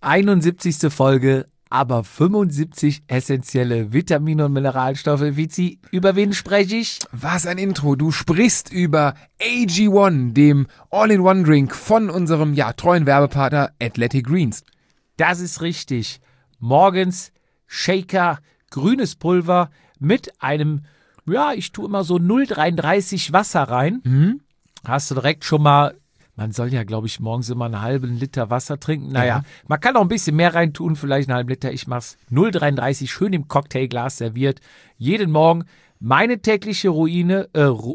71. Folge, aber 75 essentielle Vitamine und Mineralstoffe. Vizi, über wen spreche ich? Was ein Intro. Du sprichst über AG1, dem All-in-One-Drink von unserem treuen Werbepartner Athletic Greens. Das ist richtig. Morgens Shaker, grünes Pulver mit einem, ich tue immer so 0,33 Wasser rein. Hast du direkt schon mal, man soll ja, glaube ich, morgens immer einen halben Liter Wasser trinken. Naja, man kann auch ein bisschen mehr reintun, vielleicht einen halben Liter. Ich mache es 0,33 schön im Cocktailglas serviert. Jeden Morgen meine tägliche Routine.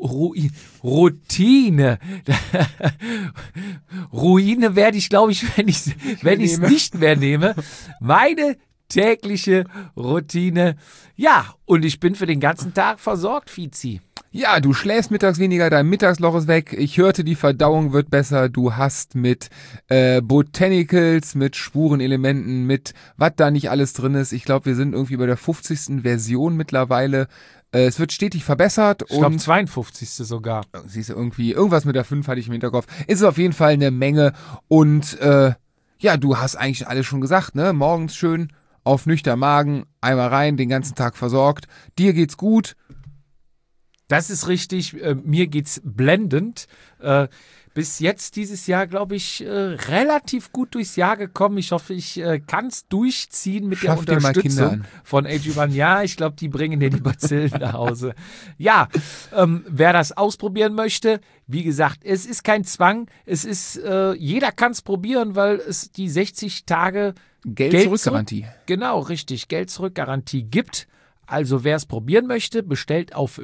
Ruine werde ich, glaube ich, wenn ich es nicht mehr nehme. Meine tägliche Routine. Ja, und ich bin für den ganzen Tag versorgt, Vizi. Ja, du schläfst mittags weniger, dein Mittagsloch ist weg. Ich hörte, die Verdauung wird besser. Du hast mit Botanicals, mit Spurenelementen, mit was da nicht alles drin ist. Ich glaube, wir sind irgendwie bei der 50. Version mittlerweile. Es wird stetig verbessert. Ich glaube 52. sogar. Siehst du, irgendwas mit der 5 hatte ich im Hinterkopf. Ist auf jeden Fall eine Menge. Und du hast eigentlich alles schon gesagt, ne? Morgens schön auf nüchtern Magen, einmal rein, den ganzen Tag versorgt. Dir geht's gut. Das ist richtig, mir geht's blendend. Bis jetzt dieses Jahr, glaube ich, relativ gut durchs Jahr gekommen. Ich hoffe, ich kann es durchziehen mit der Unterstützung von AG1. Ja, ich glaube, die bringen dir die Bazillen nach Hause. Ja, wer das ausprobieren möchte, wie gesagt, es ist kein Zwang. Es ist, jeder kann es probieren, weil es die 60 Tage Geld-Zurück-Garantie. Genau, richtig, Geld-Zurück-Garantie gibt. Also wer es probieren möchte, bestellt auf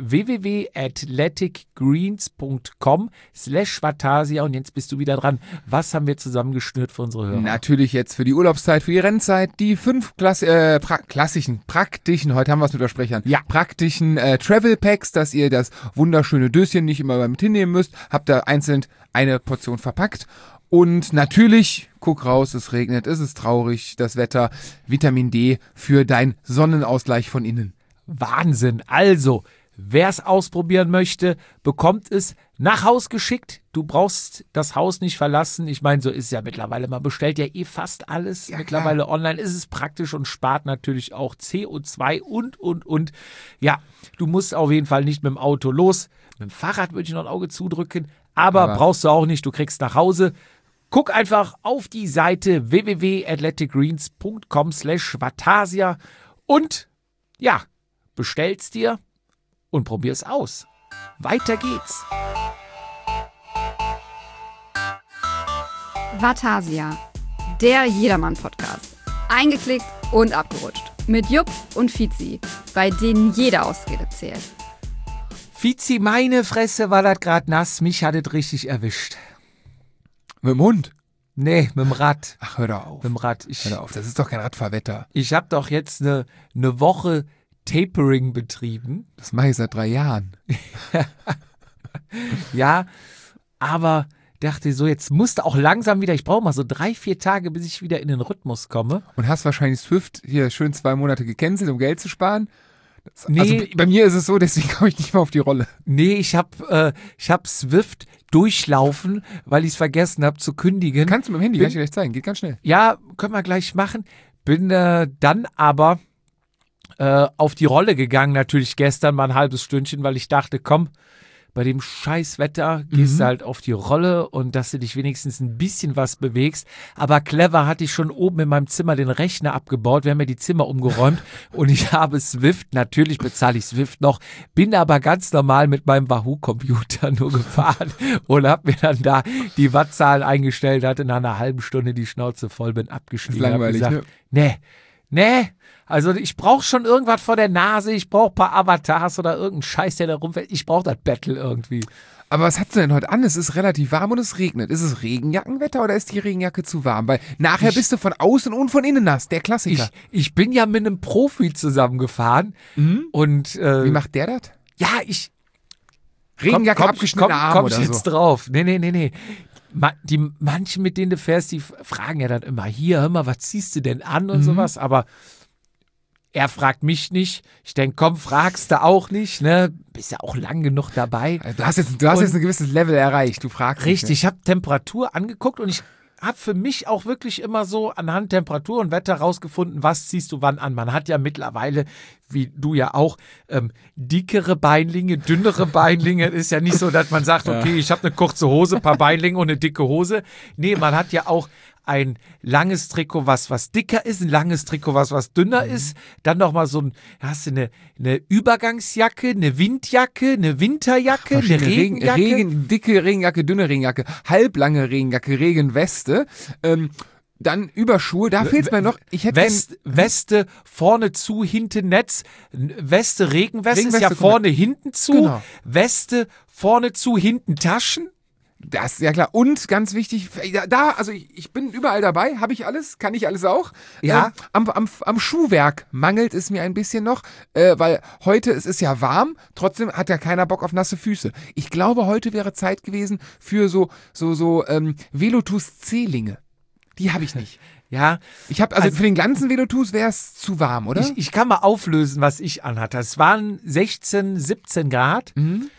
www.athleticgreens.com/Vatasia. Und jetzt bist du wieder dran. Was haben wir zusammengeschnürt für unsere Hörer? Natürlich jetzt für die Urlaubszeit, für die Rennzeit, die 5 praktischen, heute haben wir es mit Versprechern, praktischen Travel Packs, dass ihr das wunderschöne Döschen nicht immer mit hinnehmen müsst. Habt da einzeln eine Portion verpackt. Und natürlich, guck raus, es regnet, es ist traurig, das Wetter, Vitamin D für deinen Sonnenausgleich von innen. Wahnsinn. Also, wer es ausprobieren möchte, bekommt es nach Haus geschickt. Du brauchst das Haus nicht verlassen. Ich meine, so ist es ja mittlerweile. Man bestellt ja fast alles mittlerweile online. Es ist praktisch und spart natürlich auch CO2 und. Ja, du musst auf jeden Fall nicht mit dem Auto los. Mit dem Fahrrad würde ich noch ein Auge zudrücken. Aber brauchst du auch nicht. Du kriegst nach Hause. Guck einfach auf die Seite www.athleticgreens.com/Vatasia und bestell's dir und probier's aus. Weiter geht's. Vatasia, der Jedermann-Podcast. Eingeklickt und abgerutscht. Mit Jupp und Vizi, bei denen jede Ausrede zählt. Vizi, meine Fresse war das gerade nass. Mich hat es richtig erwischt. Mit dem Hund? Nee, mit dem Rad. Ach, hör doch auf. Mit dem Rad. Hör doch auf, das ist doch kein Radfahrwetter. Ich habe doch jetzt eine Woche Tapering betrieben. Das mache ich seit 3 Jahren. Ja, aber dachte so, jetzt musste auch langsam wieder, ich brauche mal so 3-4 Tage, bis ich wieder in den Rhythmus komme. Und hast wahrscheinlich Swift hier schön 2 Monate gecancelt, um Geld zu sparen? Nee. Also bei mir ist es so, deswegen komme ich nicht mehr auf die Rolle. Nee, ich hab Swift durchlaufen, weil ich es vergessen habe zu kündigen. Kannst du mit dem Handy, kann ich dir gleich zeigen, geht ganz schnell. Ja, können wir gleich machen. Bin dann aber auf die Rolle gegangen, natürlich gestern mal ein halbes Stündchen, weil ich dachte, komm, bei dem Scheißwetter gehst du halt auf die Rolle und dass du dich wenigstens ein bisschen was bewegst. Aber clever hatte ich schon oben in meinem Zimmer den Rechner abgebaut. Wir haben ja die Zimmer umgeräumt und ich habe Swift, natürlich bezahle ich Swift noch, bin aber ganz normal mit meinem Wahoo-Computer nur gefahren und habe mir dann da die Wattzahlen eingestellt, hatte nach einer halben Stunde die Schnauze voll, bin abgestiegen. Das ist langweilig, gesagt, nee. Also ich brauche schon irgendwas vor der Nase, ich brauche ein paar Avatars oder irgendeinen Scheiß, der da rumfällt. Ich brauche das Battle irgendwie. Aber was hast du denn heute an? Es ist relativ warm und es regnet. Ist es Regenjackenwetter oder ist die Regenjacke zu warm? Weil nachher bist du von außen und von innen nass, der Klassiker. Ich bin ja mit einem Profi zusammengefahren. Und wie macht der das? Ja, Regenjacke abgeschnittene Arme oder so. Komm ich jetzt drauf. Nee. Manche, mit denen du fährst, die fragen ja dann immer, hier, hör mal, was ziehst du denn an und sowas, aber er fragt mich nicht. Ich denke, komm, fragst du auch nicht, ne? Bist ja auch lang genug dabei. Du hast jetzt ein gewisses Level erreicht, du fragst richtig, nicht, ich habe Temperatur angeguckt und habe für mich auch wirklich immer so anhand Temperatur und Wetter rausgefunden, was ziehst du wann an. Man hat ja mittlerweile, wie du ja auch, dickere Beinlinge, dünnere Beinlinge. Ist ja nicht so, dass man sagt, okay, ich habe eine kurze Hose, ein paar Beinlinge und eine dicke Hose. Nee, man hat ja auch ein langes Trikot, was dicker ist, ein langes Trikot, was dünner ist. Dann nochmal hast du eine Übergangsjacke, eine Windjacke, eine Winterjacke, eine Regenjacke. Dicke Regenjacke, dünne Regenjacke, halblange Regenjacke, Regenweste. Dann Überschuhe, da fehlt es mir noch. Ich hätte Weste vorne zu, hinten Netz. Regenweste ist ja vorne, hinten zu. Genau. Weste vorne zu, hinten Taschen. Das, ja klar. Und ganz wichtig, also ich bin überall dabei, habe ich alles, kann ich alles auch. Ja. Am Schuhwerk mangelt es mir ein bisschen noch, weil heute, es ist ja warm, trotzdem hat ja keiner Bock auf nasse Füße. Ich glaube, heute wäre Zeit gewesen für so Velotus C-Linge. Die habe ich nicht. Ja. Ich habe, also für den ganzen Velotus wäre es zu warm, oder? Ich kann mal auflösen, was ich anhatte. Es waren 16, 17 Grad. Mhm.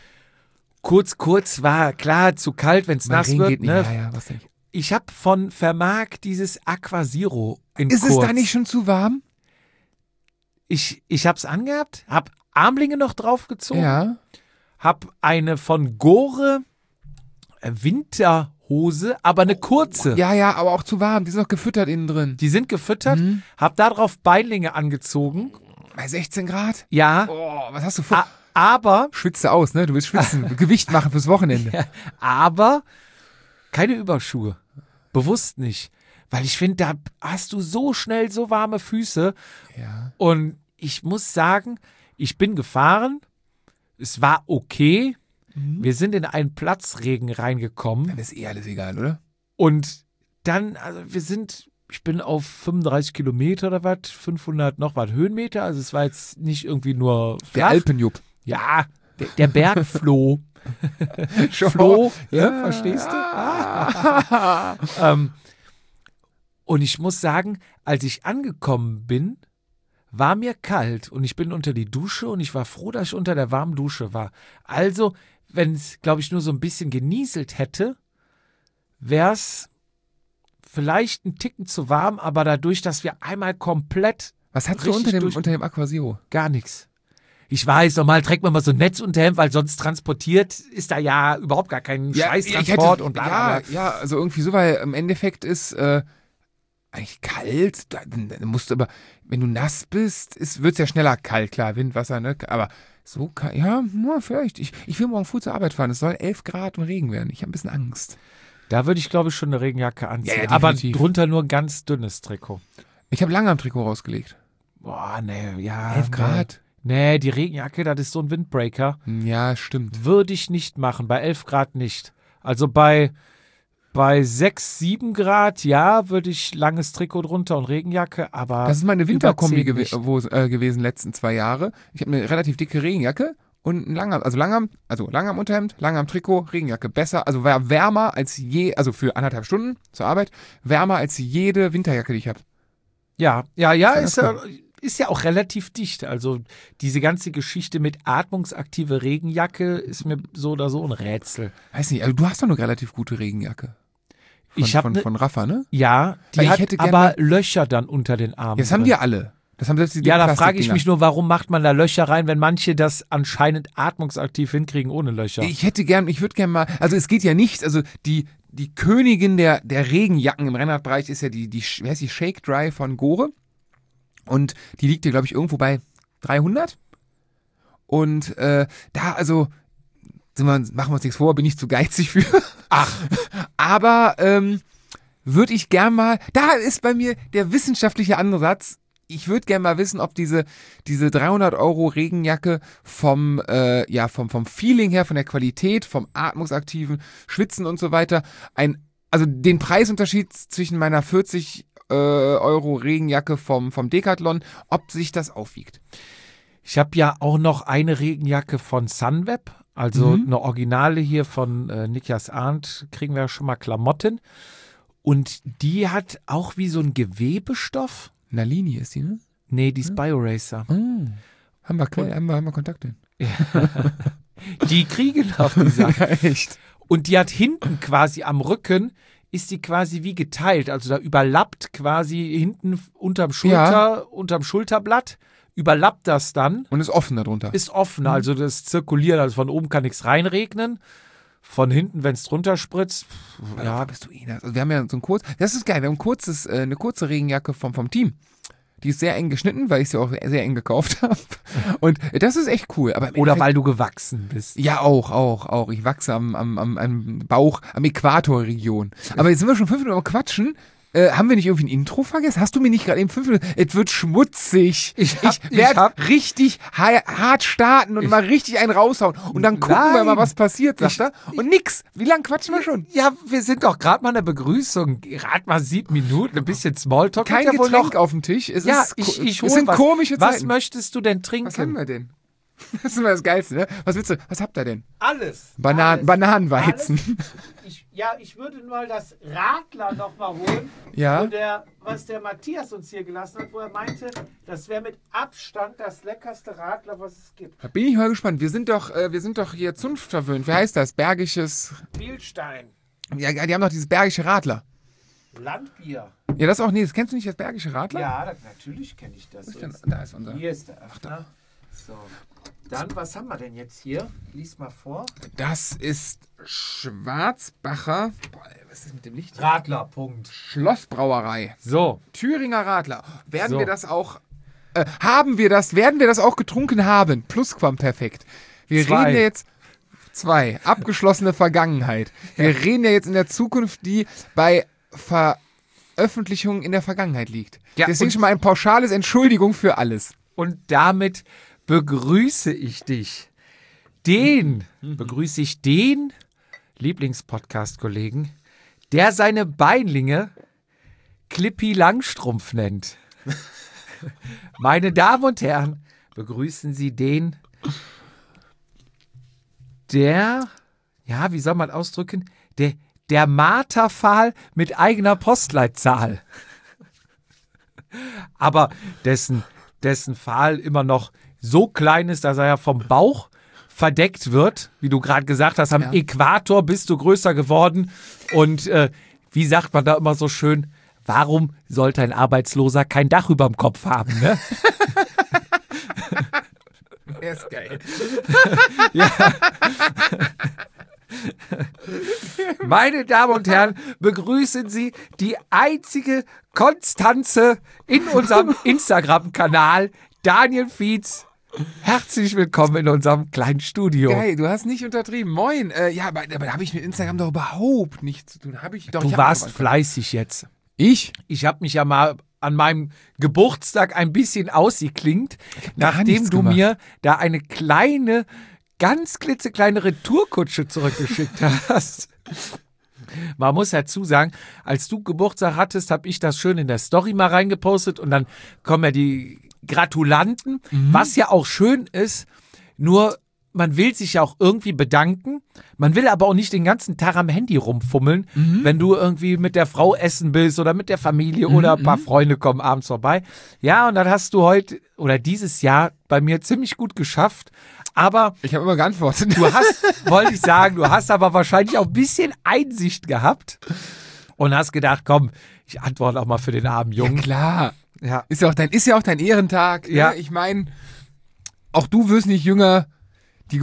Kurz war klar zu kalt, wenn es nass wird. Geht nicht. Ne? Ja, was nicht. Ich habe von Vermark dieses Aquasiro in Ist kurz. es da nicht schon zu warm? Ich habe es angehabt, habe Armlinge noch draufgezogen, Ja. habe eine von Gore Winterhose, aber eine kurze. Ja, aber auch zu warm. Die sind noch gefüttert innen drin. Die sind gefüttert, habe darauf Beinlinge angezogen. Bei 16 Grad? Ja, Oh, was hast du vor? aber Schwitzt du aus, ne? Du willst schwitzen. Gewicht machen fürs Wochenende. aber keine Überschuhe. Bewusst nicht. Weil ich finde, da hast du so schnell so warme Füße. Ja. Und ich muss sagen, ich bin gefahren. Es war okay. Wir sind in einen Platzregen reingekommen. Dann ist alles egal, oder? Und dann, also ich bin auf 35 Kilometer oder was, 500 noch was Höhenmeter. Also es war jetzt nicht irgendwie nur flach. Der Alpenjupp. Ja, der Bergfloh. Flo, ja, verstehst du? Und ich muss sagen, als ich angekommen bin, war mir kalt und ich bin unter die Dusche und ich war froh, dass ich unter der warmen Dusche war. Also, wenn es, glaube ich, nur so ein bisschen genieselt hätte, wäre es vielleicht ein Ticken zu warm, aber dadurch, dass wir einmal komplett Was hast du unter dem Aquasiro? gar nichts. Ich weiß, normal trägt man mal so ein Netzunterhemd, weil sonst transportiert ist da ja überhaupt gar kein Scheißtransport und bla bla. Ja, also irgendwie so, weil im Endeffekt ist eigentlich kalt. Dann musst du aber, wenn du nass bist, wird es ja schneller kalt, klar, Wind, Wasser, ne? Aber so kalt, ja, vielleicht. Ich will morgen früh zur Arbeit fahren. Es soll 11 Grad und Regen werden. Ich habe ein bisschen Angst. Da würde ich, glaube ich, schon eine Regenjacke anziehen. Ja, aber definitiv. drunter nur ein ganz dünnes Trikot. Ich habe lange am Trikot rausgelegt. Boah, nee, ja. 11 Grad? Nee, die Regenjacke, das ist so ein Windbreaker. Ja, stimmt. Würde ich nicht machen, bei 11 Grad nicht. Also bei 6, 7 Grad, ja, würde ich langes Trikot drunter und Regenjacke, aber Das ist meine Winterkombi über 10 nicht. gewesen letzten 2 Jahre. Ich habe eine relativ dicke Regenjacke und lang am Unterhemd, lang am Trikot, Regenjacke. Besser, also war wärmer als also für 1,5 Stunden zur Arbeit, wärmer als jede Winterjacke, die ich habe. Ja, Das ist ist ja auch relativ dicht. Also diese ganze Geschichte mit atmungsaktive Regenjacke ist mir so oder so ein Rätsel. Weiß nicht, also du hast doch eine relativ gute Regenjacke. Von Rafa, ne? Ja, die Weil ich hat hätte aber Löcher dann unter den Armen. Das haben drin. wir alle. Das haben selbst die Ja, da Plastikdinger. frage ich mich nur, warum macht man da Löcher rein, wenn manche das anscheinend atmungsaktiv hinkriegen ohne Löcher? Ich würde gerne mal, also es geht ja nicht, also die Königin der Regenjacken im Rennradbereich ist ja wie heißt die, Shake Dry von Gore. Und die liegt ja, glaube ich, irgendwo bei 300. Und also, machen wir uns nichts vor, bin ich zu geizig für. Ach. Aber würde ich gern mal, da ist bei mir der wissenschaftliche Ansatz, ich würde gerne mal wissen, ob diese 300 € Regenjacke vom Feeling her, von der Qualität, vom atmungsaktiven Schwitzen und so weiter, also den Preisunterschied zwischen meiner 40 € Regenjacke vom Decathlon, ob sich das aufwiegt. Ich habe ja auch noch eine Regenjacke von Sunweb, also eine Originale hier von Niklas Arndt, kriegen wir ja schon mal Klamotten. Und die hat auch wie so ein Gewebestoff. Nalini ist die, ne? Nee, die ist Bioracer. Haben wir Kontakte. Die kriegen auch die Sache. Echt? Und die hat hinten quasi am Rücken ist die quasi wie geteilt. Also da überlappt quasi hinten unterm Schulterblatt, überlappt das dann. Und ist offen darunter. Ist offen, also das zirkuliert, also von oben kann nichts reinregnen. Von hinten, wenn es drunter spritzt, ja, bist du also wir haben ja so ein das ist geil, wir haben eine kurze Regenjacke vom Team. Die ist sehr eng geschnitten, weil ich sie auch sehr eng gekauft habe. Und das ist echt cool. Aber oder weil du gewachsen bist. Ja, auch. Ich wachse am Bauch, am Äquatorregion. Aber jetzt sind wir schon 5 Minuten am Quatschen. Haben wir nicht irgendwie ein Intro vergessen? Hast du mir nicht gerade eben 5 Minuten... Es wird schmutzig. Ich werde richtig hart starten und mal richtig einen raushauen. Und dann gucken wir mal, was passiert, sagt er. Und nix. Wie lange quatschen wir schon? Ja, wir sind doch gerade mal in der Begrüßung. Gerade mal 7 Minuten, ein bisschen Smalltalk. Kein Getränk auf dem Tisch. Es sind komische Zeiten. Was möchtest du denn trinken? Was haben wir denn? Das ist immer das Geilste, ne? Was willst du? Was habt ihr denn? Alles. Bananenweizen. Alles. Ich würde mal das Radler nochmal holen. Ja. Was der Matthias uns hier gelassen hat, wo er meinte, das wäre mit Abstand das leckerste Radler, was es gibt. Da bin ich mal gespannt. Wir sind doch hier zunftverwöhnt. Wie heißt das? Bergisches... Bielstein. Ja, die haben doch dieses bergische Radler. Landbier. Ja, das auch. Nee, das kennst du nicht, das bergische Radler? Ja, natürlich kenne ich das. Da ist unser... Hier ist der Öffner. So. Dann, was haben wir denn jetzt hier? Lies mal vor. Das ist Schwarzbacher. Boah, was ist mit dem Licht? Radler, Punkt. Schlossbrauerei. So. Thüringer Radler. Werden wir das auch getrunken haben? Plusquamperfekt. Wir reden ja jetzt 2. Abgeschlossene Vergangenheit. Wir reden ja jetzt in der Zukunft, die bei Veröffentlichungen in der Vergangenheit liegt. Ja, deswegen schon mal ein pauschales Entschuldigung für alles. Und damit begrüße ich den Lieblingspodcast-Kollegen, der seine Beinlinge Clippy Langstrumpf nennt. Meine Damen und Herren, begrüßen Sie den, wie soll man ausdrücken, der Marterpfahl mit eigener Postleitzahl. Aber dessen Pfahl immer noch so klein ist, dass er ja vom Bauch verdeckt wird, wie du gerade gesagt hast, am Äquator bist du größer geworden. Und wie sagt man da immer so schön, warum sollte ein Arbeitsloser kein Dach überm Kopf haben, ne? Er ist geil. Ja. Meine Damen und Herren, begrüßen Sie die einzige Konstanze in unserem Instagram-Kanal, Daniel Fietz. Herzlich willkommen in unserem kleinen Studio. Geil, du hast nicht untertrieben. Moin. Aber da habe ich mit Instagram doch überhaupt nichts zu tun. Du warst fleißig jetzt. Ich? Ich habe mich ja mal an meinem Geburtstag ein bisschen ausgeklingt, nachdem du mir da eine kleine, ganz klitzekleine Retourkutsche zurückgeschickt hast. Man muss dazu sagen, als du Geburtstag hattest, habe ich das schön in der Story mal reingepostet und dann kommen ja die Gratulanten, was ja auch schön ist, nur man will sich ja auch irgendwie bedanken, man will aber auch nicht den ganzen Tag am Handy rumfummeln, wenn du irgendwie mit der Frau essen bist oder mit der Familie oder ein paar Freunde kommen abends vorbei. Ja, und dann hast du heute oder dieses Jahr bei mir ziemlich gut geschafft, aber ich habe immer geantwortet. Du hast aber wahrscheinlich auch ein bisschen Einsicht gehabt und hast gedacht, komm, ich antworte auch mal für den armen Jungen. Ja, klar. Ja. Ist ja auch dein Ehrentag. Ja. Ich meine, auch du wirst nicht jünger. Die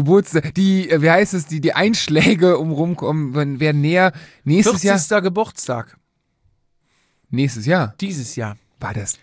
die Einschläge werden näher. Nächstes 40. Jahr. Geburtstag. Nächstes Jahr? Dieses Jahr. War das?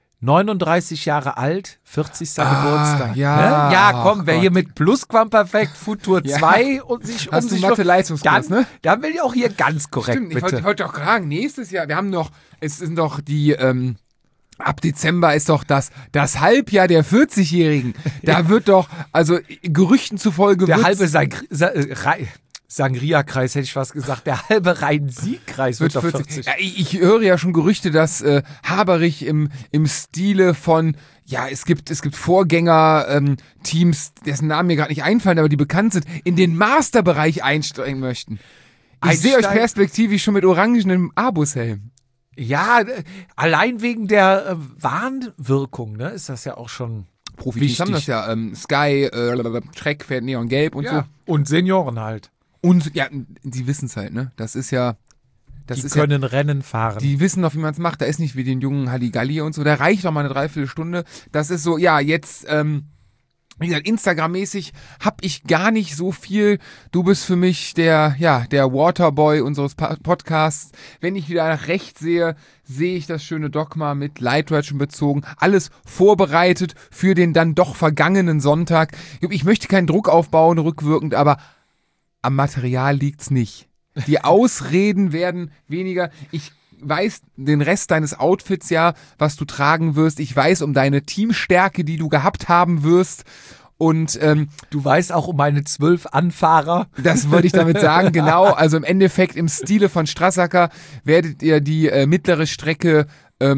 39 Jahre alt, 40. Geburtstag. Ja, ne? Ja, komm, wer hier mit Plusquamperfekt, Futur 2 und sich hast du Mathe-Leistungskurs, ne? Dann will ich auch hier ganz korrekt, stimmt, bitte. Ich wollte doch fragen, nächstes Jahr, es sind doch die, ab Dezember ist doch das Halbjahr der 40-Jährigen. Da wird doch, also Gerüchten zufolge der halbe Sangria-Kreis, hätte ich fast gesagt. Der halbe Rhein-Sieg-Kreis wird doch 40. Ja, ich höre ja schon Gerüchte, dass Haberich im Stile von, es gibt Vorgänger-Teams, dessen Namen mir gerade nicht einfallen, aber die bekannt sind, in den Masterbereich einsteigen möchten. Ich sehe euch perspektivisch schon mit orangenem Abushelm. Ja, allein wegen der Warnwirkung, ne, ist das ja auch schon Profis haben das ja. Sky, Trek fährt neongelb und so. Und Senioren halt. Und, ja, die wissen es halt, ne? Das ist ja Das die ist können Rennen fahren. Die wissen noch, wie man es macht. Da ist nicht wie den jungen Halligalli und so. Da reicht doch mal eine Dreiviertelstunde. Das ist so, ja, jetzt, wie gesagt, Instagram-mäßig habe ich gar nicht so viel. Du bist für mich der Waterboy unseres Podcasts. Wenn ich wieder nach rechts sehe ich das schöne Dogma mit Light-Ratchen bezogen. Alles vorbereitet für den dann doch vergangenen Sonntag. Ich möchte keinen Druck aufbauen, rückwirkend, aber am Material liegt's nicht. Die Ausreden werden weniger. Ich weiß den Rest deines Outfits ja, was du tragen wirst. Ich weiß um deine Teamstärke, die du gehabt haben wirst. Und du weißt auch um meine 12 Anfahrer. Das wollte ich damit sagen, genau. Also im Endeffekt im Stile von Strassacker werdet ihr die mittlere Strecke,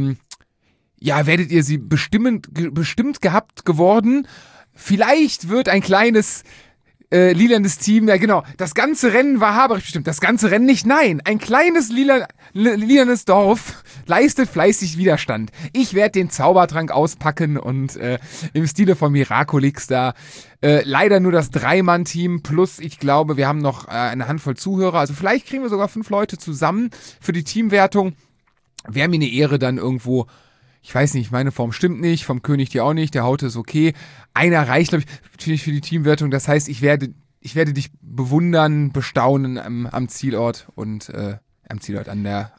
werdet ihr sie bestimmt gehabt geworden. Vielleicht wird ein kleines lilanes Team, ja genau, das ganze Rennen war Haberich bestimmt, das ganze Rennen nicht, nein, ein kleines lilanes Dorf leistet fleißig Widerstand. Ich werde den Zaubertrank auspacken und im Stile von Miraculix da leider nur das 3-Mann-Team plus, ich glaube, wir haben noch eine Handvoll Zuhörer, also vielleicht kriegen wir sogar 5 Leute zusammen für die Teamwertung. Wäre mir eine Ehre dann irgendwo. Ich weiß nicht, meine Form stimmt nicht, vom König die auch nicht, der Haut ist okay. Einer reicht, glaube ich, für die Teamwertung. Das heißt, ich werde dich bewundern, bestaunen am Zielort und am Zielort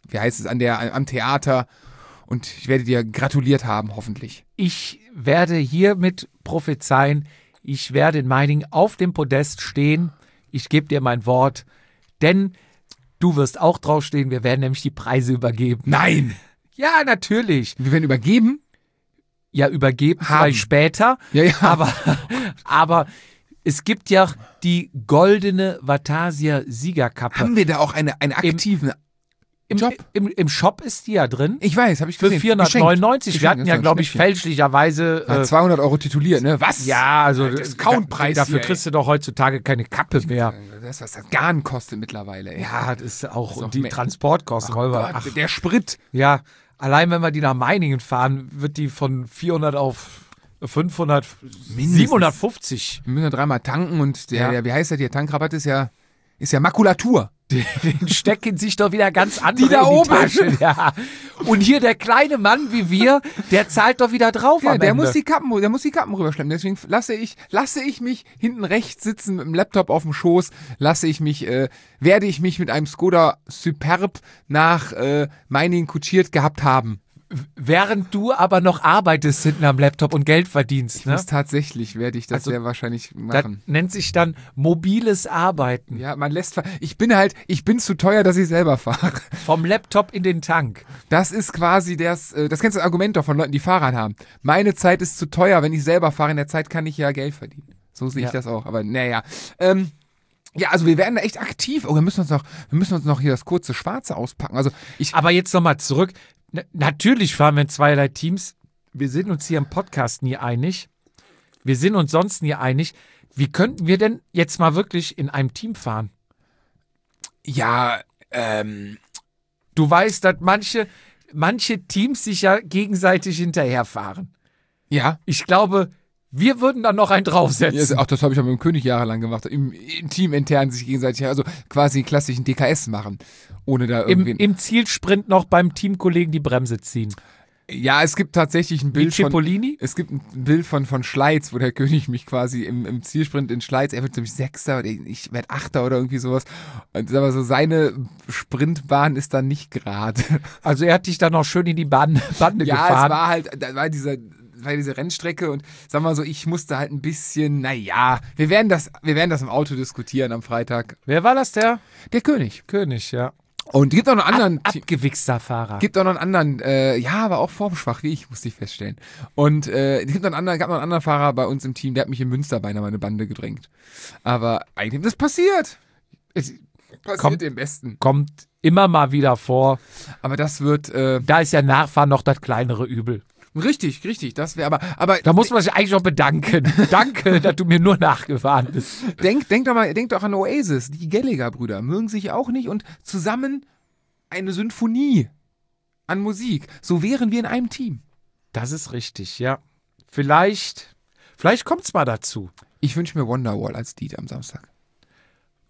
am Theater. Und ich werde dir gratuliert haben, hoffentlich. Ich werde hiermit prophezeien, ich werde in Meiningen auf dem Podest stehen. Ich gebe dir mein Wort, denn du wirst auch draufstehen. Wir werden nämlich die Preise übergeben. Nein! Ja, natürlich. Wir werden übergeben? Ja, übergeben vielleicht später. Ja. Aber es gibt ja die goldene Vatasia Siegerkappe. Haben wir da auch eine aktive Job? Im Shop ist die ja drin. Ich weiß, habe ich gesehen. Für 499. Wir hatten ja, glaube ich, fälschlicherweise 200 € tituliert, ne? Was? Ja, also Discountpreis. Dafür kriegst du doch heutzutage keine Kappe mehr. Das, was das Garn kostet mittlerweile. Ja, das ist auch, und die Transportkosten. Der Sprit. Ja, allein wenn wir die nach Meiningen fahren, wird die von 400 auf 500, mindestens 750. Wir müssen ja 3-mal tanken und der wie heißt der Tankrabatt ist ja Makulatur. Den stecken sich doch wieder ganz andere die da oben. Tasche. Ja. Und hier der kleine Mann wie wir, der zahlt doch wieder drauf am der Ende. muss die Kappen rüberschleppen. Deswegen lasse ich mich hinten rechts sitzen mit dem Laptop auf dem Schoß, werde ich mich mit einem Skoda Superb nach Meiningen kutschiert gehabt haben. Während du aber noch arbeitest hinten am Laptop und Geld verdienst. Ne? Werde ich das sehr wahrscheinlich machen. Das nennt sich dann mobiles Arbeiten. Ja, ich bin zu teuer, dass ich selber fahre. Vom Laptop in den Tank. Das ist quasi das kennst du das Argument doch von Leuten, die Fahrrad haben. Meine Zeit ist zu teuer, wenn ich selber fahre, in der Zeit kann ich ja Geld verdienen. So sehe ich das auch, aber naja. Ja, also wir werden da echt aktiv. Oh, wir müssen uns noch hier das kurze Schwarze auspacken. Aber jetzt nochmal zurück. Natürlich fahren wir in zweierlei Teams. Wir sind uns hier im Podcast nie einig. Wir sind uns sonst nie einig. Wie könnten wir denn jetzt mal wirklich in einem Team fahren? Ja, du weißt, dass manche Teams sich ja gegenseitig hinterherfahren. Ja. Ich glaube, wir würden dann noch einen draufsetzen. Ja, das habe ich auch mit dem König jahrelang gemacht. Im Team intern sich gegenseitig, also quasi klassischen DKS machen. Ohne da irgendwie. Im Zielsprint noch beim Teamkollegen die Bremse ziehen. Ja, es gibt tatsächlich ein Bild ein Bild von Schleiz, wo der König mich quasi im Zielsprint in Schleiz, er wird nämlich Sechster, ich werde Achter oder irgendwie sowas. Und aber so seine Sprintbahn ist dann nicht gerade. Also er hat dich dann noch schön in die Bande gefahren. Ja, da war diese Rennstrecke und sagen wir mal so, ich musste halt ein bisschen, wir werden das im Auto diskutieren am Freitag. Wer war das, der? Der König. König, ja. Und gibt auch noch einen anderen abgewichster Fahrer. Gibt auch noch einen anderen, aber auch formschwach wie ich, musste ich feststellen. Und gab noch einen anderen Fahrer bei uns im Team, der hat mich in Münster beinahe meine Bande gedrängt. Aber eigentlich, das passiert. Es passiert dem Besten. Kommt immer mal wieder vor. Aber das wird. Da ist ja Nachfahren noch das kleinere Übel. Richtig. Das wäre aber. Da muss man sich eigentlich auch bedanken. Danke, dass du mir nur nachgefahren bist. Denkt doch an Oasis. Die Gallagher-Brüder mögen sich auch nicht und zusammen eine Symphonie an Musik. So wären wir in einem Team. Das ist richtig, ja. Vielleicht kommt's mal dazu. Ich wünsche mir Wonderwall als Lied am Samstag.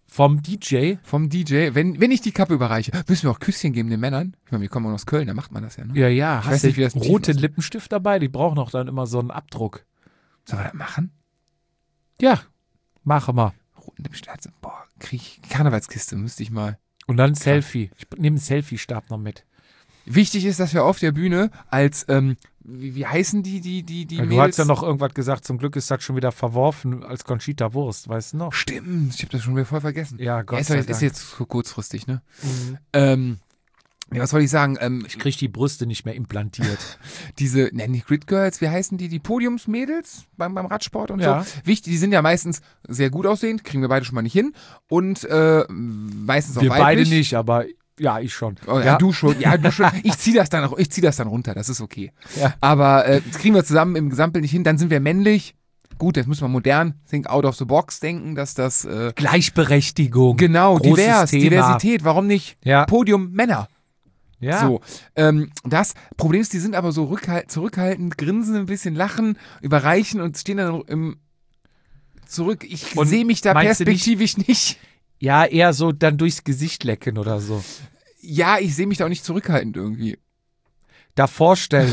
Vom DJ? Vom DJ. Wenn ich die Kappe überreiche, müssen wir auch Küsschen geben den Männern? Ich meine, wir kommen aus Köln, da macht man das ja, ne? Ja. Ich weiß nicht, wie das roten Lippenstift dabei? Die brauchen auch dann immer so einen Abdruck. Sollen wir das machen? Ja, machen wir. Roten Lippenstift. Boah, krieg ich Karnevalskiste, müsste ich mal. Und dann ein Selfie. Ich nehme einen Selfie-Stab noch mit. Wichtig ist, dass wir auf der Bühne als, wie heißen die Du Mädels? hast ja noch irgendwas gesagt, zum Glück ist das schon wieder verworfen als Conchita Wurst, weißt du noch? Stimmt, ich habe das schon wieder voll vergessen. Ja, Gott Ja, sei ist Dank. jetzt so kurzfristig, ne? Mhm. Ja, was soll ich sagen? Ich kriege die Brüste nicht mehr implantiert. Nicht Grid Girls, wie heißen die Podiumsmädels beim Radsport und Ja. so. Wichtig, die sind ja meistens sehr gut aussehend, kriegen wir beide schon mal nicht hin. Und meistens auch Wir weiblich. beide nicht, aber ja, ich schon. Oh, ja, du schon. Ja, du schon. Ich zieh das dann runter, das ist okay. Ja. Aber das kriegen wir zusammen im Gesamtbild nicht hin, dann sind wir männlich. Gut, jetzt müssen wir modern, think out of the box denken, dass das Gleichberechtigung. genau, Großes divers, Thema. Diversität, warum nicht Ja. Podium Männer? Ja. So, das Problem ist, die sind aber so zurückhaltend, grinsen ein bisschen, lachen, überreichen und stehen dann zurück. Ich Und sehe mich da meinst du perspektivisch nicht. Ja, eher so dann durchs Gesicht lecken oder so. Ja, ich sehe mich da auch nicht zurückhaltend irgendwie. Da vorstellen.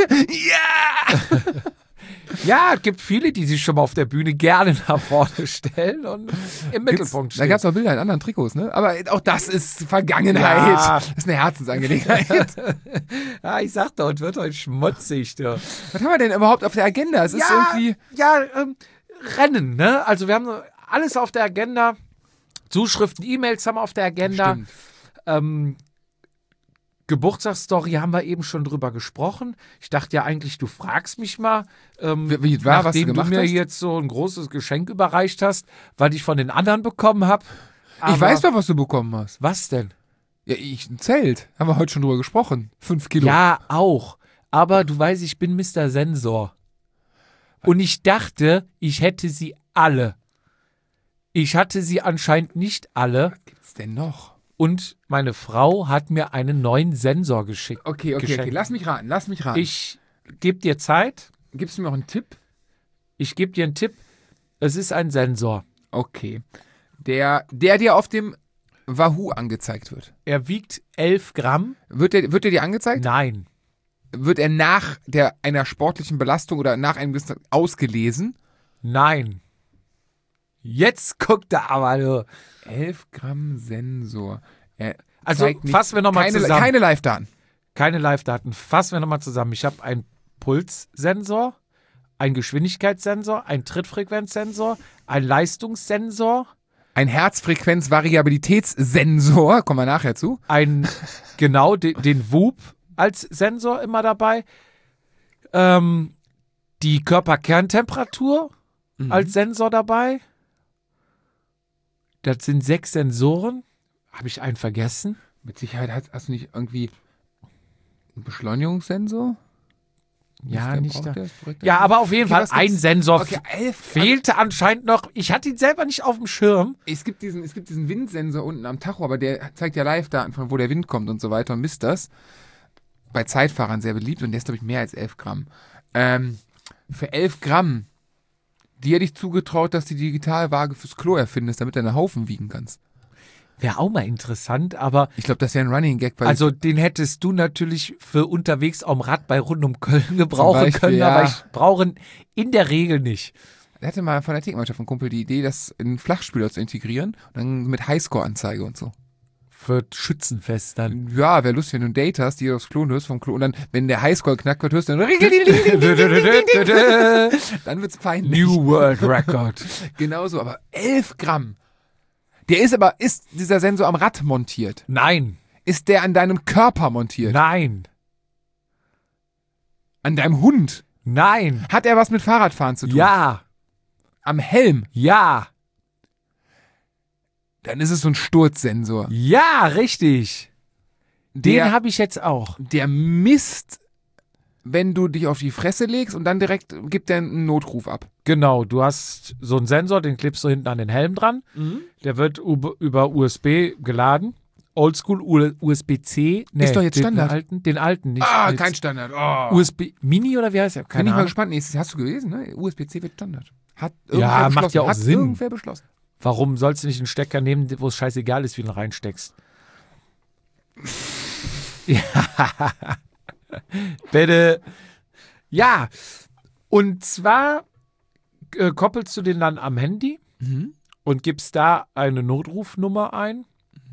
Ja! Ja, es gibt viele, die sich schon mal auf der Bühne gerne nach vorne stellen und im Mittelpunkt Da stehen. gab es auch Bilder in anderen Trikots, ne? Aber auch das ist Vergangenheit. Ja. Das ist eine Herzensangelegenheit. Ja, ich sag doch, es wird heute schmutzig. Du. Was haben wir denn überhaupt auf der Agenda? Es ist irgendwie. Ja, Rennen, ne? Also wir haben alles auf der Agenda. Zuschriften, E-Mails haben wir auf der Agenda. Stimmt. Geburtstagsstory haben wir eben schon drüber gesprochen. Ich dachte ja eigentlich, du fragst mich mal, Wie war, was du nachdem du gemacht mir hast? jetzt so ein großes Geschenk überreicht hast, weil ich von den anderen bekommen habe. Ich weiß doch, was du bekommen hast. Was denn? Ja, ein Zelt. Haben wir heute schon drüber gesprochen. 5 Kilo. Ja, auch. Aber du weißt, ich bin Mr. Sensor. Und ich dachte, ich hätte sie alle. Ich hatte sie anscheinend nicht alle. Was gibt's denn noch? Und meine Frau hat mir einen neuen Sensor geschickt. Okay. Geschenkt. Lass mich raten. Ich gebe dir Zeit. Gibst du mir auch einen Tipp? Ich gebe dir einen Tipp. Es ist ein Sensor. Okay. Der dir auf dem Wahoo angezeigt wird. Er wiegt 11 Gramm. Wird der dir angezeigt? Nein. Wird er nach einer sportlichen Belastung oder nach einem gewissen ausgelesen? Nein. Jetzt guckt er aber nur. 11 Gramm Sensor. Er Also zeigt nicht- fassen wir nochmal zusammen. Keine Live-Daten. Keine Live-Daten. Fassen wir nochmal zusammen. Ich habe einen Pulssensor, einen Geschwindigkeitssensor, einen Trittfrequenzsensor, einen Leistungssensor, Ein Herzfrequenz-Variabilitätssensor, kommen wir nachher zu. genau, den Whoop als Sensor immer dabei, die Körperkerntemperatur als Sensor dabei. Das sind 6 Sensoren. Habe ich einen vergessen? Mit Sicherheit hast du nicht irgendwie einen Beschleunigungssensor? Ja, Der nicht braucht da. der, braucht der- Ja, aber auf jeden Okay, Fall was ein gibt's? Sensor Okay, 11. fehlte anscheinend noch. Ich hatte ihn selber nicht auf dem Schirm. Es gibt diesen Windsensor unten am Tacho, aber der zeigt ja Live-Daten, von wo der Wind kommt und so weiter und misst das. Bei Zeitfahrern sehr beliebt und der ist, glaube ich, mehr als 11 Gramm. Für 11 Gramm, die hätte ich zugetraut, dass die Digitalwaage fürs Klo erfindest, damit du einen Haufen wiegen kannst. Wäre auch mal interessant, aber Ich glaube, das wäre ein Running Gag. Weil also den hättest du natürlich für unterwegs am Rad bei rund um Köln gebrauchen Beispiel, können, ja. aber ich brauche ihn in der Regel nicht. er hatte mal von der Tickmannschaft ein Kumpel die Idee, das in einen Flachspieler zu integrieren und dann mit Highscore-Anzeige und so. Für Schützenfest dann. Ja, wäre lustig, wenn du ein Date hast, die aufs Klo hörst vom Klo und dann, wenn der Highscore knackt wird, hörst du dann dann wird's peinlich. New World Record. Genauso, aber 11 Gramm. Ist dieser Sensor am Rad montiert? Nein, Ist der an deinem Körper montiert? nein, An deinem Hund? nein. Hat er was mit Fahrradfahren zu tun? Ja, Am Helm? ja, Dann ist es so ein Sturzsensor. ja, richtig. Den Der, habe ich jetzt auch. der misst, wenn du dich auf die Fresse legst und dann direkt gibt er einen Notruf ab. Genau, du hast so einen Sensor, den klebst du hinten an den Helm dran. Der wird über USB geladen. Oldschool USB-C. Nee, Ist doch jetzt Standard. Den alten nicht. Ah, Jetzt kein Standard. Oh. USB Mini oder wie heißt der? Bin Keine ich mal Ahnung. gespannt. Hast du gelesen, ne? USB-C wird Standard. Hat Ja, irgendwer macht ja auch Hat Sinn. irgendwer beschlossen. Warum sollst du nicht einen Stecker nehmen, wo es scheißegal ist, wie du ihn reinsteckst? Ja. Bitte. Ja. Und zwar koppelst du den dann am Handy und gibst da eine Notrufnummer ein.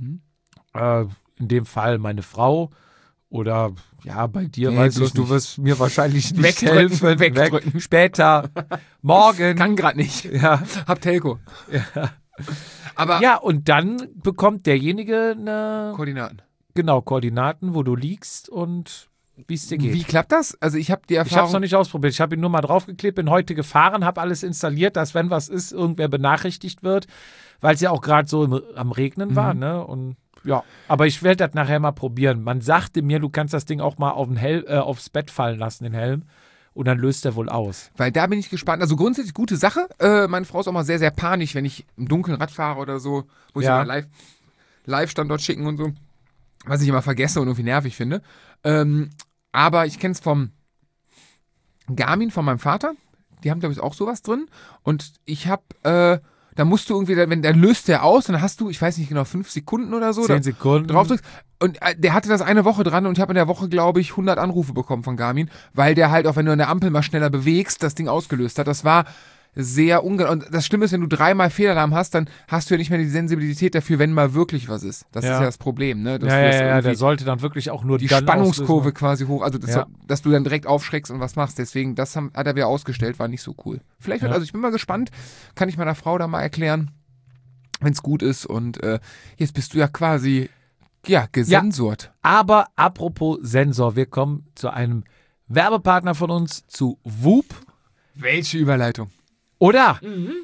In dem Fall meine Frau oder ja, bei dir weiß ich, du wirst mir wahrscheinlich nicht helfen. Wegdrücken. Später. Morgen. Kann gerade nicht. Ja. Hab Telco. Ja. Aber Ja, und dann bekommt derjenige eine Koordinaten. Wo du liegst und wie es dir geht. Wie klappt das? Also ich habe die Ich habe es Erfahrung... noch nicht ausprobiert. Ich habe ihn nur mal draufgeklebt, bin heute gefahren, habe alles installiert, dass, wenn was ist, irgendwer benachrichtigt wird, weil es ja auch gerade so am Regnen war. Ne? Und ja, aber ich werde das nachher mal probieren. Man sagte mir, du kannst das Ding auch mal aufs Bett fallen lassen, den Helm. Und dann löst er wohl aus. Weil da bin ich gespannt. Also grundsätzlich gute Sache. Meine Frau ist auch mal sehr, sehr panisch, wenn ich im Dunkeln Rad fahre oder so, wo ich Ja. immer Live-Standort schicken und so. Was ich immer vergesse und irgendwie nervig finde. Aber ich kenne es vom Garmin, von meinem Vater. Die haben, glaube ich, auch sowas drin. Und ich habe, da musst du irgendwie, wenn der löst der aus, dann hast du, ich weiß nicht genau, 5 Sekunden oder so. 10 Sekunden. Draufdrückst. Und der hatte das eine Woche dran und ich habe in der Woche, glaube ich, 100 Anrufe bekommen von Garmin, weil der halt auch, wenn du an der Ampel mal schneller bewegst, das Ding ausgelöst hat. Das war sehr ungenau. Und das Schlimme ist, wenn du 3-mal Fehlalarm hast, dann hast du ja nicht mehr die Sensibilität dafür, wenn mal wirklich was ist. Das ist ja das Problem, ne? Dass du das Ja, irgendwie der sollte dann wirklich auch nur die dann Spannungskurve auslösen. quasi hoch, also dass du dann direkt aufschreckst und was machst. Deswegen, hat er wieder ausgestellt, war nicht so cool. Vielleicht wird, also ich bin mal gespannt, kann ich meiner Frau da mal erklären, wenn es gut ist. Und jetzt bist du ja quasi, gesensort. Aber apropos Sensor, wir kommen zu einem Werbepartner von uns, zu Whoop. Welche Überleitung. Oder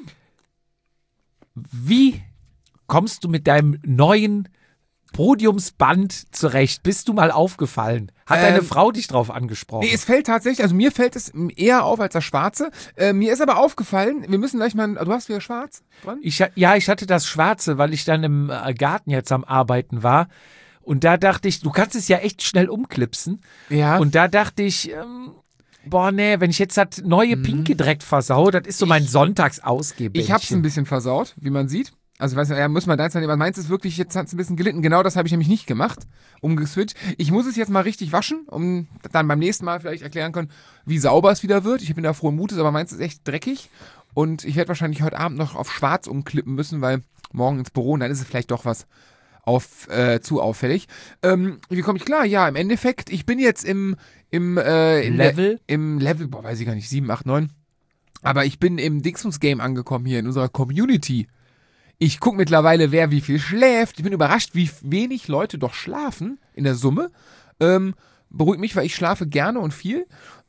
wie kommst du mit deinem neuen Podiumsband zurecht? Bist du mal aufgefallen? Hat deine Frau dich drauf angesprochen? Nee, es fällt tatsächlich, also mir fällt es eher auf als das Schwarze. Mir ist aber aufgefallen, wir müssen gleich mal, du hast wieder schwarz dran? Ich hatte das Schwarze, weil ich dann im Garten jetzt am Arbeiten war. Und da dachte ich, du kannst es ja echt schnell umklipsen. Ja. Und da dachte ich, wenn ich jetzt das neue Pinke direkt versau, das ist so mein Sonntagsausgehbändchen. Ich hab's ein bisschen versaut, wie man sieht. Also, ich weiß nicht, muss man deins nehmen. Meins ist wirklich, jetzt hat's ein bisschen gelitten. Genau das habe ich nämlich nicht gemacht, umgeswitcht. Ich muss es jetzt mal richtig waschen, um dann beim nächsten Mal vielleicht erklären können, wie sauber es wieder wird. Ich bin da frohen Mutes, aber meins ist echt dreckig. Und ich werde wahrscheinlich heute Abend noch auf schwarz umklippen müssen, weil morgen ins Büro und dann ist es vielleicht doch was zu auffällig. Wie komme ich klar? Ja, im Endeffekt, ich bin jetzt im Level? Im Level, weiß ich gar nicht, 7, 8, 9. Aber ich bin im Dingsbums-Game angekommen hier in unserer Community. Ich gucke mittlerweile, wer wie viel schläft. Ich bin überrascht, wie wenig Leute doch schlafen in der Summe. Beruhigt mich, weil ich schlafe gerne und viel.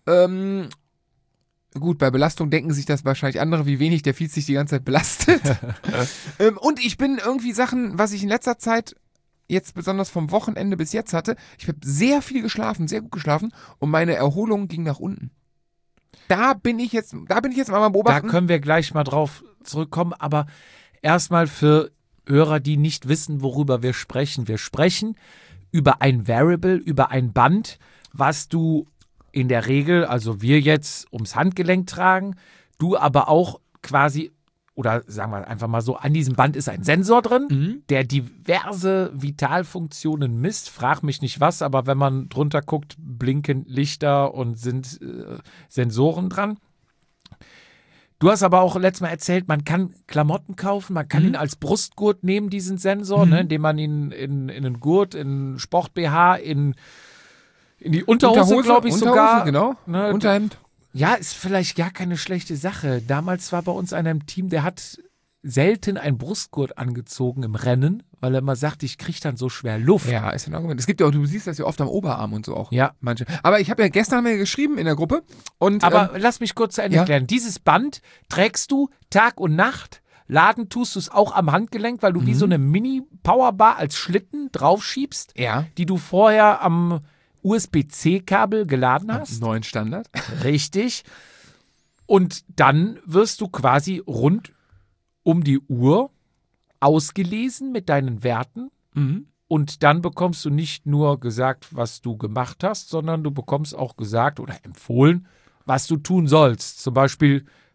Gut, bei Belastung denken sich das wahrscheinlich andere, wie wenig der Fietz sich die ganze Zeit belastet. Und ich bin irgendwie Sachen, was ich in letzter Zeit jetzt besonders vom Wochenende bis jetzt hatte, ich habe sehr viel geschlafen, sehr gut geschlafen und meine Erholung ging nach unten. Da bin ich jetzt mal beobachten. Da können wir gleich mal drauf zurückkommen, aber erstmal für Hörer, die nicht wissen, worüber wir sprechen. Wir sprechen über ein Variable, über ein Band, was du in der Regel, also wir jetzt ums Handgelenk tragen, du aber auch quasi, oder sagen wir einfach mal so, an diesem Band ist ein Sensor drin, der diverse Vitalfunktionen misst. Frag mich nicht was, aber wenn man drunter guckt, blinken Lichter und sind Sensoren dran. Du hast aber auch letztes Mal erzählt, man kann Klamotten kaufen, man kann ihn als Brustgurt nehmen, diesen Sensor, ne, indem man ihn in einen Gurt, in Sport-BH, in die Unterhose, glaube ich, sogar. Genau, ne, Unterhemd. Ja, ist vielleicht gar keine schlechte Sache. Damals war bei uns einer im Team, der hat selten einen Brustgurt angezogen im Rennen, weil er immer sagt, ich kriege dann so schwer Luft. Ja, ist ein Argument. Es gibt ja auch, du siehst das ja oft am Oberarm und so auch. Ja. Manche. Aber ich habe ja gestern geschrieben in der Gruppe. Und, Aber lass mich kurz zu Ende ja. erklären. Dieses Band trägst du Tag und Nacht. Laden tust du es auch am Handgelenk, weil du wie so eine Mini-Powerbar als Schlitten draufschiebst, ja, die du vorher am USB-C-Kabel geladen hast. neuen Standard. Richtig. Und dann wirst du quasi rund um die Uhr ausgelesen mit deinen Werten. Und dann bekommst du nicht nur gesagt, was du gemacht hast, sondern du bekommst auch gesagt oder empfohlen, was du tun sollst. Zum Beispiel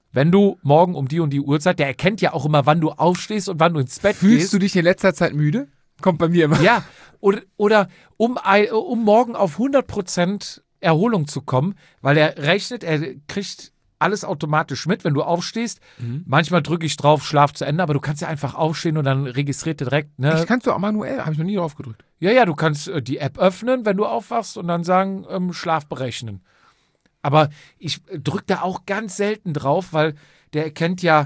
wenn du morgen um die und die Uhrzeit, der erkennt ja auch immer, wann du aufstehst und wann du ins Bett gehst. Fühlst du dich in letzter Zeit müde? Kommt bei mir immer. Ja, oder um morgen auf 100% Erholung zu kommen, weil er kriegt alles automatisch mit, wenn du aufstehst. Manchmal drücke ich drauf, Schlaf zu Ende, aber du kannst ja einfach aufstehen und dann registriert er direkt. Ne? Ich kannst du auch manuell, habe ich noch nie drauf gedrückt. Ja, du kannst die App öffnen, wenn du aufwachst und dann sagen, Schlaf berechnen. Aber ich drücke da auch ganz selten drauf, weil der erkennt ja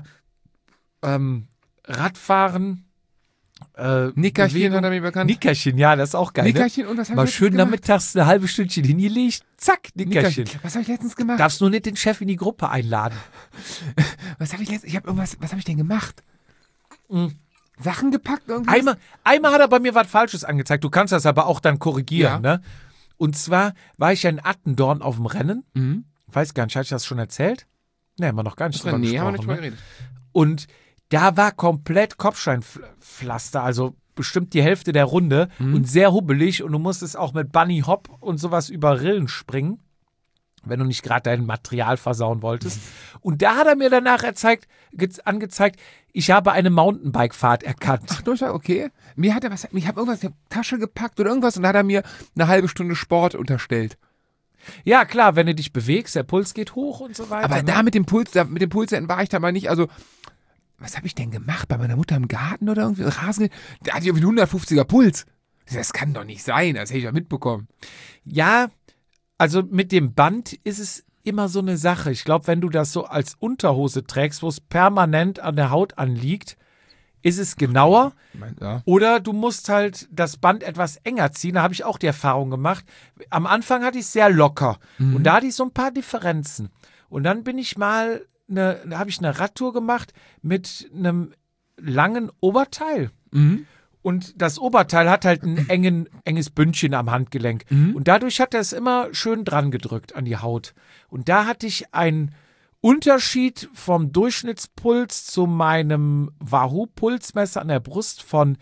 Radfahren, Nickerchen Bewegung. hat er mir bekannt. Nickerchen, ja, das ist auch geil. Nickerchen und was habe Mal ich schön gemacht? nachmittags eine halbe Stündchen hingelegt, zack, Nickerchen. Was habe ich letztens gemacht? Darfst nur nicht den Chef in die Gruppe einladen. Was habe ich denn gemacht? Sachen gepackt irgendwie? Einmal hat er bei mir was Falsches angezeigt. Du kannst das aber auch dann korrigieren, Ja. ne? Und zwar war ich ja in Attendorn auf dem Rennen. Weiß gar nicht, hatte ich das schon erzählt? Nee, haben wir noch gar nicht drüber gesprochen. Nee, haben wir nicht drüber ne? geredet. Und da war komplett Kopfsteinpflaster, also bestimmt die Hälfte der Runde und sehr hubbelig und du musstest auch mit Bunny Hop und sowas über Rillen springen, wenn du nicht gerade dein Material versauen wolltest. Und da hat er mir danach angezeigt, ich habe eine Mountainbike-Fahrt erkannt. Ach, okay. Ich habe irgendwas in die Tasche gepackt oder irgendwas und da hat er mir eine halbe Stunde Sport unterstellt. Ja, klar, wenn du dich bewegst, der Puls geht hoch und so weiter. Aber ne? da mit dem Puls war ich da mal nicht, also was habe ich denn gemacht? Bei meiner Mutter im Garten oder irgendwie? Rasen? Da hatte ich irgendwie einen 150er Puls. Das kann doch nicht sein, das hätte ich ja mitbekommen. Ja, also mit dem Band ist es immer so eine Sache. Ich glaube, wenn du das so als Unterhose trägst, wo es permanent an der Haut anliegt, ist es genauer. Ja. Oder du musst halt das Band etwas enger ziehen. Da habe ich auch die Erfahrung gemacht. Am Anfang hatte ich es sehr locker. Und da hatte ich so ein paar Differenzen. Und dann bin ich mal habe ich eine Radtour gemacht mit einem langen Oberteil. Und das Oberteil hat halt ein enges Bündchen am Handgelenk. Und dadurch hat er es immer schön dran gedrückt an die Haut. Und da hatte ich einen Unterschied vom Durchschnittspuls zu meinem Wahoo-Pulsmesser an der Brust von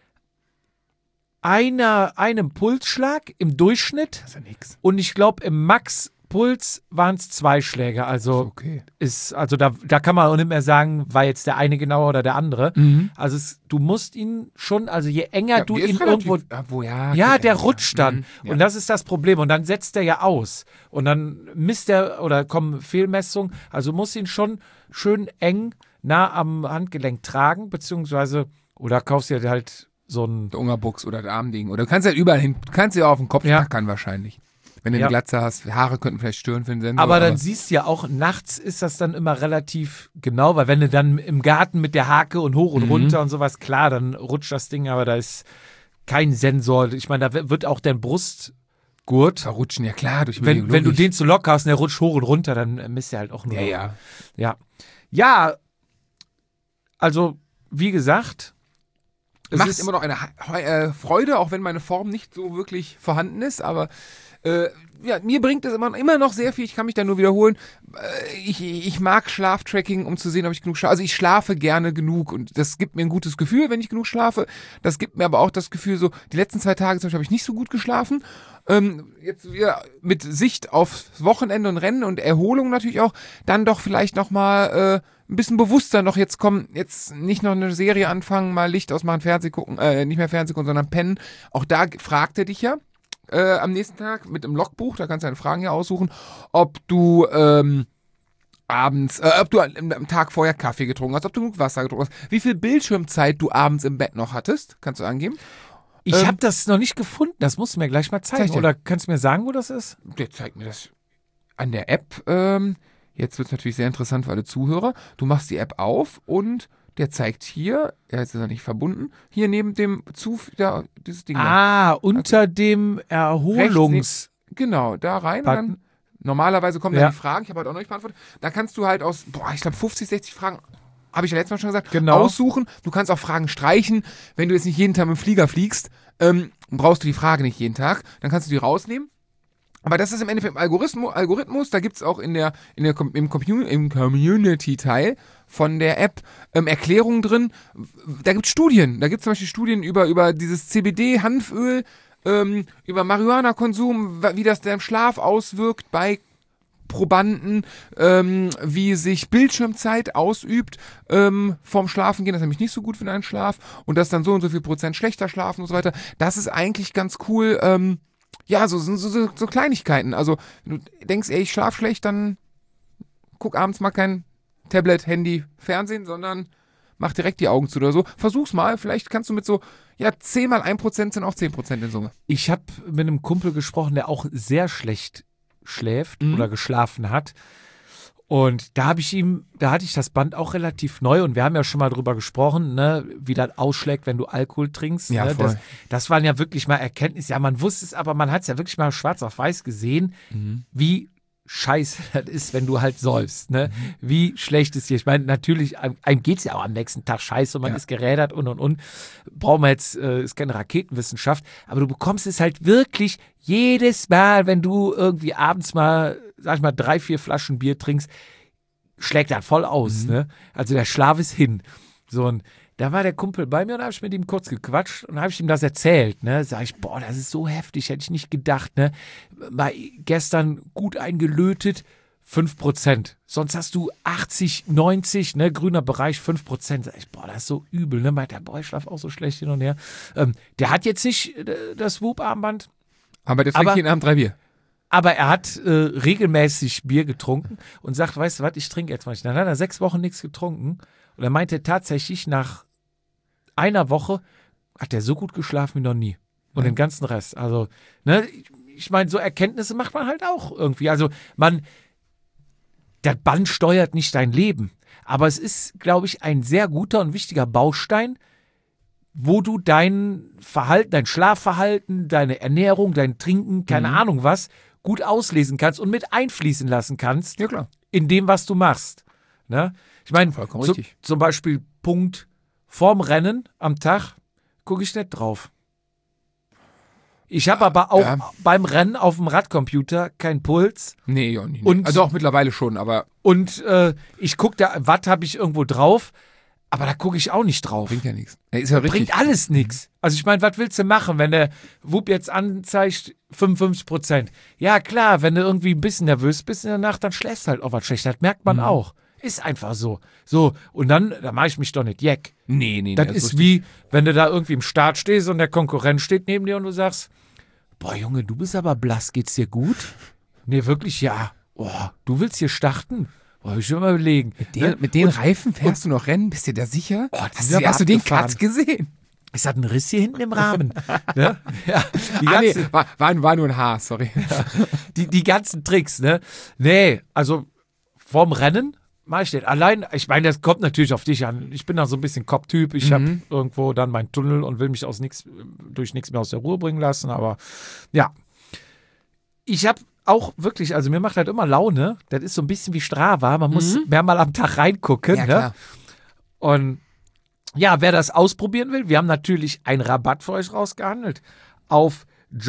einem Pulsschlag im Durchschnitt. Das ist ja nix. Und ich glaube, im Max-Puls waren es 2 Schläge. Also, Okay. da kann man auch nicht mehr sagen, war jetzt der eine genauer oder der andere. Also du musst ihn schon, also je enger du ihn irgendwo... der rutscht dann. Ja. Und das ist das Problem. Und dann setzt er ja aus. Und dann misst er oder kommen Fehlmessungen. Also muss ihn schon schön eng nah am Handgelenk tragen, beziehungsweise, oder kaufst dir halt so ein... Der Ungerbuchs oder der Armding. Oder du kannst ja überall hin, du kannst ja auf den Kopf tackern wahrscheinlich. Wenn du eine Glatze hast, Haare könnten vielleicht stören für den Sensor. Aber dann siehst du ja auch, nachts ist das dann immer relativ genau, weil wenn du dann im Garten mit der Hake und hoch und runter und sowas, klar, dann rutscht das Ding, aber da ist kein Sensor. Ich meine, da wird auch dein Brustgurt verrutschen, ja klar, durch wenn du den zu locker hast und der rutscht hoch und runter, dann misst er halt auch nur. Ja, also, wie gesagt, es macht ist immer noch eine Freude, auch wenn meine Form nicht so wirklich vorhanden ist, aber mir bringt es immer noch sehr viel, ich kann mich da nur wiederholen. Ich mag Schlaftracking, um zu sehen, ob ich genug schlafe. Also ich schlafe gerne genug und das gibt mir ein gutes Gefühl, wenn ich genug schlafe. Das gibt mir aber auch das Gefühl, so die letzten 2 Tage zum Beispiel habe ich nicht so gut geschlafen. Jetzt wieder mit Sicht aufs Wochenende und Rennen und Erholung natürlich auch, dann doch vielleicht nochmal ein bisschen bewusster noch jetzt nicht noch eine Serie anfangen, mal Licht ausmachen, Fernsehen gucken, nicht mehr Fernsehen gucken, sondern pennen. Auch da fragt er dich ja am nächsten Tag mit dem Logbuch, da kannst du deine Fragen ja aussuchen, ob du abends, ob du am Tag vorher Kaffee getrunken hast, ob du genug Wasser getrunken hast, wie viel Bildschirmzeit du abends im Bett noch hattest, kannst du angeben. Ich habe das noch nicht gefunden, das musst du mir gleich mal zeigen. Oder kannst du mir sagen, wo das ist? Der zeigt mir das an der App. Jetzt wird es natürlich sehr interessant für alle Zuhörer. Du machst die App auf und der zeigt hier, jetzt ist er nicht verbunden, hier neben dem dieses Ding. Unter dem Genau, da rein. Und dann, normalerweise kommen dann die Fragen, ich habe heute auch noch nicht beantwortet. Da kannst du halt aus, ich glaube 50, 60 Fragen, habe ich ja letztes Mal schon gesagt, aussuchen. Du kannst auch Fragen streichen. Wenn du jetzt nicht jeden Tag mit dem Flieger fliegst, brauchst du die Frage nicht jeden Tag. Dann kannst du die rausnehmen. Aber das ist im Endeffekt im Algorithmus, da gibt es auch im Community-Teil von der App Erklärungen drin. Da gibt es Studien. Da gibt es zum Beispiel Studien über dieses CBD-Hanföl, über Marihuana-Konsum, wie das deinem Schlaf auswirkt bei Probanden, wie sich Bildschirmzeit ausübt vorm Schlafengehen. Das ist nämlich nicht so gut für deinen Schlaf und dass dann so und so viel Prozent schlechter schlafen und so weiter. Das ist eigentlich ganz cool. So Kleinigkeiten. Also, wenn du denkst, ey, ich schlaf schlecht, dann guck abends mal kein Tablet, Handy, Fernsehen, sondern mach direkt die Augen zu oder so. Versuch's mal, vielleicht kannst du mit so, 10 mal 1% sind auch 10% in Summe. Ich habe mit einem Kumpel gesprochen, der auch sehr schlecht schläft oder geschlafen hat. Und da hatte ich das Band auch relativ neu und wir haben ja schon mal drüber gesprochen, ne, wie das ausschlägt, wenn du Alkohol trinkst. Ja, ne? voll. Das waren ja wirklich mal Erkenntnisse. Ja, man wusste es, aber man hat es ja wirklich mal schwarz auf weiß gesehen, wie scheiße das ist, wenn du halt säufst, ne? Wie schlecht ist hier. Ich meine, natürlich, einem geht es ja auch am nächsten Tag scheiße und man ist gerädert und. Brauchen wir jetzt, ist keine Raketenwissenschaft, aber du bekommst es halt wirklich jedes Mal, wenn du irgendwie abends mal, sag ich mal, 3, 4 Flaschen Bier trinkst, schlägt das voll aus, ne? Also der Schlaf ist hin. So, und da war der Kumpel bei mir und da habe ich mit ihm kurz gequatscht und habe ich ihm das erzählt, ne? Sag ich, boah, das ist so heftig, hätte ich nicht gedacht, ne? Mal gestern gut eingelötet, 5%. Sonst hast du 80, 90, ne? Grüner Bereich, 5%. Sag ich, boah, das ist so übel, ne? Meint er, boah, ich schlafe auch so schlecht hin und her. Der hat jetzt nicht das Whoop-Armband. Aber der trinkt jeden Abend 3 Bier. Aber er hat regelmäßig Bier getrunken und sagt, weißt du was, ich trinke jetzt mal nicht. Dann hat er 6 Wochen nichts getrunken und er meinte tatsächlich, nach einer Woche hat er so gut geschlafen wie noch nie. Und den ganzen Rest. Also, ne, ich meine, so Erkenntnisse macht man halt auch irgendwie. Also, der Band steuert nicht dein Leben. Aber es ist, glaube ich, ein sehr guter und wichtiger Baustein, wo du dein Verhalten, dein Schlafverhalten, deine Ernährung, dein Trinken, keine Ahnung was, gut auslesen kannst und mit einfließen lassen kannst. Ja, klar. In dem, was du machst. Ne? Ich meine, Vollkommen richtig. Zum Beispiel Punkt vorm Rennen am Tag gucke ich nicht drauf. Ich habe aber auch beim Rennen auf dem Radcomputer keinen Puls. Nee, ja, nicht. Und, also auch mittlerweile schon, aber. Und ich gucke da, Watt habe ich irgendwo drauf, aber da gucke ich auch nicht drauf. Bringt ja nichts. Ist ja richtig. Bringt alles nichts. Also ich meine, was willst du machen, wenn der Whoop jetzt anzeigt 55%? Ja klar, wenn du irgendwie ein bisschen nervös bist in der Nacht, dann schläfst du halt auch was schlecht. Das merkt man auch. Ist einfach so. So, und dann, da mache ich mich doch nicht jeck. Nee. Das ist wie, wenn du da irgendwie im Start stehst und der Konkurrent steht neben dir und du sagst, boah Junge, du bist aber blass, geht's dir gut? Nee, wirklich, ja. Oh, du willst hier starten? Boah, ich will mal überlegen. Mit den Reifen fährst du noch Rennen? Bist du da sicher? Oh, Hast du den Cut gesehen? Es hat einen Riss hier hinten im Rahmen. Ne? Ja, war nur ein Haar, sorry. Die ganzen Tricks, ne? Nee, also vorm Rennen mache ich den. Allein, ich meine, das kommt natürlich auf dich an. Ich bin da so ein bisschen Cop-Typ. Ich habe irgendwo dann meinen Tunnel und will mich durch nichts mehr aus der Ruhe bringen lassen. Aber ja, ich habe auch wirklich, also mir macht halt immer Laune. Das ist so ein bisschen wie Strava. Man muss mehrmal am Tag reingucken. Ja, klar. Ne? Und ja, wer das ausprobieren will, wir haben natürlich einen Rabatt für euch rausgehandelt. Auf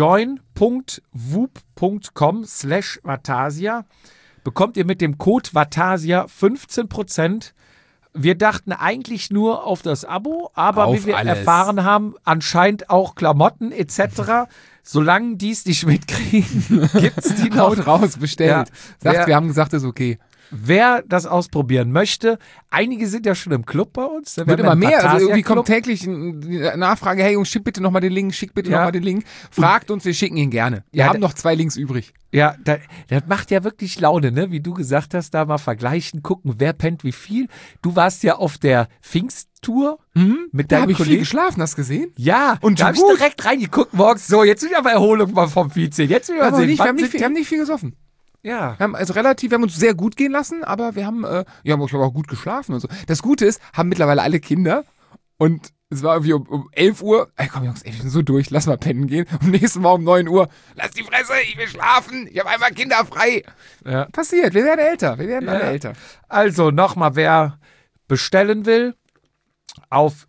join.whoop.com/Vatasia bekommt ihr mit dem Code Vatasia 15%. Wir dachten eigentlich nur auf das Abo, aber auf wie wir alles erfahren haben, anscheinend auch Klamotten etc. Solange die es nicht mitkriegen, gibt es die noch. Haut raus, bestellt. Ja, wir haben gesagt, ist okay. Wer das ausprobieren möchte, einige sind ja schon im Club bei uns. Wird immer mehr, also irgendwie kommt täglich eine Nachfrage, hey Jungs, schick bitte nochmal den Link, nochmal den Link. Fragt uns, wir schicken ihn gerne. Wir haben noch 2 Links übrig. Ja, das macht ja wirklich Laune, ne? Wie du gesagt hast, da mal vergleichen, gucken, wer pennt wie viel. Du warst ja auf der Pfingsttour mit deinem Kollegen. Kollegen. Viel geschlafen, hast du gesehen? Ja, und da habe ich direkt reingeguckt morgens. So, jetzt will ich aber Erholung mal vom Vize. Jetzt will ich mal sehen. Wir haben nicht viel gesoffen. Ja. Wir haben uns sehr gut gehen lassen, aber wir haben, ich habe auch gut geschlafen und so. Das Gute ist, haben mittlerweile alle Kinder und es war irgendwie um 11 Uhr, ey komm Jungs, ich bin so durch, lass mal pennen gehen. Am nächsten Morgen um 9 Uhr, lass die Fresse, ich will schlafen, ich habe einmal Kinder frei. Ja. Passiert, wir werden älter, alle älter. Also nochmal, wer bestellen will, auf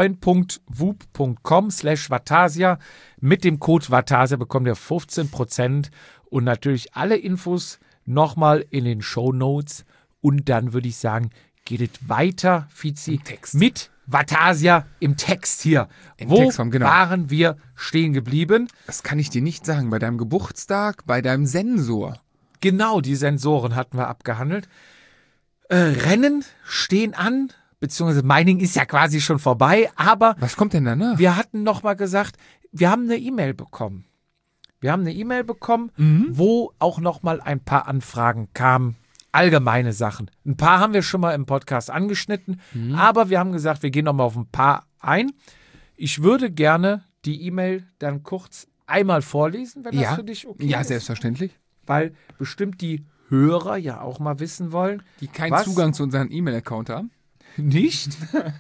join.whoop.com/Vatasia mit dem Code Vatasia bekommt ihr 15% und natürlich alle Infos nochmal in den Shownotes. Und dann würde ich sagen, geht es weiter, Fizi, mit Vatasia im Text hier. Wo waren wir stehen geblieben? Das kann ich dir nicht sagen. Bei deinem Geburtstag, bei deinem Sensor. Genau, die Sensoren hatten wir abgehandelt. Rennen stehen an, beziehungsweise Mining ist ja quasi schon vorbei, aber Was kommt denn danach? wir hatten noch mal gesagt, wir haben eine E-Mail bekommen. Wo auch noch mal ein paar Anfragen kamen. Allgemeine Sachen. Ein paar haben wir schon mal im Podcast angeschnitten, aber wir haben gesagt, wir gehen noch mal auf ein paar ein. Ich würde gerne die E-Mail dann kurz einmal vorlesen, wenn das für dich okay ist. Ja, selbstverständlich. Weil bestimmt die Hörer ja auch mal wissen wollen. Die keinen Zugang zu unserem E-Mail-Account haben. Nicht?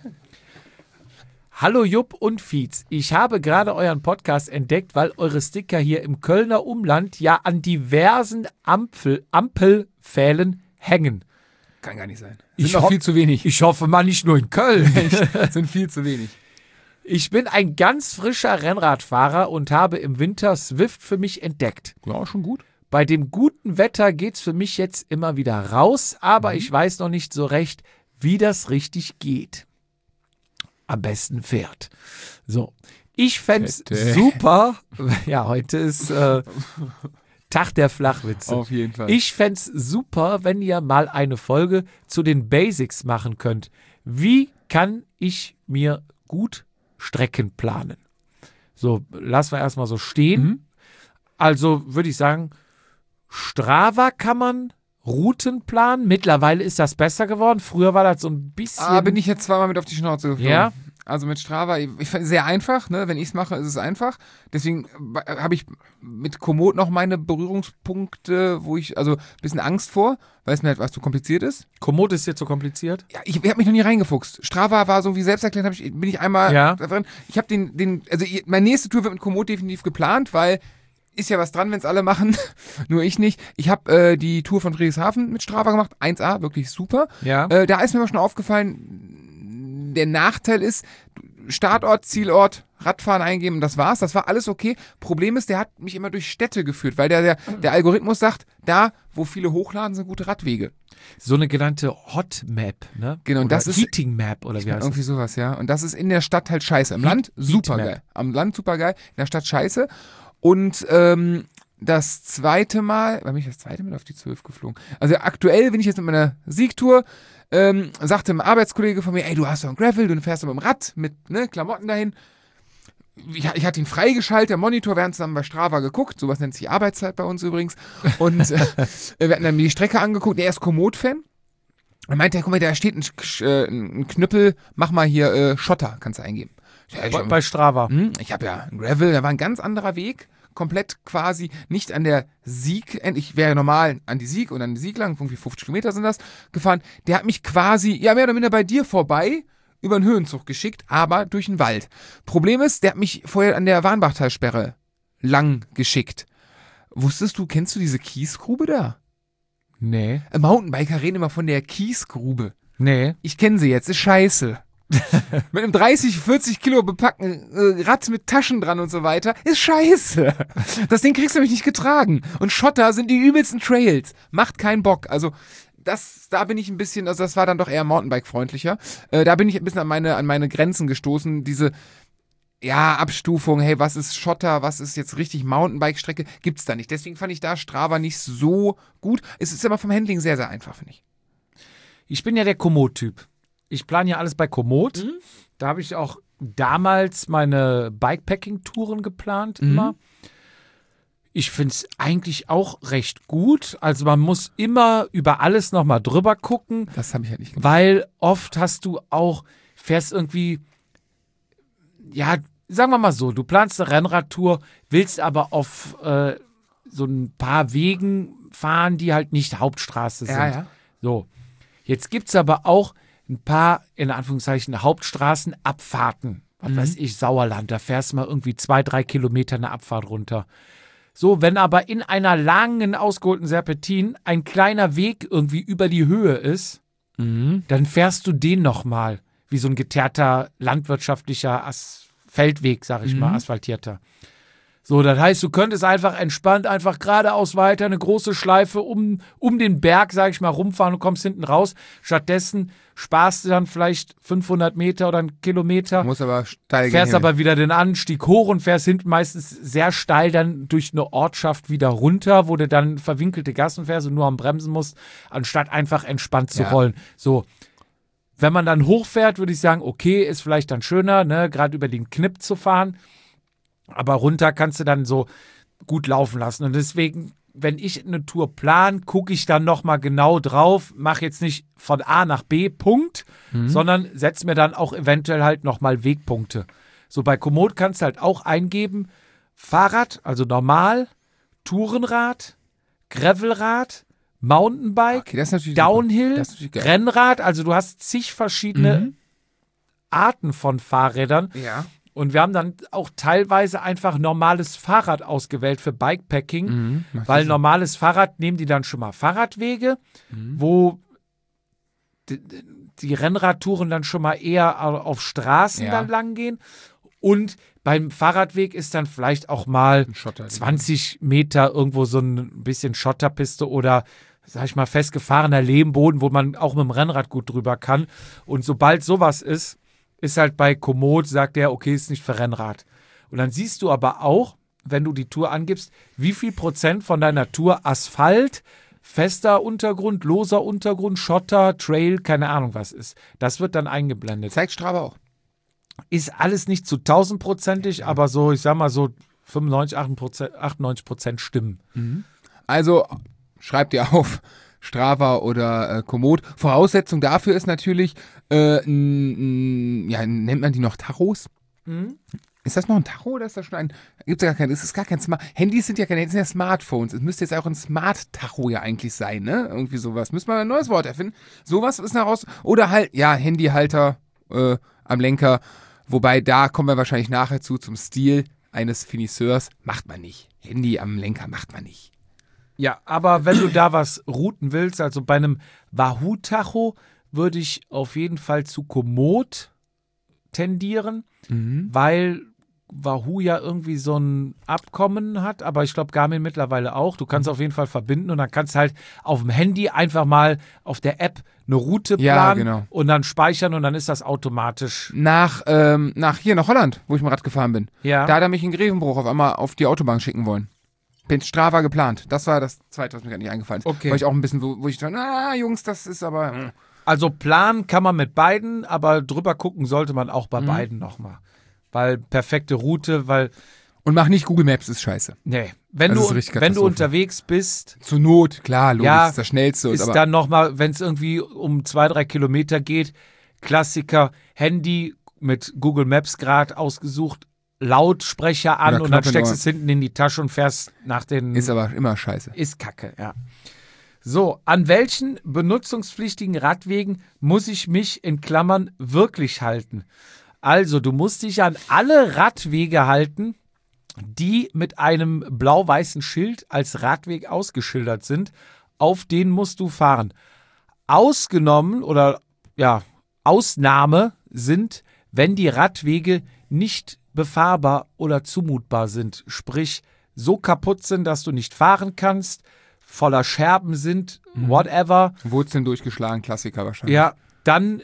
Hallo Jupp und Fietz, ich habe gerade euren Podcast entdeckt, weil eure Sticker hier im Kölner Umland ja an diversen Ampelpfählen hängen. Kann gar nicht sein. Ich Sind noch viel zu wenig. Ich hoffe mal nicht nur in Köln. Sind viel zu wenig. Ich bin ein ganz frischer Rennradfahrer und habe im Winter Zwift für mich entdeckt. Ja, schon gut. Bei dem guten Wetter geht's für mich jetzt immer wieder raus, aber ich weiß noch nicht so recht, wie das richtig geht. Am besten fährt. So, ich fänd's super. Ja, heute ist Tag der Flachwitze. Auf jeden Fall. Ich fänd's super, wenn ihr mal eine Folge zu den Basics machen könnt. Wie kann ich mir gut Strecken planen? So, lassen wir erstmal so stehen. Also würde ich sagen, Strava kann man Routen planen. Mittlerweile ist das besser geworden. Früher war das so ein bisschen... bin ich jetzt zweimal mit auf die Schnauze geflogen. Ja? Also mit Strava, ich finde es sehr einfach, ne? Wenn ich es mache, ist es einfach. Deswegen habe ich mit Komoot noch meine Berührungspunkte, wo ich, also ein bisschen Angst vor, weil es mir halt was zu kompliziert ist. Komoot ist jetzt so kompliziert? Ja, ich habe mich noch nie reingefuchst. Strava war so wie selbsterklärend, bin ich einmal drin. Ich habe meine nächste Tour wird mit Komoot definitiv geplant, weil ist ja was dran, wenn es alle machen, nur ich nicht. Ich habe die Tour von Friedrichshafen mit Strava gemacht, 1A, wirklich super. Ja. Da ist mir aber schon aufgefallen, der Nachteil ist, Startort, Zielort, Radfahren eingeben, das war's. Das war alles okay. Problem ist, der hat mich immer durch Städte geführt, weil der Algorithmus sagt, da, wo viele hochladen, sind gute Radwege. So eine genannte Hot Map, ne? Genau, und oder das ist Heating Map oder wie heißt irgendwie das? sowas, ja. Und das ist in der Stadt halt scheiße. Im Land super geil. Am Land super geil, in der Stadt scheiße. Und das zweite Mal, wann bin ich das zweite Mal auf die 12 geflogen? Also aktuell bin ich jetzt mit meiner Siegtour, sagte ein Arbeitskollege von mir, ey, du hast doch ein Gravel, du fährst doch mit dem Rad, mit Klamotten dahin. Ich hatte ihn freigeschaltet, der Monitor, wir haben zusammen bei Strava geguckt, sowas nennt sich Arbeitszeit bei uns übrigens. Und wir hatten dann die Strecke angeguckt, er ist Komoot-Fan. Und meinte, guck mal, da steht ein Knüppel, mach mal hier Schotter, kannst du eingeben. Bei Strava. Ich habe ja ein Gravel, da war ein ganz anderer Weg, komplett quasi nicht an der Sieg, ich wäre normal an die Sieg und an die Sieg lang, irgendwie 50 Kilometer sind das, gefahren. Der hat mich quasi, ja mehr oder minder bei dir vorbei, über einen Höhenzug geschickt, aber durch den Wald. Problem ist, der hat mich vorher an der Warnbachtalsperre lang geschickt. Kennst du diese Kiesgrube da? Nee. Mountainbiker reden immer von der Kiesgrube. Nee. Ich kenne sie jetzt, ist scheiße. Mit einem 30, 40 Kilo bepackten Rad mit Taschen dran und so weiter, ist scheiße. Das Ding kriegst du nämlich nicht getragen. Und Schotter sind die übelsten Trails. Macht keinen Bock. Also da bin ich ein bisschen, also das war dann doch eher Mountainbike-freundlicher. Da bin ich ein bisschen an meine Grenzen gestoßen. Diese Abstufung, hey, was ist Schotter, was ist jetzt richtig Mountainbike-Strecke, gibt's da nicht. Deswegen fand ich da Strava nicht so gut. Es ist aber vom Handling sehr, sehr einfach, finde ich. Ich bin ja der Komoot-Typ. Ich plane ja alles bei Komoot. Da habe ich auch damals meine Bikepacking-Touren geplant immer. Ich finde es eigentlich auch recht gut. Also man muss immer über alles nochmal drüber gucken. Das habe ich halt nicht gemacht. Weil oft fährst irgendwie, ja, sagen wir mal so, du planst eine Rennradtour, willst aber auf so ein paar Wegen fahren, die halt nicht Hauptstraße sind. Ja. So, jetzt gibt es aber auch ein paar, in Anführungszeichen, Hauptstraßenabfahrten. Was weiß ich, Sauerland, da fährst du mal irgendwie 2-3 Kilometer eine Abfahrt runter. So, wenn aber in einer langen, ausgeholten Serpentin ein kleiner Weg irgendwie über die Höhe ist, dann fährst du den nochmal, wie so ein geteerter landwirtschaftlicher Feldweg, sag ich mal, asphaltierter. So, das heißt, du könntest einfach entspannt, einfach geradeaus weiter eine große Schleife um den Berg, sag ich mal, rumfahren und kommst hinten raus. Stattdessen sparst du dann vielleicht 500 Meter oder einen Kilometer. Muss aber steil gehen. Fährst aber wieder den Anstieg hoch und fährst hinten meistens sehr steil dann durch eine Ortschaft wieder runter, wo du dann verwinkelte Gassen fährst und nur am Bremsen musst, anstatt einfach entspannt zu rollen. So. Wenn man dann hochfährt, würde ich sagen, okay, ist vielleicht dann schöner, ne, gerade über den Knipp zu fahren. Aber runter kannst du dann so gut laufen lassen. Und deswegen, wenn ich eine Tour plan, gucke ich dann nochmal genau drauf, mache jetzt nicht von A nach B, Punkt, sondern setze mir dann auch eventuell halt nochmal Wegpunkte. So bei Komoot kannst du halt auch eingeben, Fahrrad, also normal, Tourenrad, Gravelrad, Mountainbike, Okay, das ist natürlich Downhill, Das ist natürlich geil. Rennrad, also du hast zig verschiedene Arten von Fahrrädern. Ja. Und wir haben dann auch teilweise einfach normales Fahrrad ausgewählt für Bikepacking, weil normales Fahrrad nehmen die dann schon mal Fahrradwege, wo die Rennradtouren dann schon mal eher auf Straßen dann lang gehen. Und beim Fahrradweg ist dann vielleicht auch mal 20 Meter irgendwo so ein bisschen Schotterpiste oder, sag ich mal, festgefahrener Lehmboden, wo man auch mit dem Rennrad gut drüber kann. Und sobald sowas ist halt bei Komoot, sagt der, okay, ist nicht für Rennrad. Und dann siehst du aber auch, wenn du die Tour angibst, wie viel Prozent von deiner Tour Asphalt, fester Untergrund, loser Untergrund, Schotter, Trail, keine Ahnung was ist. Das wird dann eingeblendet. Zeigt Strava auch. Ist alles nicht zu 1000%ig, aber so, ich sag mal so 95, 98% stimmen. Also schreibt ihr auf Strava oder Komoot. Voraussetzung dafür ist natürlich, nennt man die noch Tachos? Ist das noch ein Tacho oder ist das schon ein, gibt's ja gar kein, es ist gar kein Smart, Handys sind ja keine, das sind ja Smartphones. Es müsste jetzt auch ein Smart-Tacho ja eigentlich sein, ne? Irgendwie sowas. Müssen wir ein neues Wort erfinden. Sowas ist daraus, oder halt, ja, Handyhalter am Lenker. Wobei, da kommen wir wahrscheinlich nachher zum Stil eines Finisseurs. Macht man nicht. Handy am Lenker macht man nicht. Ja, aber wenn du da was routen willst, also bei einem Wahoo-Tacho, würde ich auf jeden Fall zu Komoot tendieren, weil Wahoo ja irgendwie so ein Abkommen hat, aber ich glaube Garmin mittlerweile auch. Du kannst auf jeden Fall verbinden und dann kannst du halt auf dem Handy einfach mal auf der App eine Route planen und dann speichern und dann ist das automatisch. Nach Holland, wo ich mal Rad gefahren bin. Ja. Da hat er mich in Grevenbruch auf einmal auf die Autobahn schicken wollen. Bin Strava geplant. Das war das Zweite, was mir gar nicht eingefallen ist. Okay. Weil ich auch ein bisschen, wo ich dachte, Jungs, das ist aber... Also planen kann man mit beiden, aber drüber gucken sollte man auch bei beiden nochmal. Weil perfekte Route, weil... Und mach nicht Google Maps, ist scheiße. Nee, wenn du unterwegs bist... Zur Not, klar, logisch, ist das Schnellste. Ist dann nochmal, wenn es irgendwie um 2-3 Kilometer geht, Klassiker, Handy mit Google Maps gerade ausgesucht, Lautsprecher an und dann steckst du es hinten in die Tasche und fährst nach den... Ist aber immer scheiße. Ist kacke, ja. So, an welchen benutzungspflichtigen Radwegen muss ich mich in Klammern wirklich halten? Also, du musst dich an alle Radwege halten, die mit einem blau-weißen Schild als Radweg ausgeschildert sind. Auf denen musst du fahren. Ausgenommen oder ja, Ausnahme sind, wenn die Radwege nicht befahrbar oder zumutbar sind. Sprich, so kaputt sind, dass du nicht fahren kannst, voller Scherben sind, whatever. Wurzeln durchgeschlagen, Klassiker wahrscheinlich. Ja, dann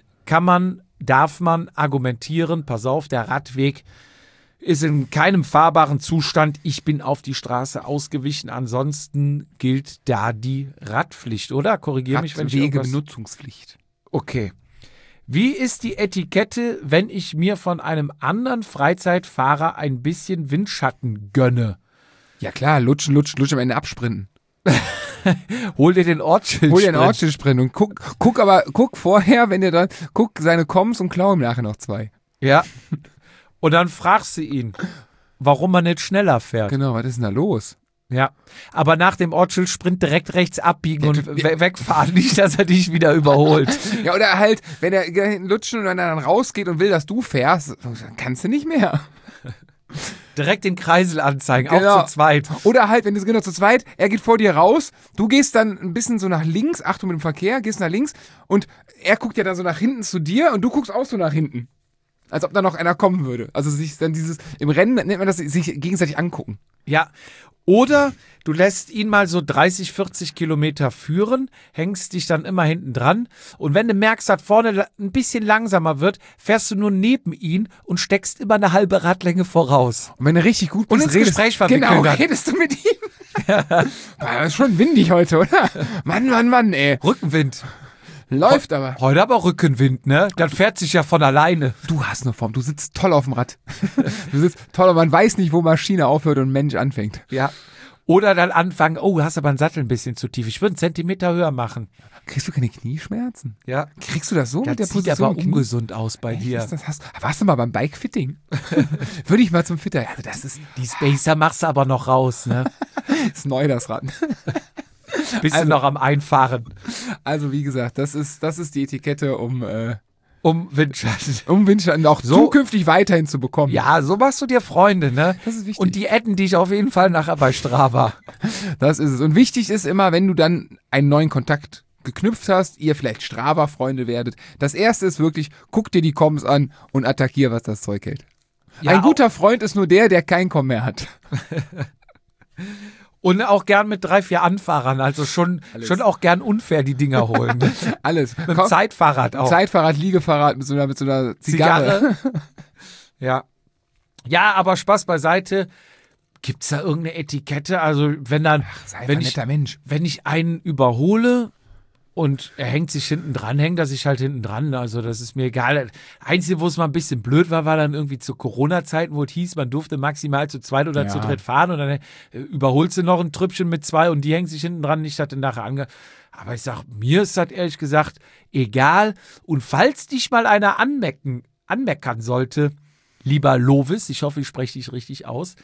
darf man argumentieren, pass auf, der Radweg ist in keinem fahrbaren Zustand, ich bin auf die Straße ausgewichen, ansonsten gilt da die Radpflicht, oder? Korrigiere mich, wenn ich irgendwas... Radwegebenutzungspflicht. Okay. Wie ist die Etikette, wenn ich mir von einem anderen Freizeitfahrer ein bisschen Windschatten gönne? Ja klar, lutschen, am Ende absprinten. Hol dir den Ortsschild. Und guck vorher, wenn ihr dann, guck seine Koms und klau ihm nachher noch 2. Ja. Und dann fragst du ihn, warum man nicht schneller fährt. Genau, was ist denn da los? Ja, aber nach dem Ortsschild-Sprint direkt rechts abbiegen und wegfahren, nicht, dass er dich wieder überholt. Ja, oder halt, wenn er hinten lutschen und dann rausgeht und will, dass du fährst, dann kannst du nicht mehr. Direkt den Kreisel anzeigen, genau. Auch zu zweit. Oder halt, wenn du genau zu zweit, er geht vor dir raus, du gehst dann ein bisschen so nach links, Achtung mit dem Verkehr, gehst nach links und er guckt ja dann so nach hinten zu dir und du guckst auch so nach hinten. Als ob da noch einer kommen würde. Also sich dann im Rennen nennt man das, sich gegenseitig angucken. Ja, oder du lässt ihn mal so 30, 40 Kilometer führen, hängst dich dann immer hinten dran und wenn du merkst, dass vorne ein bisschen langsamer wird, fährst du nur neben ihn und steckst immer eine halbe Radlänge voraus. Und wenn du richtig gut bist, und ins Gespräch verwickeln. Genau, redest du mit ihm. Das ist schon windig heute, oder? Mann, ey. Rückenwind. Läuft aber. Heute aber Rückenwind, ne? Das fährt sich ja von alleine. Du hast eine Form, du sitzt toll auf dem Rad. Du sitzt toll, aber man weiß nicht, wo Maschine aufhört und Mensch anfängt. Ja. Oder dann anfangen, oh, du hast aber einen Sattel ein bisschen zu tief. Ich würde einen Zentimeter höher machen. Kriegst du keine Knieschmerzen? Ja. Kriegst du das so mit der sieht Position? Aber ungesund aus bei dir. Warst du mal beim Bike-Fitting? Würde ich mal zum Fitter. Also das ist die Spacer machst du aber noch raus, ne? Ist neu, das Rad. Bist du noch am Einfahren? Also wie gesagt, das ist die Etikette, um Windschatten. Um Windschatten auch so, zukünftig weiterhin zu bekommen. Ja, so machst du dir Freunde, ne? Das ist wichtig. Und die adden dich auf jeden Fall nachher bei Strava. Das ist es. Und wichtig ist immer, wenn du dann einen neuen Kontakt geknüpft hast, ihr vielleicht Strava-Freunde werdet. Das erste ist wirklich, guck dir die Comms an und attackier, was das Zeug hält. Ja, ein guter Freund ist nur der kein Com mehr hat. Und auch gern mit 3, 4 Anfahrern, also schon auch gern unfair die Dinger holen. Alles. Mit dem Zeitfahrrad auch. Zeitfahrrad, Liegefahrrad mit so einer Zigarre. Ja. Ja, aber Spaß beiseite. Gibt's da irgendeine Etikette? Also wenn ich einen überhole und er hängt sich hinten dran, hängt er sich halt hinten dran. Also das ist mir egal. Einzige, wo es mal ein bisschen blöd war dann irgendwie zu Corona-Zeiten, wo es hieß, man durfte maximal zu zweit oder zu dritt fahren und dann überholst du noch ein Trüppchen mit 2 und die hängt sich hinten dran. Ich hatte nachher aber ich sag, mir ist das ehrlich gesagt egal. Und falls dich mal einer anmeckern sollte, lieber Lovis, ich hoffe, ich spreche dich richtig aus,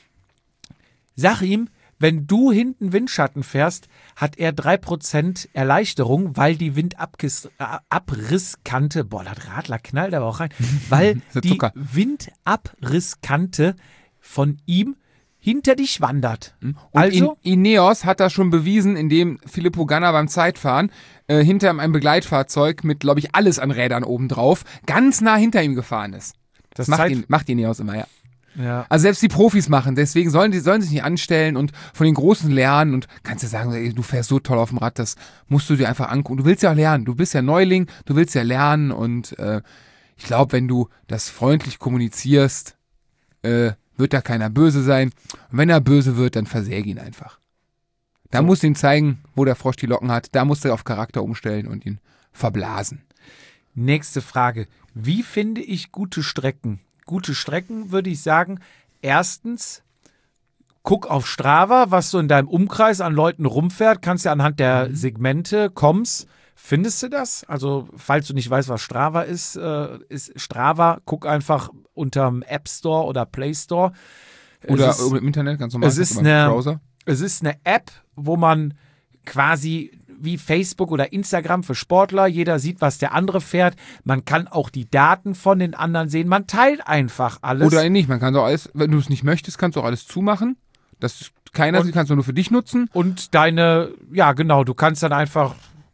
sag ihm, wenn du hinten Windschatten fährst, hat er 3% Erleichterung, weil die Windabrrisskante, das Radler knallt aber auch rein, weil die Windabrrisskante von ihm hinter dich wandert. Und also, Ineos hat das schon bewiesen, indem Filippo Ganna beim Zeitfahren hinter einem Begleitfahrzeug mit, glaube ich, alles an Rädern obendrauf ganz nah hinter ihm gefahren ist. Das macht Ineos immer, ja. Ja. Also selbst die Profis machen, deswegen sollen sich nicht anstellen und von den Großen lernen und kannst dir sagen, ey, du fährst so toll auf dem Rad, das musst du dir einfach angucken. Du willst ja auch lernen, du bist ja Neuling, du willst ja lernen und ich glaube, wenn du das freundlich kommunizierst, wird da keiner böse sein. Und wenn er böse wird, dann versäge ihn einfach. Da musst du ihm zeigen, wo der Frosch die Locken hat, da musst du auf Charakter umstellen und ihn verblasen. Nächste Frage, wie finde ich gute Strecken? Gute Strecken würde ich sagen, erstens, guck auf Strava, was so in deinem Umkreis an Leuten rumfährt, kannst ja anhand der Segmente, findest du das? Also, falls du nicht weißt, was Strava ist Strava, guck einfach unterm App Store oder Play Store. Oder im Internet, ganz normal. Es ist eine App, wo man quasi wie Facebook oder Instagram für Sportler. Jeder sieht, was der andere fährt. Man kann auch die Daten von den anderen sehen. Man teilt einfach alles. Oder nicht. Man kann doch alles, wenn du es nicht möchtest, kannst du auch alles zumachen. Das keiner sieht, kannst du nur für dich nutzen. Und du kannst dann einfach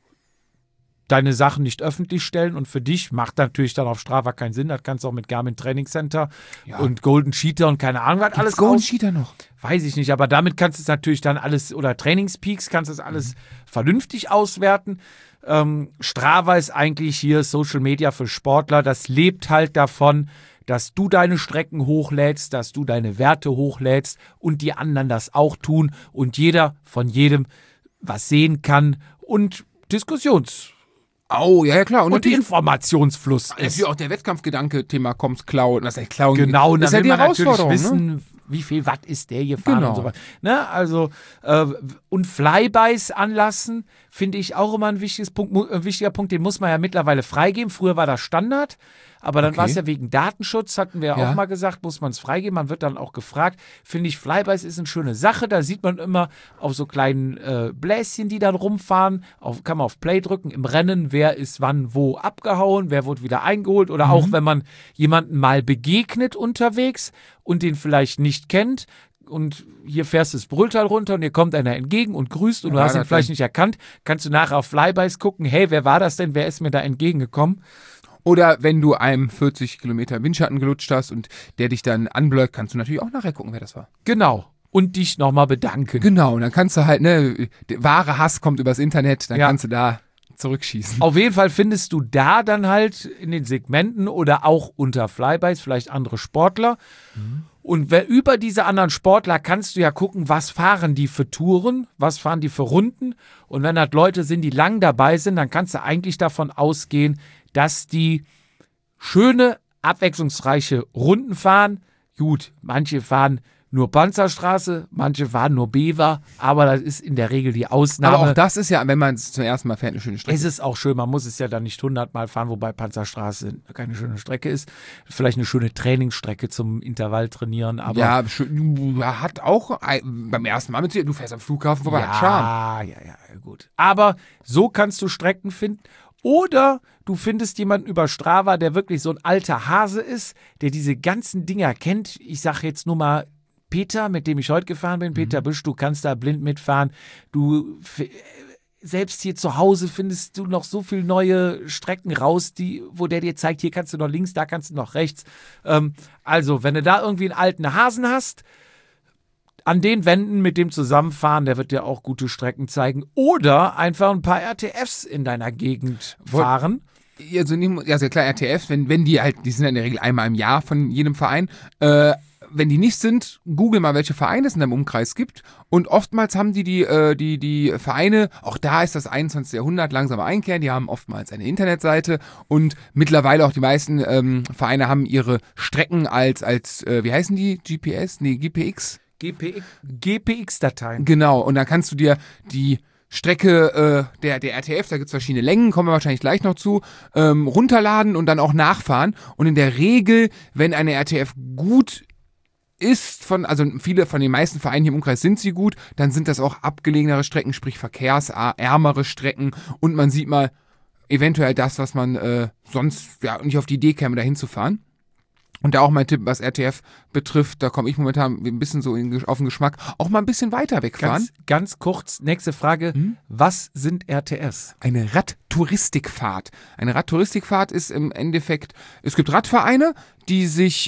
deine Sachen nicht öffentlich stellen und für dich macht natürlich dann auf Strava keinen Sinn. Das kannst du auch mit Garmin Training Center und Golden Cheetah und keine Ahnung, was alles Golden Cheetah noch? Weiß ich nicht, aber damit kannst du es natürlich dann alles, oder Trainingspeaks, kannst du es alles vernünftig auswerten. Strava ist eigentlich hier Social Media für Sportler. Das lebt halt davon, dass du deine Strecken hochlädst, dass du deine Werte hochlädst und die anderen das auch tun und jeder von jedem was sehen kann und Oh, ja, klar. Und Informationsfluss ist. Natürlich auch der Wettkampfgedanke, Thema Comms Cloud, was heißt Cloud? Genau, das dann ist ja die will man natürlich Herausforderung, wissen, ne? wie viel Watt ist der gefahren und so weiter. Ne? Also, und Flybys anlassen, finde ich auch immer ein wichtiger Punkt, den muss man ja mittlerweile freigeben. Früher war das Standard, aber dann war es ja wegen Datenschutz, hatten wir ja auch mal gesagt, muss man es freigeben. Man wird dann auch gefragt. Finde ich, Flybys ist eine schöne Sache. Da sieht man immer auf so kleinen Bläschen, die dann rumfahren. Kann man auf Play drücken im Rennen, wer ist wann wo abgehauen, wer wurde wieder eingeholt. Oder auch, wenn man jemanden mal begegnet unterwegs und den vielleicht nicht kennt, und hier fährst du das Brülltal runter und hier kommt einer entgegen und grüßt und du hast ihn vielleicht nicht erkannt, kannst du nachher auf Flybys gucken, hey, wer war das denn, wer ist mir da entgegengekommen? Oder wenn du einem 40 Kilometer Windschatten gelutscht hast und der dich dann anblöckt, kannst du natürlich auch nachher gucken, wer das war. Genau. Und dich nochmal bedanken. Genau, und dann kannst du halt, der wahre Hass kommt übers Internet, dann kannst du da zurückschießen. Auf jeden Fall findest du da dann halt in den Segmenten oder auch unter Flybys vielleicht andere Sportler. Und über diese anderen Sportler kannst du ja gucken, was fahren die für Touren, was fahren die für Runden. Und wenn das Leute sind, die lang dabei sind, dann kannst du eigentlich davon ausgehen, dass die schöne, abwechslungsreiche Runden fahren. Gut, manche fahren nur Panzerstraße, manche fahren nur Bever, aber das ist in der Regel die Ausnahme. Aber auch das ist ja, wenn man es zum ersten Mal fährt, eine schöne Strecke. Es ist auch schön, man muss es ja dann nicht 100-mal fahren, wobei Panzerstraße keine schöne Strecke ist. Vielleicht eine schöne Trainingsstrecke zum Intervall trainieren, aber... Ja, hat auch beim ersten Mal mit dir, du fährst am Flughafen vorbei, hat Charme. Ja, gut. Aber so kannst du Strecken finden. Oder du findest jemanden über Strava, der wirklich so ein alter Hase ist, der diese ganzen Dinger kennt. Ich sage jetzt nur mal Peter, mit dem ich heute gefahren bin, Peter Büsch, du kannst da blind mitfahren. Selbst hier zu Hause findest du noch so viele neue Strecken raus, wo der dir zeigt, hier kannst du noch links, da kannst du noch rechts. Also, wenn du da irgendwie einen alten Hasen hast, an den Wänden mit dem zusammenfahren, der wird dir auch gute Strecken zeigen. Oder einfach ein paar RTFs in deiner Gegend fahren. Also klar, RTFs, wenn die halt, die sind ja in der Regel einmal im Jahr von jedem Verein, wenn die nicht sind, google mal, welche Vereine es in deinem Umkreis gibt. Und oftmals haben die Vereine, auch da ist das 21. Jahrhundert langsam einkehren, die haben oftmals eine Internetseite und mittlerweile auch die meisten Vereine haben ihre Strecken als wie heißen die? GPS? Nee, GPX? GPX-Dateien. Genau, und dann kannst du dir die Strecke der RTF, da gibt es verschiedene Längen, kommen wir wahrscheinlich gleich noch zu, runterladen und dann auch nachfahren. Und in der Regel, wenn eine RTF gut ist, viele von den meisten Vereinen hier im Umkreis sind sie gut, dann sind das auch abgelegenere Strecken, sprich verkehrsärmere Strecken und man sieht mal eventuell das, was man sonst nicht auf die Idee käme, da hinzufahren. Und da auch mein Tipp, was RTF betrifft, da komme ich momentan ein bisschen so auf den Geschmack, auch mal ein bisschen weiter wegfahren. Ganz kurz, nächste Frage. Was sind RTFs? Eine Radtouristikfahrt. Eine Radtouristikfahrt ist im Endeffekt, es gibt Radvereine, die sich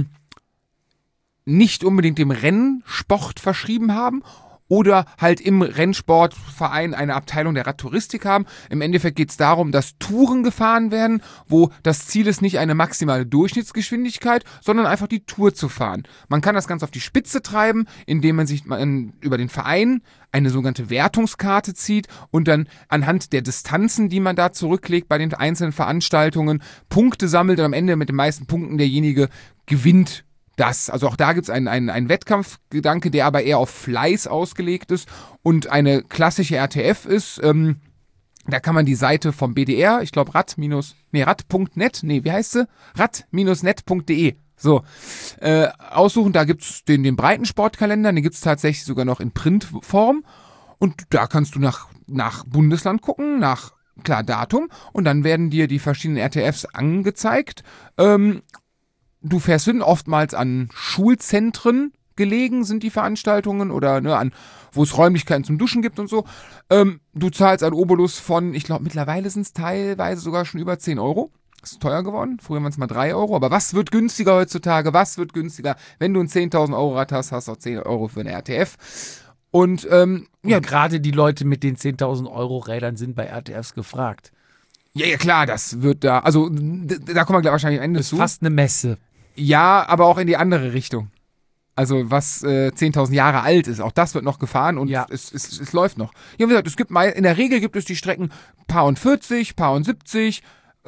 nicht unbedingt dem Rennsport verschrieben haben oder halt im Rennsportverein eine Abteilung der Radtouristik haben. Im Endeffekt geht es darum, dass Touren gefahren werden, wo das Ziel ist nicht eine maximale Durchschnittsgeschwindigkeit, sondern einfach die Tour zu fahren. Man kann das Ganze auf die Spitze treiben, indem man sich über den Verein eine sogenannte Wertungskarte zieht und dann anhand der Distanzen, die man da zurücklegt bei den einzelnen Veranstaltungen, Punkte sammelt und am Ende mit den meisten Punkten derjenige gewinnt. Also auch da gibt es einen Wettkampfgedanke, der aber eher auf Fleiß ausgelegt ist und eine klassische RTF ist, da kann man die Seite vom BDR, ich glaube rad.net, wie heißt sie? rad-net.de aussuchen, da gibt es den Breitensportkalender, den gibt es tatsächlich sogar noch in Printform und da kannst du nach Bundesland gucken, nach Datum und dann werden dir die verschiedenen RTFs angezeigt. Du fährst hin, oftmals an Schulzentren gelegen sind die Veranstaltungen oder wo es Räumlichkeiten zum Duschen gibt und so. Du zahlst einen Obolus von, ich glaube mittlerweile sind es teilweise sogar schon über 10 Euro. Das ist teuer geworden, früher waren es mal 3 Euro. Aber was wird günstiger heutzutage? Was wird günstiger? Wenn du ein 10.000 Euro Rad hast, hast du auch 10 Euro für eine RTF. Und gerade die Leute mit den 10.000 Euro Rädern sind bei RTFs gefragt. Ja, klar, das wird da, also da kommen wir wahrscheinlich am Ende zu. Das ist fast eine Messe. Ja, aber auch in die andere Richtung. Also was 10.000 Jahre alt ist, auch das wird noch gefahren und es läuft noch. Ja, wie gesagt, in der Regel gibt es die Strecken Paar und 40, Paar und 70,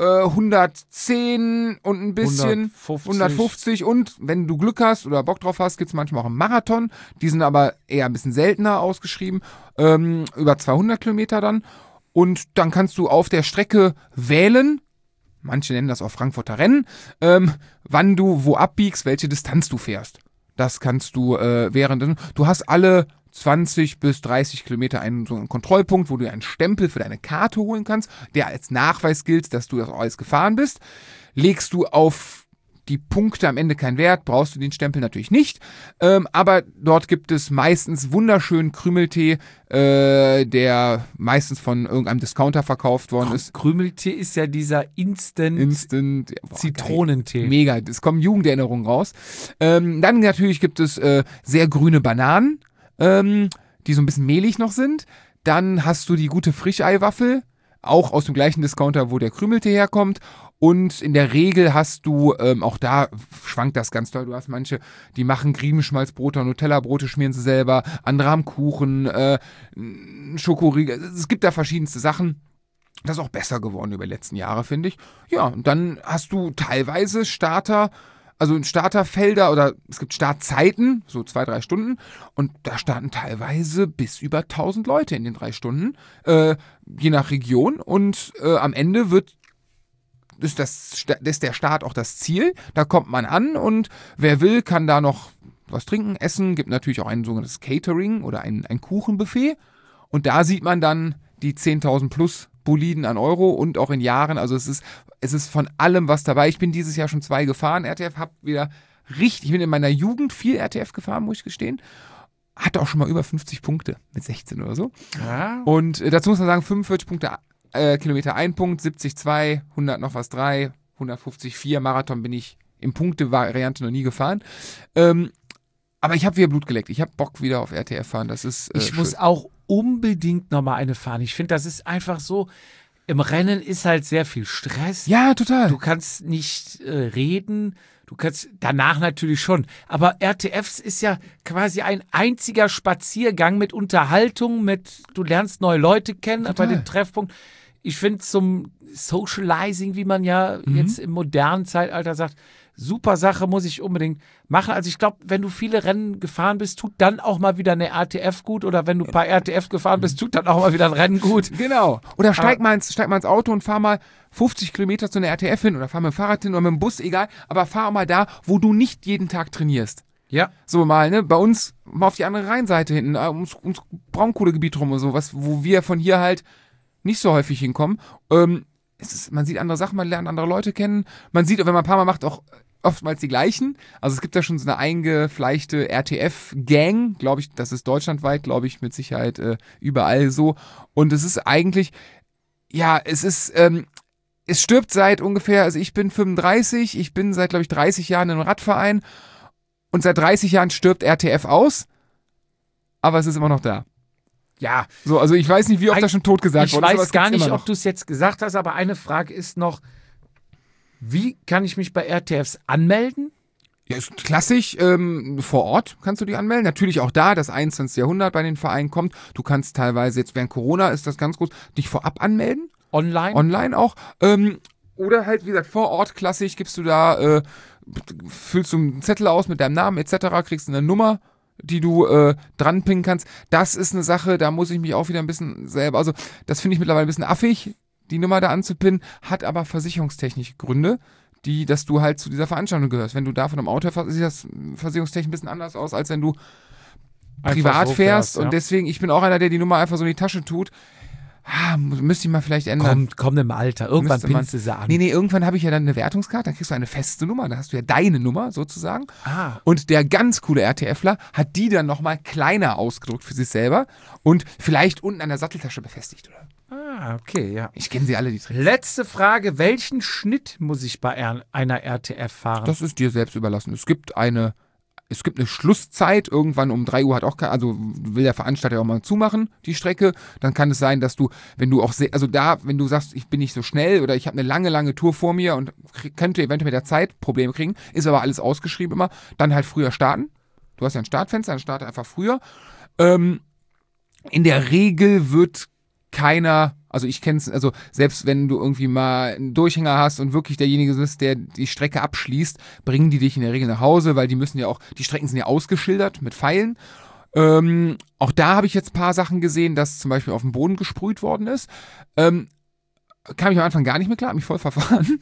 110 und ein bisschen 150 und wenn du Glück hast oder Bock drauf hast, gibt es manchmal auch einen Marathon. Die sind aber eher ein bisschen seltener ausgeschrieben, über 200 Kilometer dann. Und dann kannst du auf der Strecke wählen, manche nennen das auch Frankfurter Rennen, wann du wo abbiegst, welche Distanz du fährst. Das kannst du du hast alle 20 bis 30 Kilometer so einen Kontrollpunkt, wo du einen Stempel für deine Karte holen kannst, der als Nachweis gilt, dass du das alles gefahren bist. Legst du auf die Punkte am Ende keinen Wert, brauchst du den Stempel natürlich nicht. Aber dort gibt es meistens wunderschönen Krümeltee, der meistens von irgendeinem Discounter verkauft worden ist. Krümeltee ist ja dieser Instant Zitronentee. Geil. Mega, es kommen Jugenderinnerungen raus. Dann natürlich gibt es sehr grüne Bananen, die so ein bisschen mehlig noch sind. Dann hast du die gute Frischeiwaffel, auch aus dem gleichen Discounter, wo der Krümeltee herkommt. Und in der Regel hast du, auch da schwankt das ganz toll, du hast manche, die machen Griebenschmalzbrote, Nutella-Brote schmieren sie selber, andere haben Kuchen, Schokoriegel, es gibt da verschiedenste Sachen. Das ist auch besser geworden über die letzten Jahre, finde ich. Ja, und dann hast du teilweise Starterfelder oder es gibt Startzeiten, so 2-3 Stunden und da starten teilweise bis über 1000 Leute in den 3 Stunden, je nach Region und am Ende ist der Start auch das Ziel. Da kommt man an und wer will, kann da noch was trinken, essen. Gibt natürlich auch ein sogenanntes Catering oder ein Kuchenbuffet. Und da sieht man dann die 10.000 plus Boliden an Euro und auch in Jahren. Also es ist von allem was dabei. Ich bin dieses Jahr schon 2 gefahren. RTF ich bin in meiner Jugend viel RTF gefahren, muss ich gestehen. Hatte auch schon mal über 50 Punkte mit 16 oder so. Ja. Und dazu muss man sagen, 45 Punkte Kilometer 1 Punkt, 70 2, 100 noch was 3, 150 4, Marathon bin ich in Punkte-Variante noch nie gefahren. Aber ich habe wieder Blut geleckt. Ich habe Bock wieder auf RTF fahren. Das ist ich schön. muss auch unbedingt nochmal eine fahren. Ich finde, das ist einfach so, im Rennen ist halt sehr viel Stress. Ja, total. Du kannst nicht reden, du kannst danach natürlich schon. Aber RTFs ist ja quasi ein einziger Spaziergang mit Unterhaltung, du lernst neue Leute kennen bei dem Treffpunkt. Ich finde zum Socializing, wie man ja jetzt im modernen Zeitalter sagt, super Sache, muss ich unbedingt machen. Also ich glaube, wenn du viele Rennen gefahren bist, tut dann auch mal wieder eine RTF gut. Oder wenn du ein paar RTF gefahren bist, tut dann auch mal wieder ein Rennen gut. Genau. Oder steig mal ins Auto und fahr mal 50 Kilometer zu einer RTF hin oder fahr mit dem Fahrrad hin oder mit dem Bus, egal. Aber fahr auch mal da, wo du nicht jeden Tag trainierst. Ja. So mal, ne? Bei uns mal auf die andere Rheinseite hinten, ums Braunkohlegebiet rum und so, wo wir von hier halt nicht so häufig hinkommen. Man sieht andere Sachen, man lernt andere Leute kennen. Man sieht, wenn man ein paar Mal macht, auch oftmals die gleichen. Also es gibt ja schon so eine eingefleischte RTF-Gang, glaube ich, das ist deutschlandweit, glaube ich, mit Sicherheit überall so. Und es ist eigentlich, ja, es stirbt seit ungefähr, also ich bin 35, ich bin seit, glaube ich, 30 Jahren im Radverein und seit 30 Jahren stirbt RTF aus, aber es ist immer noch da. Ja, so, also ich weiß nicht, wie oft das schon tot gesagt wurde. Ich weiß gar nicht, ob du es jetzt gesagt hast, aber eine Frage ist noch, wie kann ich mich bei RTFs anmelden? Ja, ist klassisch, vor Ort kannst du dich anmelden. Natürlich auch da, das 21. Jahrhundert bei den Vereinen kommt. Du kannst teilweise, jetzt während Corona ist das ganz groß, dich vorab anmelden. Online? Online auch. Oder halt, wie gesagt, vor Ort klassisch gibst du da, füllst du einen Zettel aus mit deinem Namen etc., kriegst eine Nummer, die du dran pingen kannst. Das ist eine Sache, da muss ich mich auch wieder ein bisschen selber, also das finde ich mittlerweile ein bisschen affig, die Nummer da anzupinnen, hat aber versicherungstechnische Gründe, dass du halt zu dieser Veranstaltung gehörst. Wenn du da von einem Auto fährst, sieht das versicherungstechnisch ein bisschen anders aus, als wenn du privat fährst. Und deswegen, ich bin auch einer, der die Nummer einfach so in die Tasche tut. Müsste ich mal vielleicht ändern. Komm im Alter. Irgendwann pinnst du sie an. Nee, irgendwann habe ich ja dann eine Wertungskarte, dann kriegst du eine feste Nummer, dann hast du ja deine Nummer sozusagen. Und der ganz coole RTFler hat die dann nochmal kleiner ausgedruckt für sich selber und vielleicht unten an der Satteltasche befestigt, oder? Okay, ja. Ich kenne sie alle, die Tricks. Letzte Frage, welchen Schnitt muss ich bei einer RTF fahren? Das ist dir selbst überlassen. Es gibt eine Schlusszeit, irgendwann um 3 Uhr also will der Veranstalter auch mal zumachen, die Strecke, dann kann es sein, dass du, wenn du auch, wenn du sagst, ich bin nicht so schnell oder ich habe eine lange, lange Tour vor mir und könnte eventuell mit der Zeit Probleme kriegen, ist aber alles ausgeschrieben immer, dann halt früher starten. Du hast ja ein Startfenster, dann starte einfach früher. In der Regel wird keiner, also ich kenne es, also selbst wenn du irgendwie mal einen Durchhänger hast und wirklich derjenige bist, der die Strecke abschließt, bringen die dich in der Regel nach Hause, weil die Strecken sind ja ausgeschildert mit Pfeilen. Auch da habe ich jetzt ein paar Sachen gesehen, dass zum Beispiel auf dem Boden gesprüht worden ist. Kam ich am Anfang gar nicht mehr klar, habe mich voll verfahren.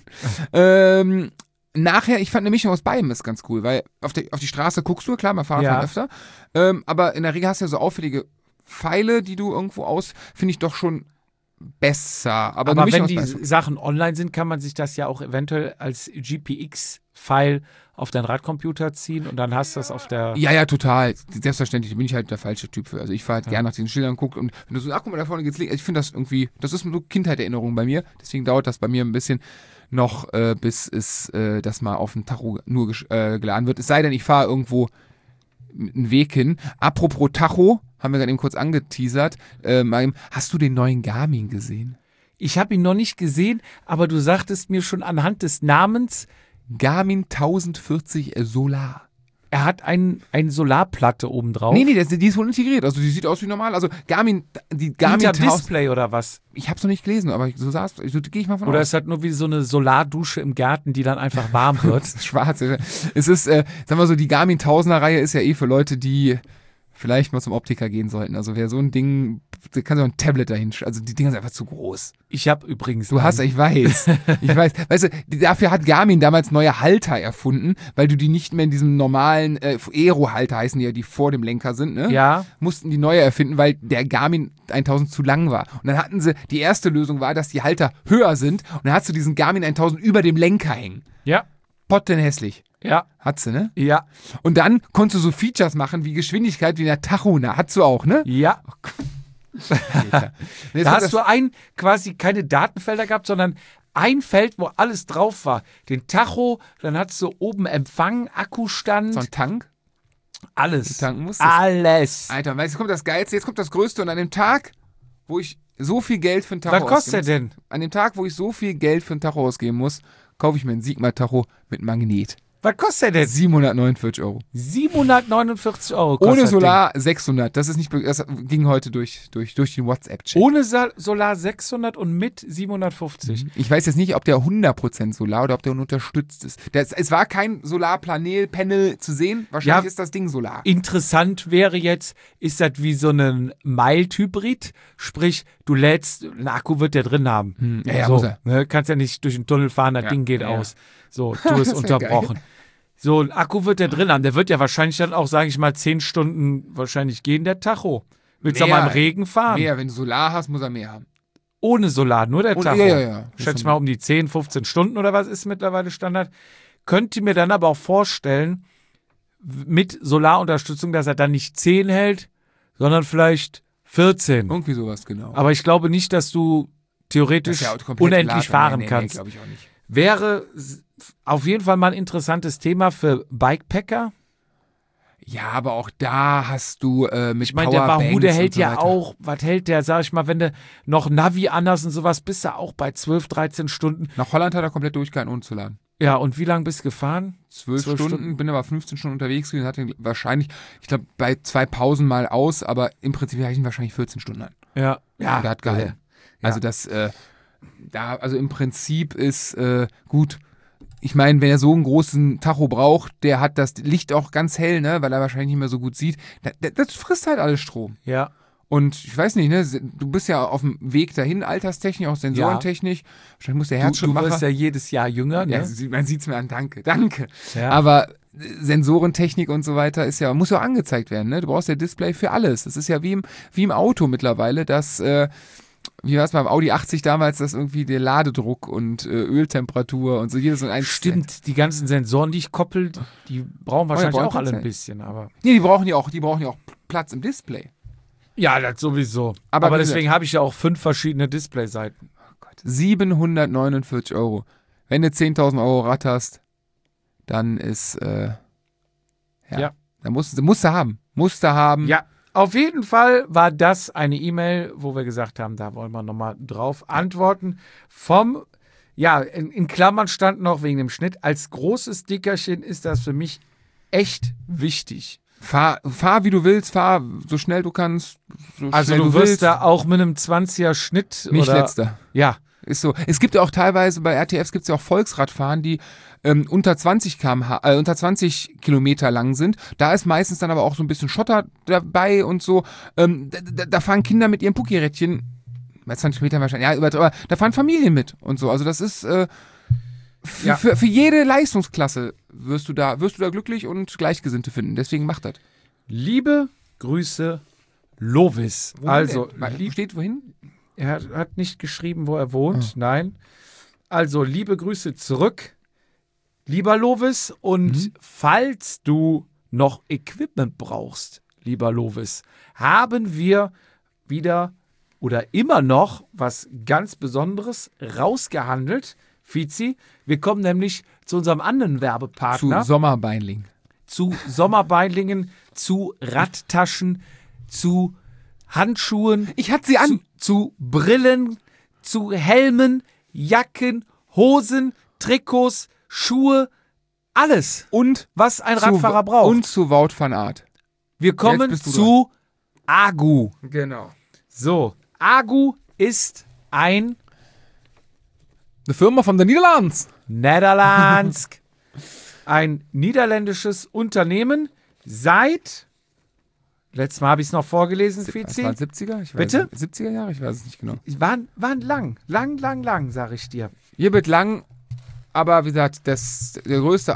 Nachher, ich fand eine Mischung aus beidem ist ganz cool, weil auf die Straße guckst du, klar, beim Fahrradfahren öfter, aber in der Regel hast du ja so auffällige Pfeile, die du irgendwo finde ich doch schon besser. Aber wenn die Sachen online sind, kann man sich das ja auch eventuell als GPX Pfeil auf deinen Radcomputer ziehen und dann hast du das auf der... Ja, total. Selbstverständlich, da bin ich halt der falsche Typ für. Also ich fahre halt gerne nach diesen Schildern, guckt und wenn du so, guck mal, da vorne geht's links. Ich finde das irgendwie, das ist so Kindheitserinnerung bei mir. Deswegen dauert das bei mir ein bisschen noch, bis es das mal auf dem Tacho nur geladen wird. Es sei denn, ich fahre irgendwo einen Weg hin. Apropos Tacho, haben wir gerade eben kurz angeteasert. Hast du den neuen Garmin gesehen? Ich habe ihn noch nicht gesehen, aber du sagtest mir schon anhand des Namens, Garmin 1040 Solar. er hat eine Solarplatte oben drauf. Nee, die ist wohl integriert. Also die sieht aus wie normal. Also Garmin, die Garmin Hinterm Display oder was? Ich hab's noch nicht gelesen, aber so saß, gehe ich mal von Oder aus. es hat nur wie so eine Solardusche im Garten, die dann einfach warm wird. Schwarz. Es ist, sagen wir so, die Garmin 1000er Reihe ist ja für Leute, die vielleicht mal zum Optiker gehen sollten. Also wer so ein Ding, da kann so ein Tablet dahin, also die Dinger sind einfach zu groß. Ich habe übrigens... Ich weiß. Weißt du, dafür hat Garmin damals neue Halter erfunden, weil du die nicht mehr in diesem normalen Aero-Halter heißen, die vor dem Lenker sind, ne? Ja. Mussten die neue erfinden, weil der Garmin 1000 zu lang war. Und dann hatten sie, die erste Lösung war, dass die Halter höher sind und dann hast du diesen Garmin 1000 über dem Lenker hängen. Ja. Pottenhässlich. Ja. Hat sie, ne? Ja. Und dann konntest du so Features machen wie Geschwindigkeit wie in der Tacho. Hast du auch, ne? Ja. Alter. Da hast du quasi keine Datenfelder gehabt, sondern ein Feld, wo alles drauf war. Den Tacho, dann hattest du oben Empfang, Akkustand. So ein Tank? Alles. Tanken musstest. Alles. Alter, weißt du, jetzt kommt das Geilste, jetzt kommt das Größte. Und an dem Tag, wo ich so viel Geld für einen Tacho Was kostet der denn? An dem Tag, wo ich so viel Geld für einen Tacho ausgeben muss, kaufe ich mir einen Sigma-Tacho mit Magnet. Was kostet der denn? 749 €. 749 € kostet Ohne das Solar 600. Das ging heute durch den WhatsApp-Chat. Ohne Solar 600 und mit 750. Ich weiß jetzt nicht, ob der 100% Solar oder ob der unterstützt ist. Es war kein Solarpanel zu sehen. Wahrscheinlich ist das Ding Solar. Interessant wäre jetzt, ist das wie so ein Mild-Hybrid? Sprich, du lädst, ein Akku wird der drin haben. Ja, so, muss er. ne, kannst ja nicht durch den Tunnel fahren, das Ding geht aus. So, du bist unterbrochen. So, ein Akku wird der drin haben. Der wird ja wahrscheinlich dann auch, sage ich mal, 10 Stunden wahrscheinlich gehen, der Tacho. Willst du auch mal im Regen fahren? Mehr, wenn du Solar hast, muss er mehr haben. Ohne Solar, nur der Tacho. Ja. Schätze mal um die 10, 15 Stunden oder was ist mittlerweile Standard. Könnte mir dann aber auch vorstellen, mit Solarunterstützung, dass er dann nicht 10 hält, sondern vielleicht 14. Irgendwie sowas, genau. Aber ich glaube nicht, dass du theoretisch unendlich fahren kannst. Glaube ich auch nicht. Wäre auf jeden Fall mal ein interessantes Thema für Bikepacker. Ja, aber auch da hast du mit Ich meine, der Powerbanks Wahoo, der hält und so ja weiter. auch, was hält der, sag ich mal, wenn du noch Navi anders und sowas, bist du auch bei 12, 13 Stunden. Nach Holland hat er komplett durchgehalten, ohne zu laden. Ja, und wie lange bist du gefahren? 12 Stunden, bin aber 15 Stunden unterwegs gewesen, hatte ihn wahrscheinlich, ich glaube, bei 2 Pausen mal aus, aber im Prinzip hatte ich ihn wahrscheinlich 14 Stunden an. Ja. Ja, der hat gehalten. Ja. Also das, also im Prinzip ist gut. Ich meine, wenn er so einen großen Tacho braucht, der hat das Licht auch ganz hell, ne, weil er wahrscheinlich nicht mehr so gut sieht. Das frisst halt alles Strom. Ja. Und ich weiß nicht, ne, du bist ja auf dem Weg dahin, alterstechnisch, auch sensorentechnisch. Wahrscheinlich muss der Herzschrittmacher... Du wirst ja jedes Jahr jünger, ne? Ja, man sieht's mir an, danke. Ja. Aber Sensorentechnik und so weiter muss ja auch angezeigt werden, ne? Du brauchst ja Display für alles. Das ist ja wie im Auto mittlerweile, dass... wie war es beim Audi 80 damals, dass irgendwie der Ladedruck und Öltemperatur und so jedes und eins. Stimmt, die ganzen Sensoren, die ich koppel, die brauchen wahrscheinlich auch alle ein bisschen, aber. Nee, die brauchen ja auch Platz im Display. Ja, das sowieso. Aber deswegen habe ich ja auch 5 verschiedene Displayseiten. Oh Gott. 749 €. Wenn du 10.000 € Rad hast, dann ist, dann musst du haben. Musst du haben. Ja. Auf jeden Fall war das eine E-Mail, wo wir gesagt haben, da wollen wir nochmal drauf antworten. In Klammern stand noch wegen dem Schnitt, als großes Dickerchen ist das für mich echt wichtig. Fahr wie du willst, fahr so schnell du kannst. Also du wirst da auch mit einem 20er Schnitt nicht oder... letzter. Ja. Ist so. Es gibt ja auch teilweise, bei RTFs gibt es ja auch Volksradfahren, die unter 20 Kilometer lang sind. Da ist meistens dann aber auch so ein bisschen Schotter dabei und so. Da fahren Kinder mit ihrem Pucki-Rädchen, bei 20 Metern wahrscheinlich, ja, aber da fahren Familien mit und so. Also das ist für jede Leistungsklasse wirst du da glücklich und Gleichgesinnte finden. Deswegen macht das. Liebe Grüße, Lovis. Also, steht wohin? Er hat nicht geschrieben, wo er wohnt. Nein. Also, liebe Grüße zurück. lieber Lovis. Und falls du noch Equipment brauchst, lieber Lovis, haben wir wieder oder immer noch was ganz Besonderes rausgehandelt. Fizi, wir kommen nämlich zu unserem anderen Werbepartner. Zu Sommerbeinling. Zu Sommerbeinlingen, zu Radtaschen, zu Handschuhen. Ich hatte sie an. Zu Brillen, zu Helmen, Jacken, Hosen, Trikots, Schuhe, alles. Und was ein Radfahrer braucht. Und zu Wout van Aert. Wir kommen zu Agu. Genau. So, Agu ist eine Firma von den Niederlanden. Ein niederländisches Unternehmen seit, letztes Mal habe ich es noch vorgelesen, Fizi. Das waren 70er? Ich weiß Bitte? Nicht. 70er Jahre? Ich weiß es nicht genau. Waren lang, sage ich dir. Hier wird lang, aber wie gesagt, das größte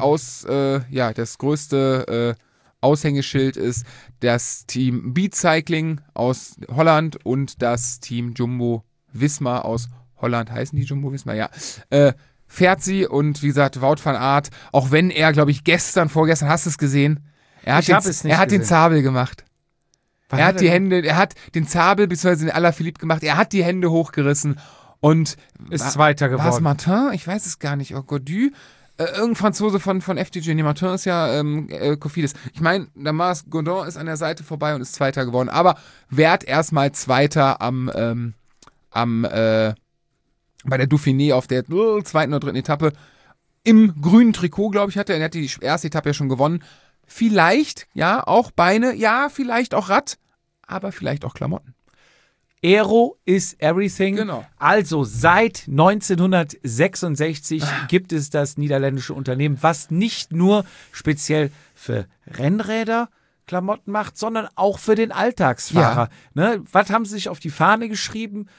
Aushängeschild ist das Team Beat Cycling aus Holland und das Team Jumbo Visma aus Holland. Heißen die Jumbo Visma? Ja. Fährt sie und wie gesagt, Wout van Aert, auch wenn er, glaube ich, vorgestern, hast du es gesehen? Er hat den Zabel gemacht. Er hat den Zabel bzw. den Alaphilippe gemacht. Er hat die Hände hochgerissen und ist Zweiter geworden. War es Martin? Ich weiß es gar nicht. Oh, Gaudu? Irgendein Franzose von FDJ. Nee, Martin ist ja Cofidis. Ich meine, Damas Godin ist an der Seite vorbei und ist Zweiter geworden. Aber Wert erstmal Zweiter bei der Dauphiné auf der zweiten oder dritten Etappe. Im grünen Trikot, glaube ich, er hat die erste Etappe ja schon gewonnen. Vielleicht, ja, auch Beine, ja, vielleicht auch Rad, aber vielleicht auch Klamotten. Aero is everything. Genau. Also seit 1966 gibt es das niederländische Unternehmen, was nicht nur speziell für Rennräder Klamotten macht, sondern auch für den Alltagsfahrer. Ja. Ne? Was haben sie sich auf die Fahne geschrieben?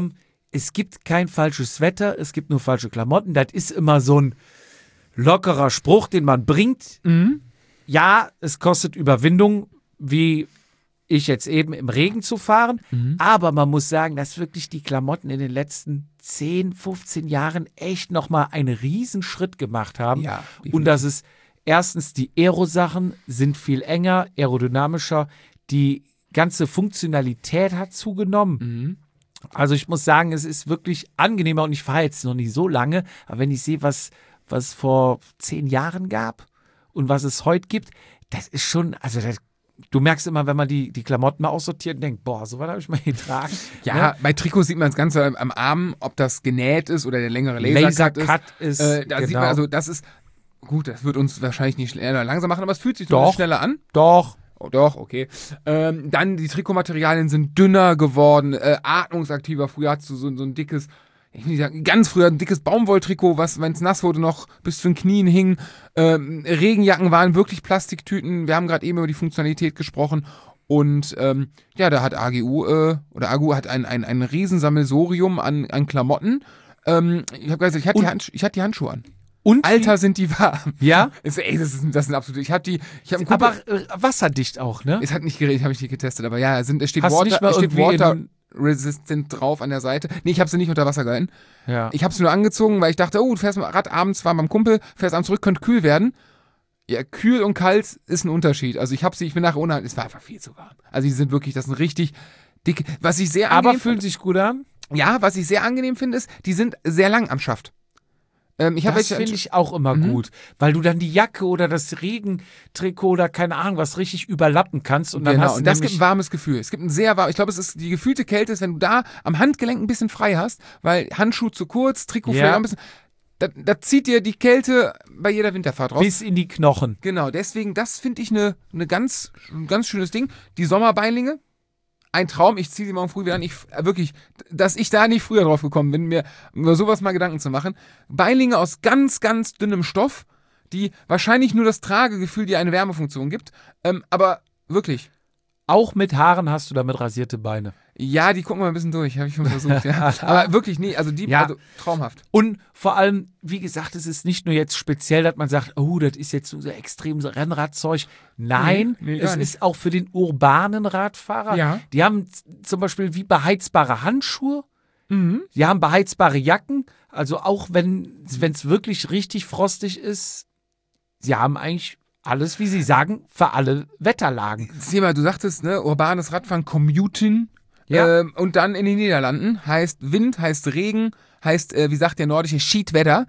Es gibt kein falsches Wetter, es gibt nur falsche Klamotten. Das ist immer so ein lockerer Spruch, den man bringt. Mhm. Ja, es kostet Überwindung, wie ich jetzt eben im Regen zu fahren. Aber man muss sagen, dass wirklich die Klamotten in den letzten 10, 15 Jahren echt nochmal einen Riesenschritt gemacht haben. Ja, und dass es erstens, die Aero-Sachen sind viel enger, aerodynamischer. Die ganze Funktionalität hat zugenommen. Also ich muss sagen, es ist wirklich angenehmer und ich fahre jetzt noch nicht so lange. Aber wenn ich sehe, was es vor 10 Jahren gab und was es heute gibt, das ist schon, also du merkst immer, wenn man die Klamotten mal aussortiert und denkt, boah, so was habe ich mal getragen. Ja, ne? Bei Trikots sieht man das Ganze am Arm, ob das genäht ist oder der längere Lasercut ist. Da sieht man, also das ist, gut, das wird uns wahrscheinlich nicht schneller langsamer machen, aber es fühlt sich so schneller an. Doch. Oh, doch, okay. Dann die Trikotmaterialien sind dünner geworden, atmungsaktiver. Früher hattest du so ein dickes, ich will nicht sagen, ganz früher ein dickes Baumwolltrikot, was, wenn es nass wurde, noch bis zu den Knien hing. Regenjacken waren wirklich Plastiktüten. Wir haben gerade eben über die Funktionalität gesprochen. Und da hat Agu hat ein Riesensammelsorium an Klamotten. Ich habe gesagt, ich hatte die Handschuhe an. Und Alter, sind die warm. Ja? Das ist ein absolut. Aber wasserdicht auch, ne? Es hat nicht geregnet, habe ich nicht getestet, aber ja, es steht Hast Water resistant drauf an der Seite. Nee, ich habe sie nicht unter Wasser gehalten. Ja. Ich habe sie nur angezogen, weil ich dachte, du fährst mit dem Rad abends, war beim Kumpel, fährst abends zurück, könnte kühl werden. Ja, kühl und kalt ist ein Unterschied. Also ich bin nachher unheimlich, es war einfach viel zu warm. Also die sind wirklich, das sind richtig dicke, was ich sehr angenehm aber fühlen sich gut an? Ja, was ich sehr angenehm finde, ist, die sind sehr lang am Schaft. Das finde ich auch immer gut, weil du dann die Jacke oder das Regentrikot oder keine Ahnung was richtig überlappen kannst und dann hast du und das gibt ein warmes Gefühl. Es gibt ein sehr warmes, ich glaube, es ist die gefühlte Kälte ist, wenn du da am Handgelenk ein bisschen frei hast, weil Handschuh zu kurz, Trikot vielleicht auch ein bisschen, da zieht dir die Kälte bei jeder Winterfahrt raus. Bis in die Knochen. Genau, deswegen, das finde ich ein ganz schönes Ding. Die Sommerbeinlinge, ein Traum, ich ziehe sie morgen früh wieder an. Dass ich da nicht früher drauf gekommen bin, mir über sowas mal Gedanken zu machen. Beinlinge aus ganz, ganz dünnem Stoff, die wahrscheinlich nur das Tragegefühl dir eine Wärmefunktion gibt. Aber wirklich. Auch mit Haaren hast du damit rasierte Beine. Ja, die gucken mal ein bisschen durch, habe ich schon versucht. Ja. Aber wirklich, nee, also also traumhaft. Und vor allem, wie gesagt, es ist nicht nur jetzt speziell, dass man sagt, oh, das ist jetzt so extrem Rennradzeug. Nein, es ist auch für den urbanen Radfahrer. Ja. Die haben zum Beispiel wie beheizbare Handschuhe, die haben beheizbare Jacken, Also auch wenn es wirklich richtig frostig ist, sie haben eigentlich alles, wie sie sagen, für alle Wetterlagen. Thema, du sagtest, ne, urbanes Radfahren, Commuting. Ja. Und dann in den Niederlanden heißt Wind, heißt Regen, heißt, wie sagt der nordische, Schiedwetter.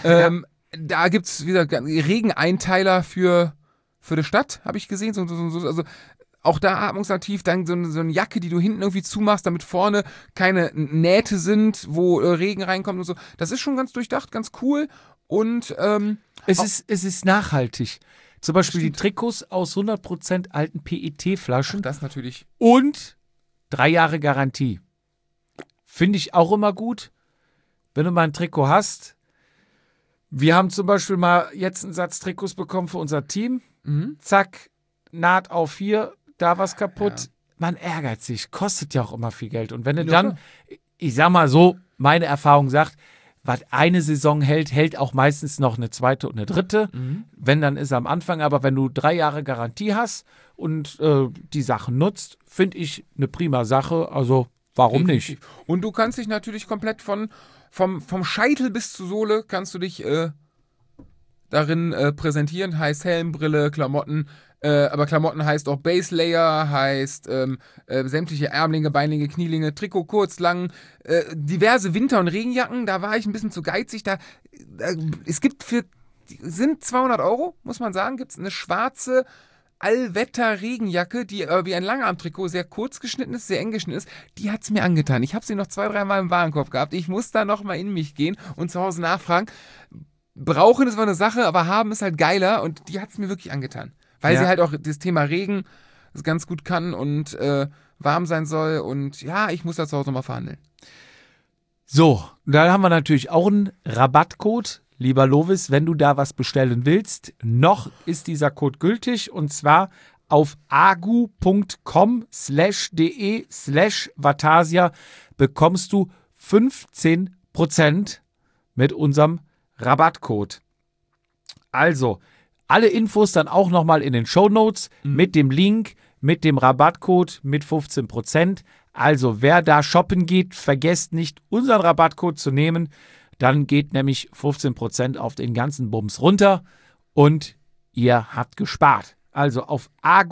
Da gibt es wieder Regeneinteiler für die Stadt, habe ich gesehen. Also auch da atmungsaktiv, dann so eine Jacke, die du hinten irgendwie zumachst, damit vorne keine Nähte sind, wo Regen reinkommt und so. Das ist schon ganz durchdacht, ganz cool. Und es ist nachhaltig. Zum Beispiel Stimmt. die Trikots aus 100% alten PET-Flaschen das natürlich. und 3 Jahre Garantie. Finde ich auch immer gut, wenn du mal ein Trikot hast. Wir haben zum Beispiel mal jetzt einen Satz Trikots bekommen für unser Team. Zack, Naht auf hier, da was kaputt. Ja. Man ärgert sich, kostet ja auch immer viel Geld. Und wenn du Ja, dann, klar. ich sag mal so, meine Erfahrung sagt, was eine Saison hält auch meistens noch eine zweite und eine dritte. Wenn, dann ist am Anfang. Aber wenn du 3 Jahre Garantie hast und die Sachen nutzt, finde ich eine prima Sache. Also warum nicht? Und du kannst dich natürlich komplett vom Scheitel bis zur Sohle kannst du dich darin präsentieren. Heißt Helm, Brille, Klamotten. Aber Klamotten heißt auch Base Layer, heißt sämtliche Ärmlinge, Beinlinge, Knielinge, Trikot kurz, lang, diverse Winter- und Regenjacken. Da war ich ein bisschen zu geizig. Es gibt sind 200 €, muss man sagen, gibt es eine schwarze Allwetter-Regenjacke, die wie ein Langarmtrikot sehr kurz geschnitten ist, sehr eng geschnitten ist. Die hat es mir angetan. Ich habe sie noch 2-3 Mal im Warenkorb gehabt. Ich muss da nochmal in mich gehen und zu Hause nachfragen. Brauchen ist mal eine Sache, aber haben ist halt geiler und die hat es mir wirklich angetan. Weil sie halt auch das Thema Regen ganz gut kann und warm sein soll. Und ja, ich muss da zu Hause mal verhandeln. So, da haben wir natürlich auch einen Rabattcode. Lieber Lovis, wenn du da was bestellen willst, noch ist dieser Code gültig und zwar auf agu.com/de/Vatasia bekommst du 15% mit unserem Rabattcode. Also, alle Infos dann auch nochmal in den Shownotes mit dem Link, mit dem Rabattcode mit 15%. Also, wer da shoppen geht, vergesst nicht, unseren Rabattcode zu nehmen. Dann geht nämlich 15% auf den ganzen Bums runter und ihr habt gespart. Also auf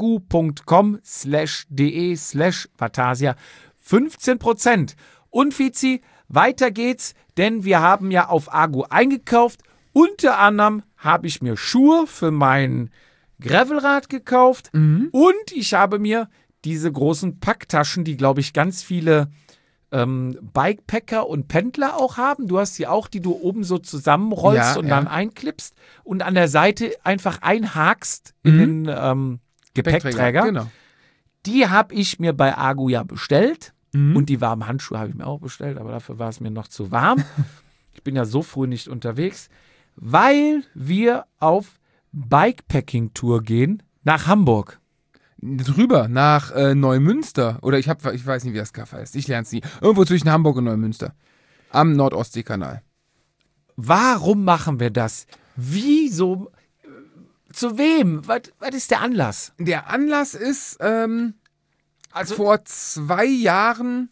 agu.com/de/Vatasia 15%. Und Fizi, weiter geht's, denn wir haben ja auf Agu eingekauft. Unter anderem habe ich mir Schuhe für mein Gravelrad gekauft und ich habe mir diese großen Packtaschen, die, glaube ich, ganz viele Bikepacker und Pendler auch haben. Du hast die auch, die du oben so zusammenrollst und dann einklippst und an der Seite einfach einhakst in den Gepäckträger. Genau. Die habe ich mir bei Agu ja bestellt und die warmen Handschuhe habe ich mir auch bestellt, aber dafür war es mir noch zu warm. Ich bin ja so früh nicht unterwegs, weil wir auf Bikepacking-Tour gehen nach Hamburg. Drüber, nach Neumünster. Oder ich weiß nicht, wie das Kaff heißt. Ich lerne es nie. Irgendwo zwischen Hamburg und Neumünster. Am Nordostseekanal. Warum machen wir das? Wieso? Zu wem? Was ist der Anlass? Der Anlass ist, vor 2 Jahren,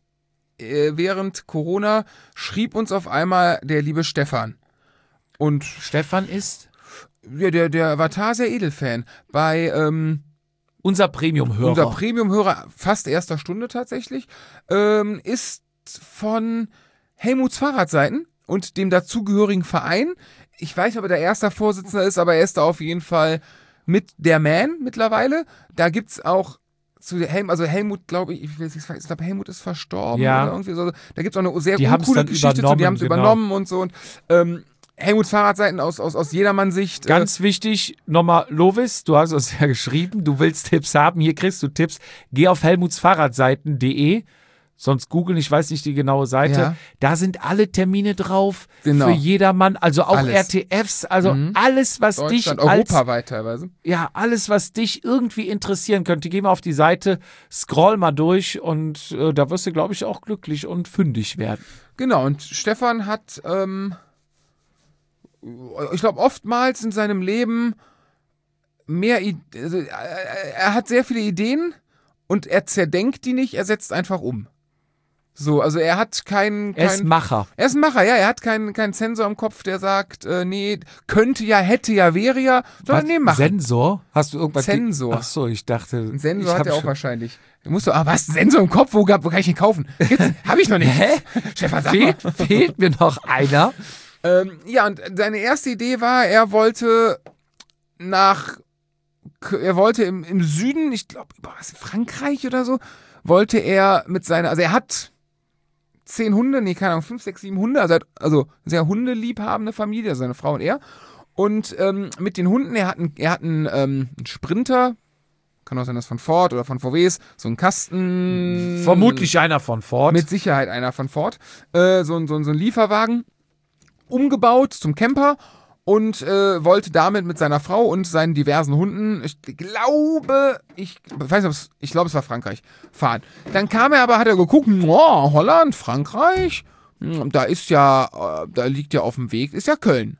während Corona, schrieb uns auf einmal der liebe Stefan. Und Stefan ist ja, der Vatasia Edelfan. Bei unser Premium-Hörer. Unser Premium-Hörer, fast erster Stunde tatsächlich, ist von Helmuts Fahrradseiten und dem dazugehörigen Verein. Ich weiß nicht, ob er der erste Vorsitzende ist, aber er ist da auf jeden Fall mit der Man mittlerweile. Da gibt es auch Helmut, glaube ich, Helmut ist verstorben oder irgendwie so. Da gibt es auch eine sehr coole Geschichte zu, die haben es übernommen und so. Und Helmuts Fahrradseiten aus Jedermann-Sicht. Ganz wichtig, nochmal Lovis, du hast uns ja geschrieben, du willst Tipps haben, hier kriegst du Tipps. Geh auf helmutsfahrradseiten.de, sonst googeln, ich weiß nicht die genaue Seite. Ja. Da sind alle Termine drauf für jedermann, also auch alles. RTFs, also alles, was dich europaweit teilweise. Ja, alles, was dich irgendwie interessieren könnte. Geh mal auf die Seite, scroll mal durch und da wirst du, glaube ich, auch glücklich und fündig werden. Genau, und Stefan hat ich glaube, oftmals in seinem Leben er hat sehr viele Ideen und er zerdenkt die nicht, er setzt einfach um. So, also er hat keinen... Er ist ein Macher. Er ist ein Macher, ja. Er hat keinen Sensor im Kopf, der sagt, nee, könnte ja, hätte ja, wäre ja, sondern nee, machen. Sensor? Hast du irgendwas? Sensor. Ach so, ich dachte... Ein Sensor hat er auch wahrscheinlich. Musst du, was? Sensor im Kopf? Wo kann ich den kaufen? Hab ich noch nicht. Hä? Stefan, sag mal. Fehlt mir noch einer. Ja, und seine erste Idee war, er wollte im Süden, ich glaube, Frankreich oder so, wollte er mit seiner, also er hat 10 Hunde, nee, keine Ahnung, 5, 6, 7 Hunde, also sehr hundeliebhabende Familie, also seine Frau und er. Und mit den Hunden, er hat einen Sprinter, kann auch sein, dass von Ford oder von VW ist, so ein Kasten. Vermutlich einer von Ford. Mit Sicherheit einer von Ford. So ein Lieferwagen, umgebaut zum Camper und wollte damit mit seiner Frau und seinen diversen Hunden, ich glaube, es war Frankreich, fahren. Dann kam er aber, hat er geguckt, Holland, Frankreich, da liegt ja auf dem Weg, ist ja Köln.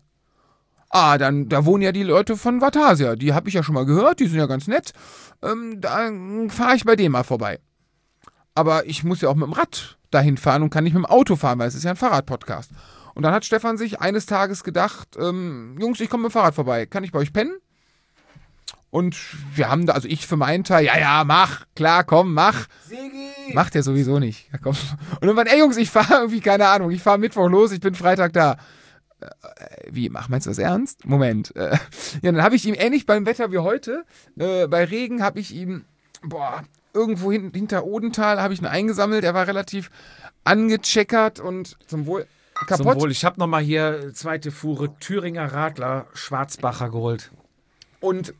Da wohnen ja die Leute von Vatasia, die habe ich ja schon mal gehört, die sind ja ganz nett, da fahre ich bei denen mal vorbei. Aber ich muss ja auch mit dem Rad dahin fahren und kann nicht mit dem Auto fahren, weil es ist ja ein Fahrradpodcast. Und dann hat Stefan sich eines Tages gedacht, Jungs, ich komme mit dem Fahrrad vorbei, kann ich bei euch pennen? Und wir haben da, also ich für meinen Teil, ja, mach, klar, komm, mach. Sigi! Macht er sowieso nicht. Ja, komm. Und dann waren, Jungs, ich fahre irgendwie, keine Ahnung, ich fahre Mittwoch los, ich bin Freitag da. Meinst du das ernst? Moment. Ja, dann habe ich ihm, ähnlich beim Wetter wie heute, bei Regen habe ich ihm, irgendwo hinter Odenthal habe ich ihn eingesammelt, er war relativ angecheckert und zum Wohl... kaputt. Zum Wohl. Ich habe nochmal hier zweite Fuhre Thüringer Radler Schwarzbacher geholt. Und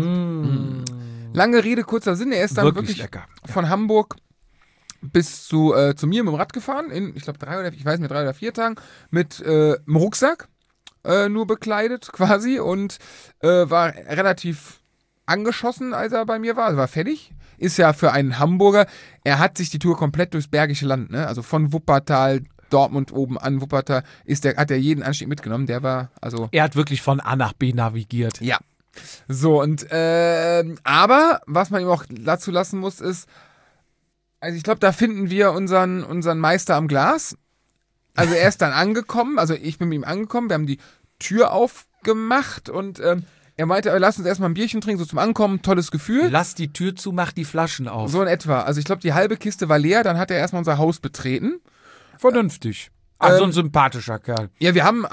lange Rede, kurzer Sinn, er ist dann wirklich lecker. Von Hamburg bis zu mir mit dem Rad gefahren, in, ich glaube, 3 oder 4 Tagen, mit einem Rucksack nur bekleidet quasi und war relativ angeschossen, als er bei mir war, also war fertig. Ist ja für einen Hamburger, er hat sich die Tour komplett durchs Bergische Land, ne? Also von Wuppertal, Dortmund oben an Wuppertal, hat er jeden Anstieg mitgenommen. Der war, also... Er hat wirklich von A nach B navigiert. Ja. So, und, aber, was man ihm auch dazu lassen muss, ist, also ich glaube, da finden wir unseren Meister am Glas. Also er ist dann angekommen, also ich bin mit ihm angekommen, wir haben die Tür aufgemacht und, er meinte, lass uns erstmal ein Bierchen trinken, so zum Ankommen, tolles Gefühl. Lass die Tür zu, mach die Flaschen auf. So in etwa. Also ich glaube, die halbe Kiste war leer, dann hat er erstmal unser Haus betreten. Vernünftig. Also ein sympathischer Kerl. Ja,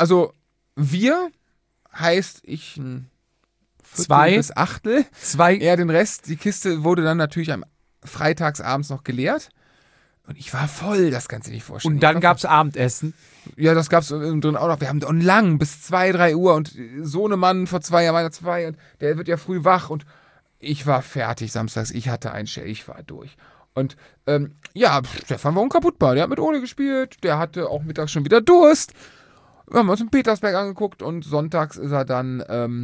wir heißt ich ein Viertel 2 bis Achtel. 2. Er den Rest, die Kiste wurde dann natürlich am freitagsabends noch geleert. Und ich war voll, das kannst du dir nicht vorstellen. Und dann gab's Abendessen. Ja, das gab's drin auch noch. Wir haben da lang bis 2, 3 Uhr und Sohnemann vor 2 Jahren, meiner 2 und der wird ja früh wach und ich war fertig samstags. Ich hatte einen Shell, ich war durch. Und Stefan war unkaputtbar. Der hat mit Ole gespielt, der hatte auch mittags schon wieder Durst. Wir haben uns in Petersberg angeguckt und sonntags ist er dann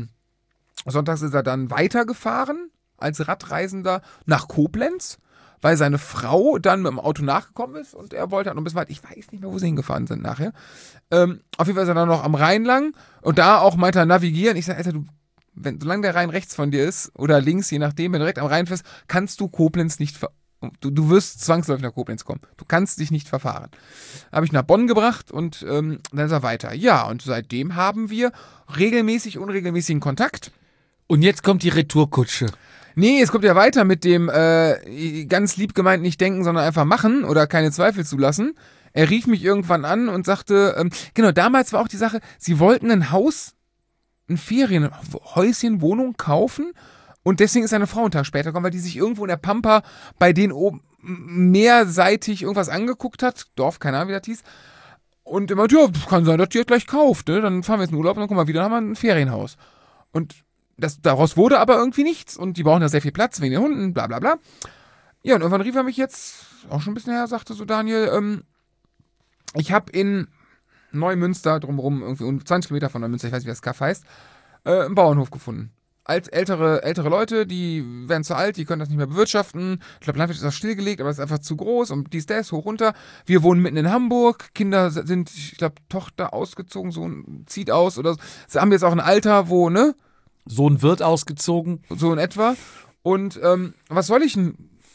weitergefahren als Radreisender nach Koblenz, weil seine Frau dann mit dem Auto nachgekommen ist und er wollte halt noch ein bisschen weit. Ich weiß nicht mehr, wo sie hingefahren sind nachher. Auf jeden Fall ist er dann noch am Rhein lang und da auch meinte er navigieren. Ich sage, Alter, solange der Rhein rechts von dir ist oder links, je nachdem, wenn du direkt am Rhein fährst, kannst du Koblenz nicht Du wirst zwangsläufig nach Koblenz kommen. Du kannst dich nicht verfahren. Habe ich nach Bonn gebracht und dann ist er weiter. Ja, und seitdem haben wir regelmäßig, unregelmäßigen Kontakt. Und jetzt kommt die Retourkutsche. Nee, es kommt ja weiter mit dem ganz lieb gemeint nicht denken, sondern einfach machen oder keine Zweifel zulassen. Er rief mich irgendwann an und sagte, genau, damals war auch die Sache, sie wollten ein Ferienhäuschen, Wohnung kaufen. Und deswegen ist seine Frau einen Tag später gekommen, weil die sich irgendwo in der Pampa bei denen oben mehrseitig irgendwas angeguckt hat. Dorf, keine Ahnung, wie das hieß. Und immer, ja, kann sein, dass die jetzt gleich kauft. Ne? Dann fahren wir jetzt in den Urlaub und dann kommen wir wieder, dann haben wir ein Ferienhaus. Und daraus wurde aber irgendwie nichts. Und die brauchen da sehr viel Platz wegen den Hunden, bla bla bla. Ja, und irgendwann rief er mich jetzt, auch schon ein bisschen her, sagte so, Daniel, ich habe in Neumünster drumherum, irgendwie 20 Kilometer von Neumünster, ich weiß nicht, wie das Kaff heißt, einen Bauernhof gefunden. Ältere Leute, die werden zu alt, die können das nicht mehr bewirtschaften. Ich glaube, Landwirtschaft ist auch stillgelegt, aber es ist einfach zu groß und dies, das, hoch, runter. Wir wohnen mitten in Hamburg, Kinder sind, ich glaube, Tochter ausgezogen, Sohn zieht aus oder so. Sie haben jetzt auch ein Alter, wo, ne? Sohn wird ausgezogen. So in etwa. Und was soll ich denn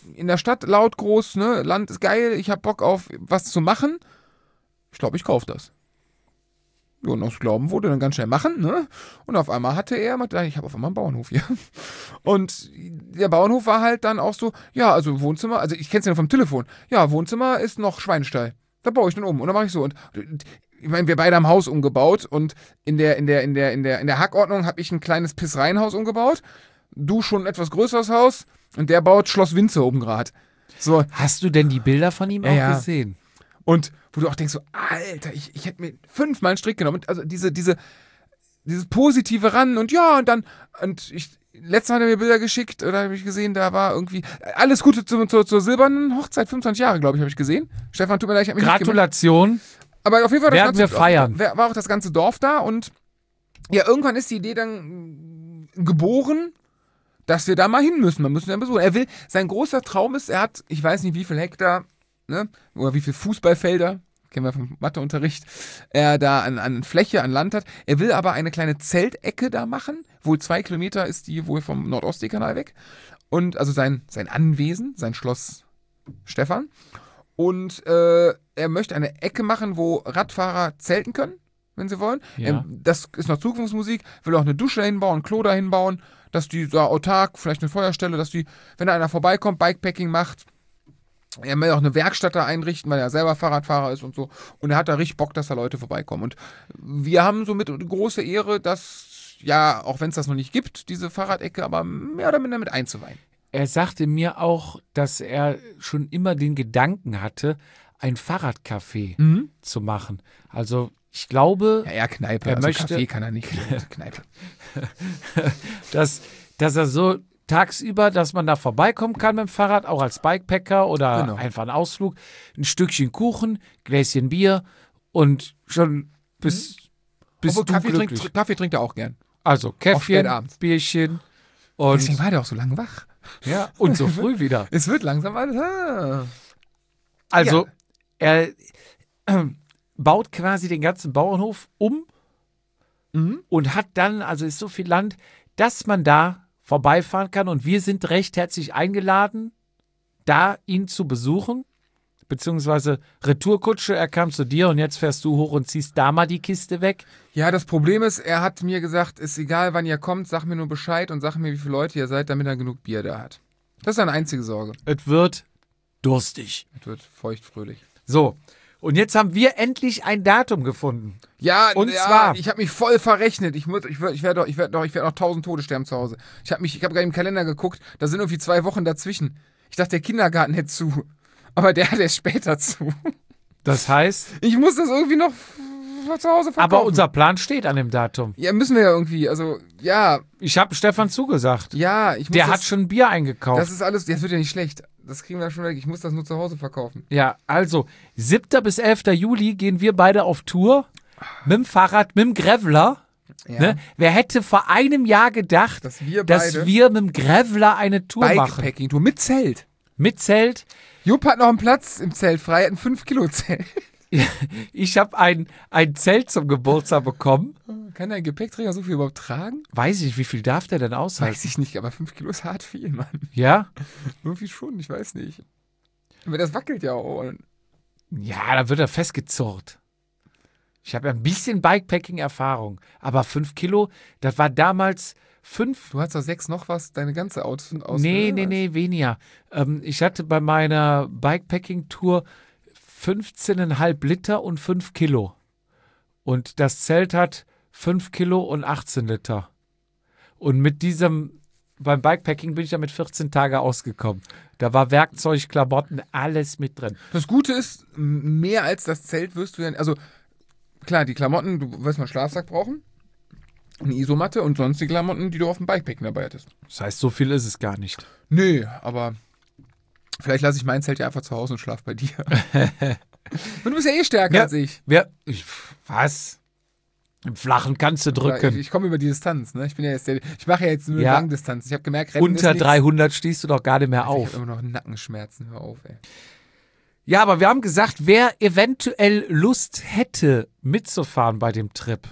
in der Stadt laut, groß, ne, Land ist geil, ich hab Bock auf was zu machen. Ich glaube, ich kaufe das. Ja, und aus Glauben wurde dann ganz schnell machen, ne? Und auf einmal hatte er, ich habe auf einmal einen Bauernhof hier. Und der Bauernhof war halt dann auch so, ja, also Wohnzimmer, also ich kenn's ja nur vom Telefon. Ja, Wohnzimmer ist noch Schweinestall. Da baue ich dann um und dann mache ich so. Und ich meine, wir beide haben Haus umgebaut und in der Hackordnung habe ich ein kleines Pissreihenhaus umgebaut. Du schon ein etwas größeres Haus und der baut Schloss Windsor oben gerade. So. Hast du denn die Bilder von ihm auch gesehen? Und wo du auch denkst so, Alter, ich hätte mir 5-mal einen Strick genommen. Also dieses positive ran und ja, letztes Mal hat er mir Bilder geschickt oder habe ich gesehen, da war irgendwie alles Gute zur silbernen Hochzeit, 25 Jahre, glaube ich, habe ich gesehen. Stefan, tut mir leid, ich habe mich Gratulation. nicht gemacht. Aber auf jeden Fall werden wir feiern. War auch das ganze Dorf da und ja, irgendwann ist die Idee dann geboren, dass wir da mal hin müssen. Man müssen ja besuchen. Sein großer Traum ist, er hat, ich weiß nicht wie viel Hektar, ne, oder wie viel Fußballfelder, kennen wir vom Matheunterricht, er da an Fläche, an Land hat. Er will aber eine kleine Zeltecke da machen. Wohl 2 Kilometer ist die wohl vom Nordostseekanal weg. Und also sein Anwesen, sein Schloss Stefan. Und er möchte eine Ecke machen, wo Radfahrer zelten können, wenn sie wollen. Ja. Das ist noch Zukunftsmusik. Will auch eine Dusche hinbauen, ein Klo da hinbauen, dass die da autark, vielleicht eine Feuerstelle, dass die, wenn da einer vorbeikommt, Bikepacking macht. Er will auch eine Werkstatt da einrichten, weil er selber Fahrradfahrer ist und so. Und er hat da richtig Bock, dass da Leute vorbeikommen. Und wir haben somit eine große Ehre, dass, ja, auch wenn es das noch nicht gibt, diese Fahrradecke, aber mehr oder minder mit einzuweihen. Er sagte mir auch, dass er schon immer den Gedanken hatte, ein Fahrradcafé zu machen. Also ich glaube, Ja, Kneipe. Er Also möchte- Kaffee kann er nicht. Kneipe. dass er so tagsüber, dass man da vorbeikommen kann mit dem Fahrrad, auch als Bikepacker oder Genau. einfach einen Ausflug, ein Stückchen Kuchen, Gläschen Bier und schon bist Obwohl, du glücklich. Kaffee trinkt er auch gern. Also spät Käffchen, abends. Bierchen und, Deswegen war der auch so lange wach. ja, und so früh wieder. Es wird langsam alles. Also er baut quasi den ganzen Bauernhof um und hat dann, also ist so viel Land, dass man da vorbeifahren kann und wir sind recht herzlich eingeladen, da ihn zu besuchen, beziehungsweise Retourkutsche, er kam zu dir und jetzt fährst du hoch und ziehst da mal die Kiste weg. Ja, das Problem ist, er hat mir gesagt, ist egal, wann ihr kommt, sag mir nur Bescheid und sag mir, wie viele Leute ihr seid, damit er genug Bier da hat. Das ist seine einzige Sorge. Es wird durstig. Es wird feuchtfröhlich. So, und jetzt haben wir endlich ein Datum gefunden. Ja, Und zwar- ich habe mich voll verrechnet. Ich werde noch 1000 Tode sterben zu Hause. Ich habe gerade im Kalender geguckt, da sind irgendwie 2 Wochen dazwischen. Ich dachte, der Kindergarten hätte zu. Aber der hat erst später zu. Das heißt, Ich muss das irgendwie noch zu Hause verkaufen. aber unser Plan steht an dem Datum. Ja, müssen wir ja irgendwie. Also, ja, Ich habe Stefan zugesagt. ich muss Der das, hat schon Bier eingekauft. Das ist alles, das wird ja nicht schlecht. Das kriegen wir schon weg. Ich muss das nur zu Hause verkaufen. Ja, also 7. bis 11. Juli gehen wir beide auf Tour mit dem Fahrrad, mit dem Graveler. Ja. Ne? Wer hätte vor einem Jahr gedacht, Dass wir dass beide wir mit dem Graveler eine Tour machen? Bikepacking-Tour mit Zelt. Mit Zelt. Jupp hat noch einen Platz im Zelt frei, hat ein 5-Kilo-Zelt. Ich habe ein Zelt zum Geburtstag bekommen. Kann dein Gepäckträger so viel überhaupt tragen? Weiß ich, wie viel darf der denn aushalten? Weiß ich nicht, aber 5 Kilo ist hart viel, Mann. Ja? Irgendwie schon, ich weiß nicht. Aber das wackelt ja auch. Ja, da wird er festgezurrt. Ich habe ja ein bisschen Bikepacking-Erfahrung. Aber 5 Kilo, das war damals 5. Du hast doch 6 noch was, deine ganze aus. Nee, weniger. Ich hatte bei meiner Bikepacking-Tour 15,5 Liter und 5 Kilo. Und das Zelt hat 5 Kilo und 18 Liter. Und mit beim Bikepacking bin ich ja mit 14 Tage ausgekommen. Da war Werkzeug, Klamotten, alles mit drin. Das Gute ist, mehr als das Zelt wirst du ja. Also, klar, die Klamotten, du wirst mal einen Schlafsack brauchen, eine Isomatte und sonst die Klamotten, die du auf dem Bikepacking dabei hattest. Das heißt, so viel ist es gar nicht. Nee, aber vielleicht lasse ich mein Zelt ja einfach zu Hause und schlaf bei dir. Und du bist ja eh stärker als ich. Was? Im Flachen kannst du drücken. Ich komme über die Distanz, ne? Ich mache ja jetzt nur Ja. Langdistanz. Ich habe gemerkt, Rennen Unter ist nichts. 300 stehst du doch gar nicht mehr Ich auf. habe immer noch Nackenschmerzen. Hör auf, ey. Ja, aber wir haben gesagt, wer eventuell Lust hätte, mitzufahren bei dem Trip.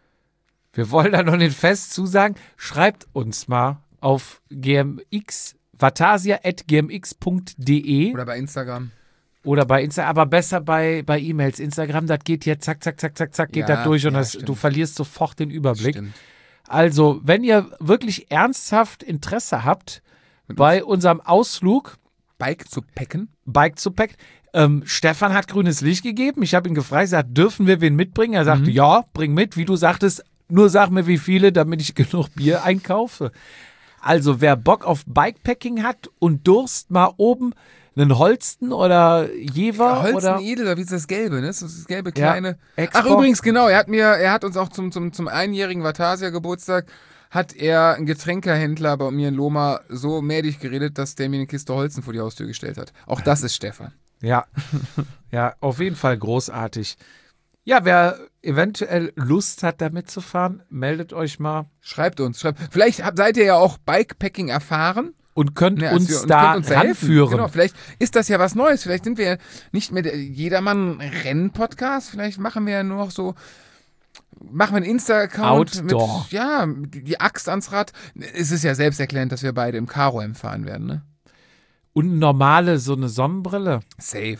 Wir wollen da noch nicht fest zusagen. Schreibt uns mal auf GMX vatasia@gmx.de Oder bei Instagram. oder bei Instagram, aber besser bei E-Mails. Instagram, das geht jetzt zack, zack, zack, zack, zack, geht Ja, das durch und ja, du stimmt. verlierst sofort den Überblick. Stimmt. Also, wenn ihr wirklich ernsthaft Interesse habt bei unserem Ausflug, Bike zu packen. Bike zu Pack, Stefan hat grünes Licht gegeben. Ich habe ihn gefragt, gesagt, dürfen wir wen mitbringen? Er sagte, ja, bring mit. Wie du sagtest, nur sag mir, wie viele, damit ich genug Bier einkaufe. Also, wer Bock auf Bikepacking hat und Durst, mal oben einen Holsten oder Jever Holsten oder Edel, oder wie ist das Gelbe, ne? Das ist das gelbe kleine. Export. Ach, übrigens, genau, er hat uns auch zum einjährigen Vatasia-Geburtstag hat er ein Getränkehändler bei mir in Loma so mädig geredet, dass der mir eine Kiste Holzen vor die Haustür gestellt hat. Auch das ist Stefan. Ja, ja, auf jeden Fall großartig. Ja, wer eventuell Lust hat, da mitzufahren, meldet euch mal Schreibt uns. Vielleicht seid ihr ja auch Bikepacking erfahren. und könnt Ja, uns und da könnt uns helfen. ranführen. Genau, vielleicht ist das ja was Neues. Vielleicht sind wir ja nicht mehr der Jedermann-Rennen-Podcast. Vielleicht machen wir ja nur noch so, machen wir einen Insta-Account mit, Outdoor. ja, die Axt ans Rad. Es ist ja selbsterklärend, dass wir beide im Karo-M fahren werden, ne? Und normale, so eine Sonnenbrille. Safe.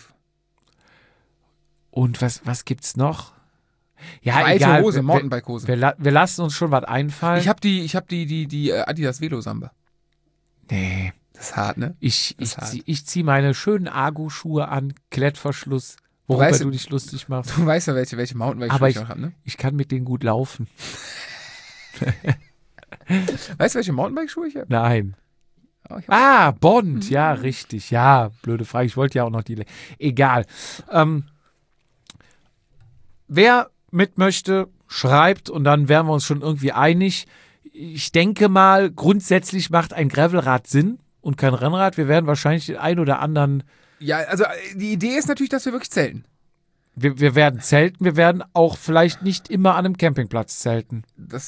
Und was gibt's noch? Ja, Weite egal. Hose, Mountainbike-Hose. Wir lassen uns schon was einfallen. Ich hab die Adidas Velo-Samba. Nee. Das ist hart, ne? Ich Das ist hart. zieh meine schönen Argo-Schuhe an, Klettverschluss, worüber weißt- du dich lustig machst. Du weißt ja, welche Mountainbike-Schuhe Aber ich auch habe, ne? Ich kann mit denen gut laufen. Weißt du, welche Mountainbike-Schuhe ich habe? Nein. Oh, ich hab- Bond, ja, richtig. Ja, blöde Frage. Ich wollte ja auch noch die. Egal. Wer mit möchte, schreibt und dann wären wir uns schon irgendwie einig. Ich denke mal, grundsätzlich macht ein Gravelrad Sinn und kein Rennrad. Wir werden wahrscheinlich den einen oder anderen. Ja, also die Idee ist natürlich, dass wir wirklich zelten. Wir werden zelten. Wir werden auch vielleicht nicht immer an einem Campingplatz zelten.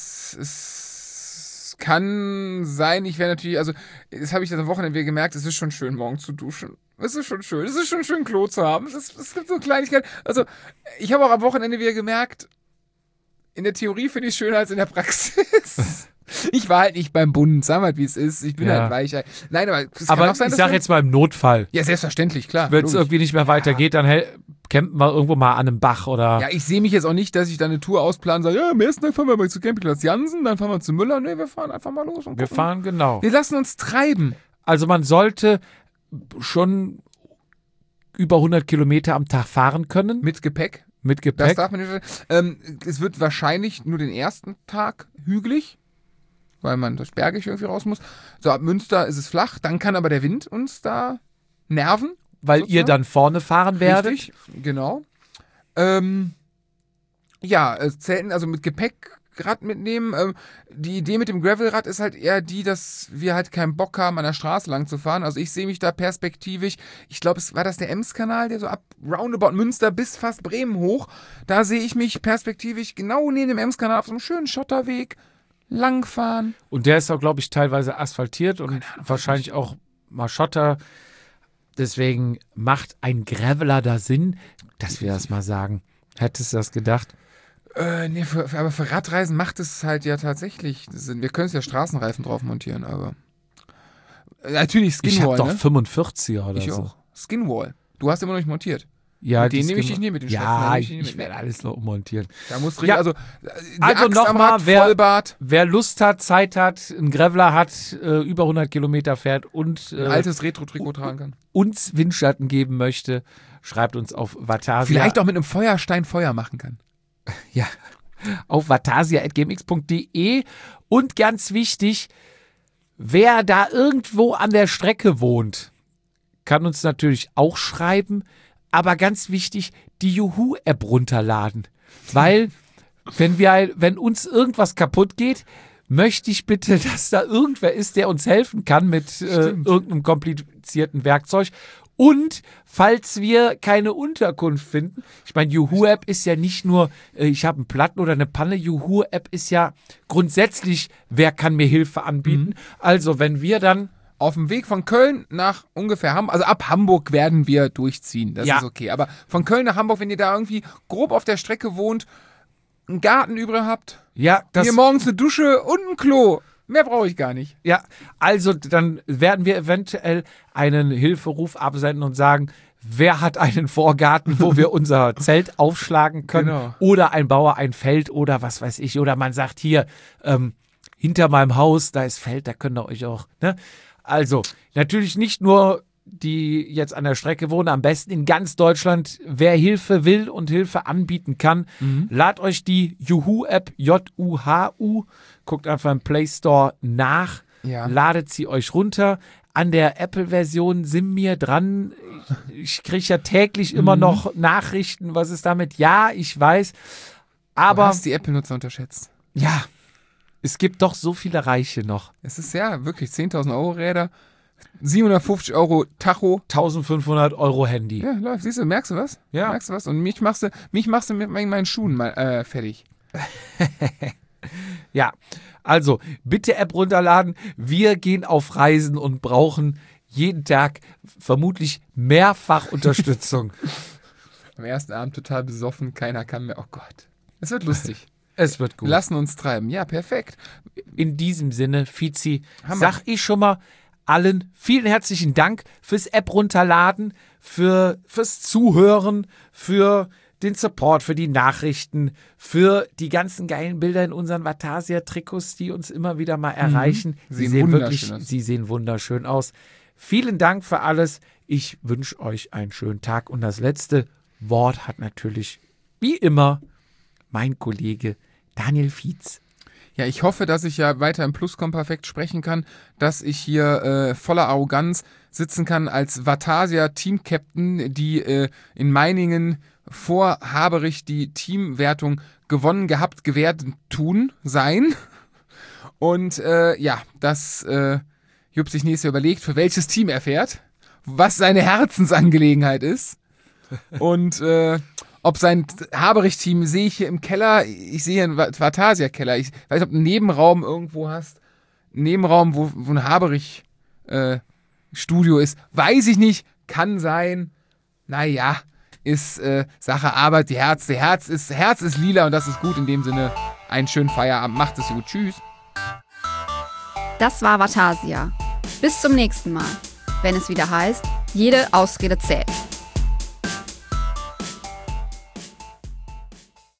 Kann sein, ich wäre natürlich, also das habe ich am Wochenende wieder gemerkt, es ist schon schön, morgens zu duschen. Es ist schon schön, Klo zu haben. Es gibt so Kleinigkeiten. Also ich habe auch am Wochenende wieder gemerkt, in der Theorie finde ich es schöner als in der Praxis. Ich war halt nicht beim Bund, sag mal, wie es ist. Ich bin Ja. halt weicher. Nein, aber es kann Aber auch sein, ich dass sage wir- jetzt mal im Notfall. Ja, selbstverständlich, klar. Wenn es logisch. irgendwie nicht mehr weitergeht, dann campen wir irgendwo mal an einem Bach oder. Ja, ich sehe mich jetzt auch nicht, dass ich da eine Tour ausplane und sage, ja, am ersten Tag fahren wir mal zu Campingplatz Jansen, dann fahren wir zu Müller. Nee, wir fahren einfach mal los und Wir gucken. fahren, genau. Wir lassen uns treiben. Also man sollte schon über 100 Kilometer am Tag fahren können Mit Gepäck. mit Das Gepäck. darf man nicht. Es wird wahrscheinlich nur den ersten Tag hügelig, weil man durch Bergig irgendwie raus muss. So, ab Münster ist es flach, dann kann aber der Wind uns da nerven. Weil ihr sozusagen. dann vorne fahren werdet. Richtig, genau. Zelten, also mit Gepäckrad mitnehmen. Die Idee mit dem Gravelrad ist halt eher die, dass wir halt keinen Bock haben, an der Straße lang zu fahren. Also ich sehe mich da perspektivisch, ich glaube, war das der Ems-Kanal, der so ab roundabout Münster bis fast Bremen hoch. Da sehe ich mich perspektivisch genau neben dem Ems-Kanal auf so einem schönen Schotterweg langfahren. Und der ist auch, glaube ich, teilweise asphaltiert und wahrscheinlich auch mal Schotter. Deswegen macht ein Graveler da Sinn, dass wir das mal sagen. Hättest du das gedacht? Nee, aber für Radreisen macht es halt ja tatsächlich Sinn. Wir können es ja Straßenreifen drauf montieren, aber natürlich Ich habe Skinwall, doch ne? 45er oder Ich so. auch. Skinwall. Du hast immer noch nicht montiert. Ja, Mit denen die nehme ich Skin- dich nicht mit, den Steffen, da Ja, nehme ich, dich nicht mit. werde alles noch ummontieren. Da muss Ja. also die Also Axt am nochmal, Rad, Vollbart, Wer Lust hat, Zeit hat, einen Graveler hat, über 100 Kilometer fährt und ein altes Retro-Trikot tragen kann. uns Windschatten geben möchte, schreibt uns auf Vatasia. Vielleicht auch mit einem Feuerstein Feuer machen kann. Ja, auf vatasia.gmx.de. Und ganz wichtig, wer da irgendwo an der Strecke wohnt, kann uns natürlich auch schreiben, aber ganz wichtig, die Juhu-App runterladen. Weil, wenn uns irgendwas kaputt geht, möchte ich bitte, dass da irgendwer ist, der uns helfen kann mit irgendeinem komplizierten Werkzeug. Und falls wir keine Unterkunft finden, ich meine, Juhu-App ist ja nicht nur, ich habe einen Platten oder eine Panne, Juhu-App ist ja grundsätzlich, wer kann mir Hilfe anbieten. Also wenn wir dann, Auf dem Weg von Köln nach ungefähr Hamburg, also ab Hamburg werden wir durchziehen, das Ja. ist okay. Aber von Köln nach Hamburg, wenn ihr da irgendwie grob auf der Strecke wohnt, einen Garten übrig habt, ja, das, hier morgens eine Dusche und ein Klo, Mehr brauche ich gar nicht. Ja, also dann werden wir eventuell einen Hilferuf absenden und sagen, wer hat einen Vorgarten, wo wir unser Zelt aufschlagen können? Genau. Oder ein Bauer ein Feld oder was weiß ich. Oder man sagt hier, hinter meinem Haus, da ist Feld, da könnt ihr euch auch. Ne? Also natürlich nicht nur die jetzt an der Strecke wohnen, am besten in ganz Deutschland. Wer Hilfe will und Hilfe anbieten kann, ladet euch die Juhu-App, Juhu, guckt einfach im Play Store nach, ladet sie euch runter. An der Apple-Version sind wir dran. Ich kriege ja täglich immer noch Nachrichten, was ist damit? Ja, ich weiß, aber... Du hast die Apple-Nutzer unterschätzt. Ja, es gibt doch so viele Reiche noch. Es ist ja wirklich 10.000 Euro Räder, 750 Euro Tacho. 1.500 Euro Handy. Ja, läuft. Siehst du, merkst du was? Ja. Merkst du was? Und mich machst du mit meinen Schuhen mal fertig. Ja, also bitte App runterladen. Wir gehen auf Reisen und brauchen jeden Tag vermutlich mehrfach Unterstützung. Am ersten Abend total besoffen, keiner kann mehr. Oh Gott. Es wird lustig. Es wird gut. Lassen uns treiben. Ja, perfekt. In diesem Sinne, Fizi, sag ich schon mal allen vielen herzlichen Dank fürs App runterladen, fürs Zuhören, für den Support, für die Nachrichten, für die ganzen geilen Bilder in unseren Vatasia-Trikots, die uns immer wieder mal erreichen. Sie sehen wunderschön aus. Vielen Dank für alles. Ich wünsche euch einen schönen Tag. Und das letzte Wort hat natürlich, wie immer, mein Kollege Daniel Fietz. Ja, ich hoffe, dass ich ja weiter im Plusquamperfekt sprechen kann, dass ich hier voller Arroganz sitzen kann als Vatasia-Team-Captain, die in Meiningen vor Haberich die Teamwertung gewonnen gehabt, gewährt sein. Und dass Jupp sich nächstes Jahr überlegt, für welches Team er fährt, was seine Herzensangelegenheit ist. Und ob sein Haberich-Team sehe ich hier im Keller, ich sehe hier einen Vatasia-Keller. Ich weiß nicht, ob du einen Nebenraum irgendwo hast. Einen Nebenraum, wo ein Haberich-Studio ist. Weiß ich nicht, kann sein. Naja, ist Sache Arbeit. Herz ist lila und das ist gut. In dem Sinne, einen schönen Feierabend. Macht es gut. Tschüss. Das war Vatasia. Bis zum nächsten Mal, wenn es wieder heißt, jede Ausrede zählt.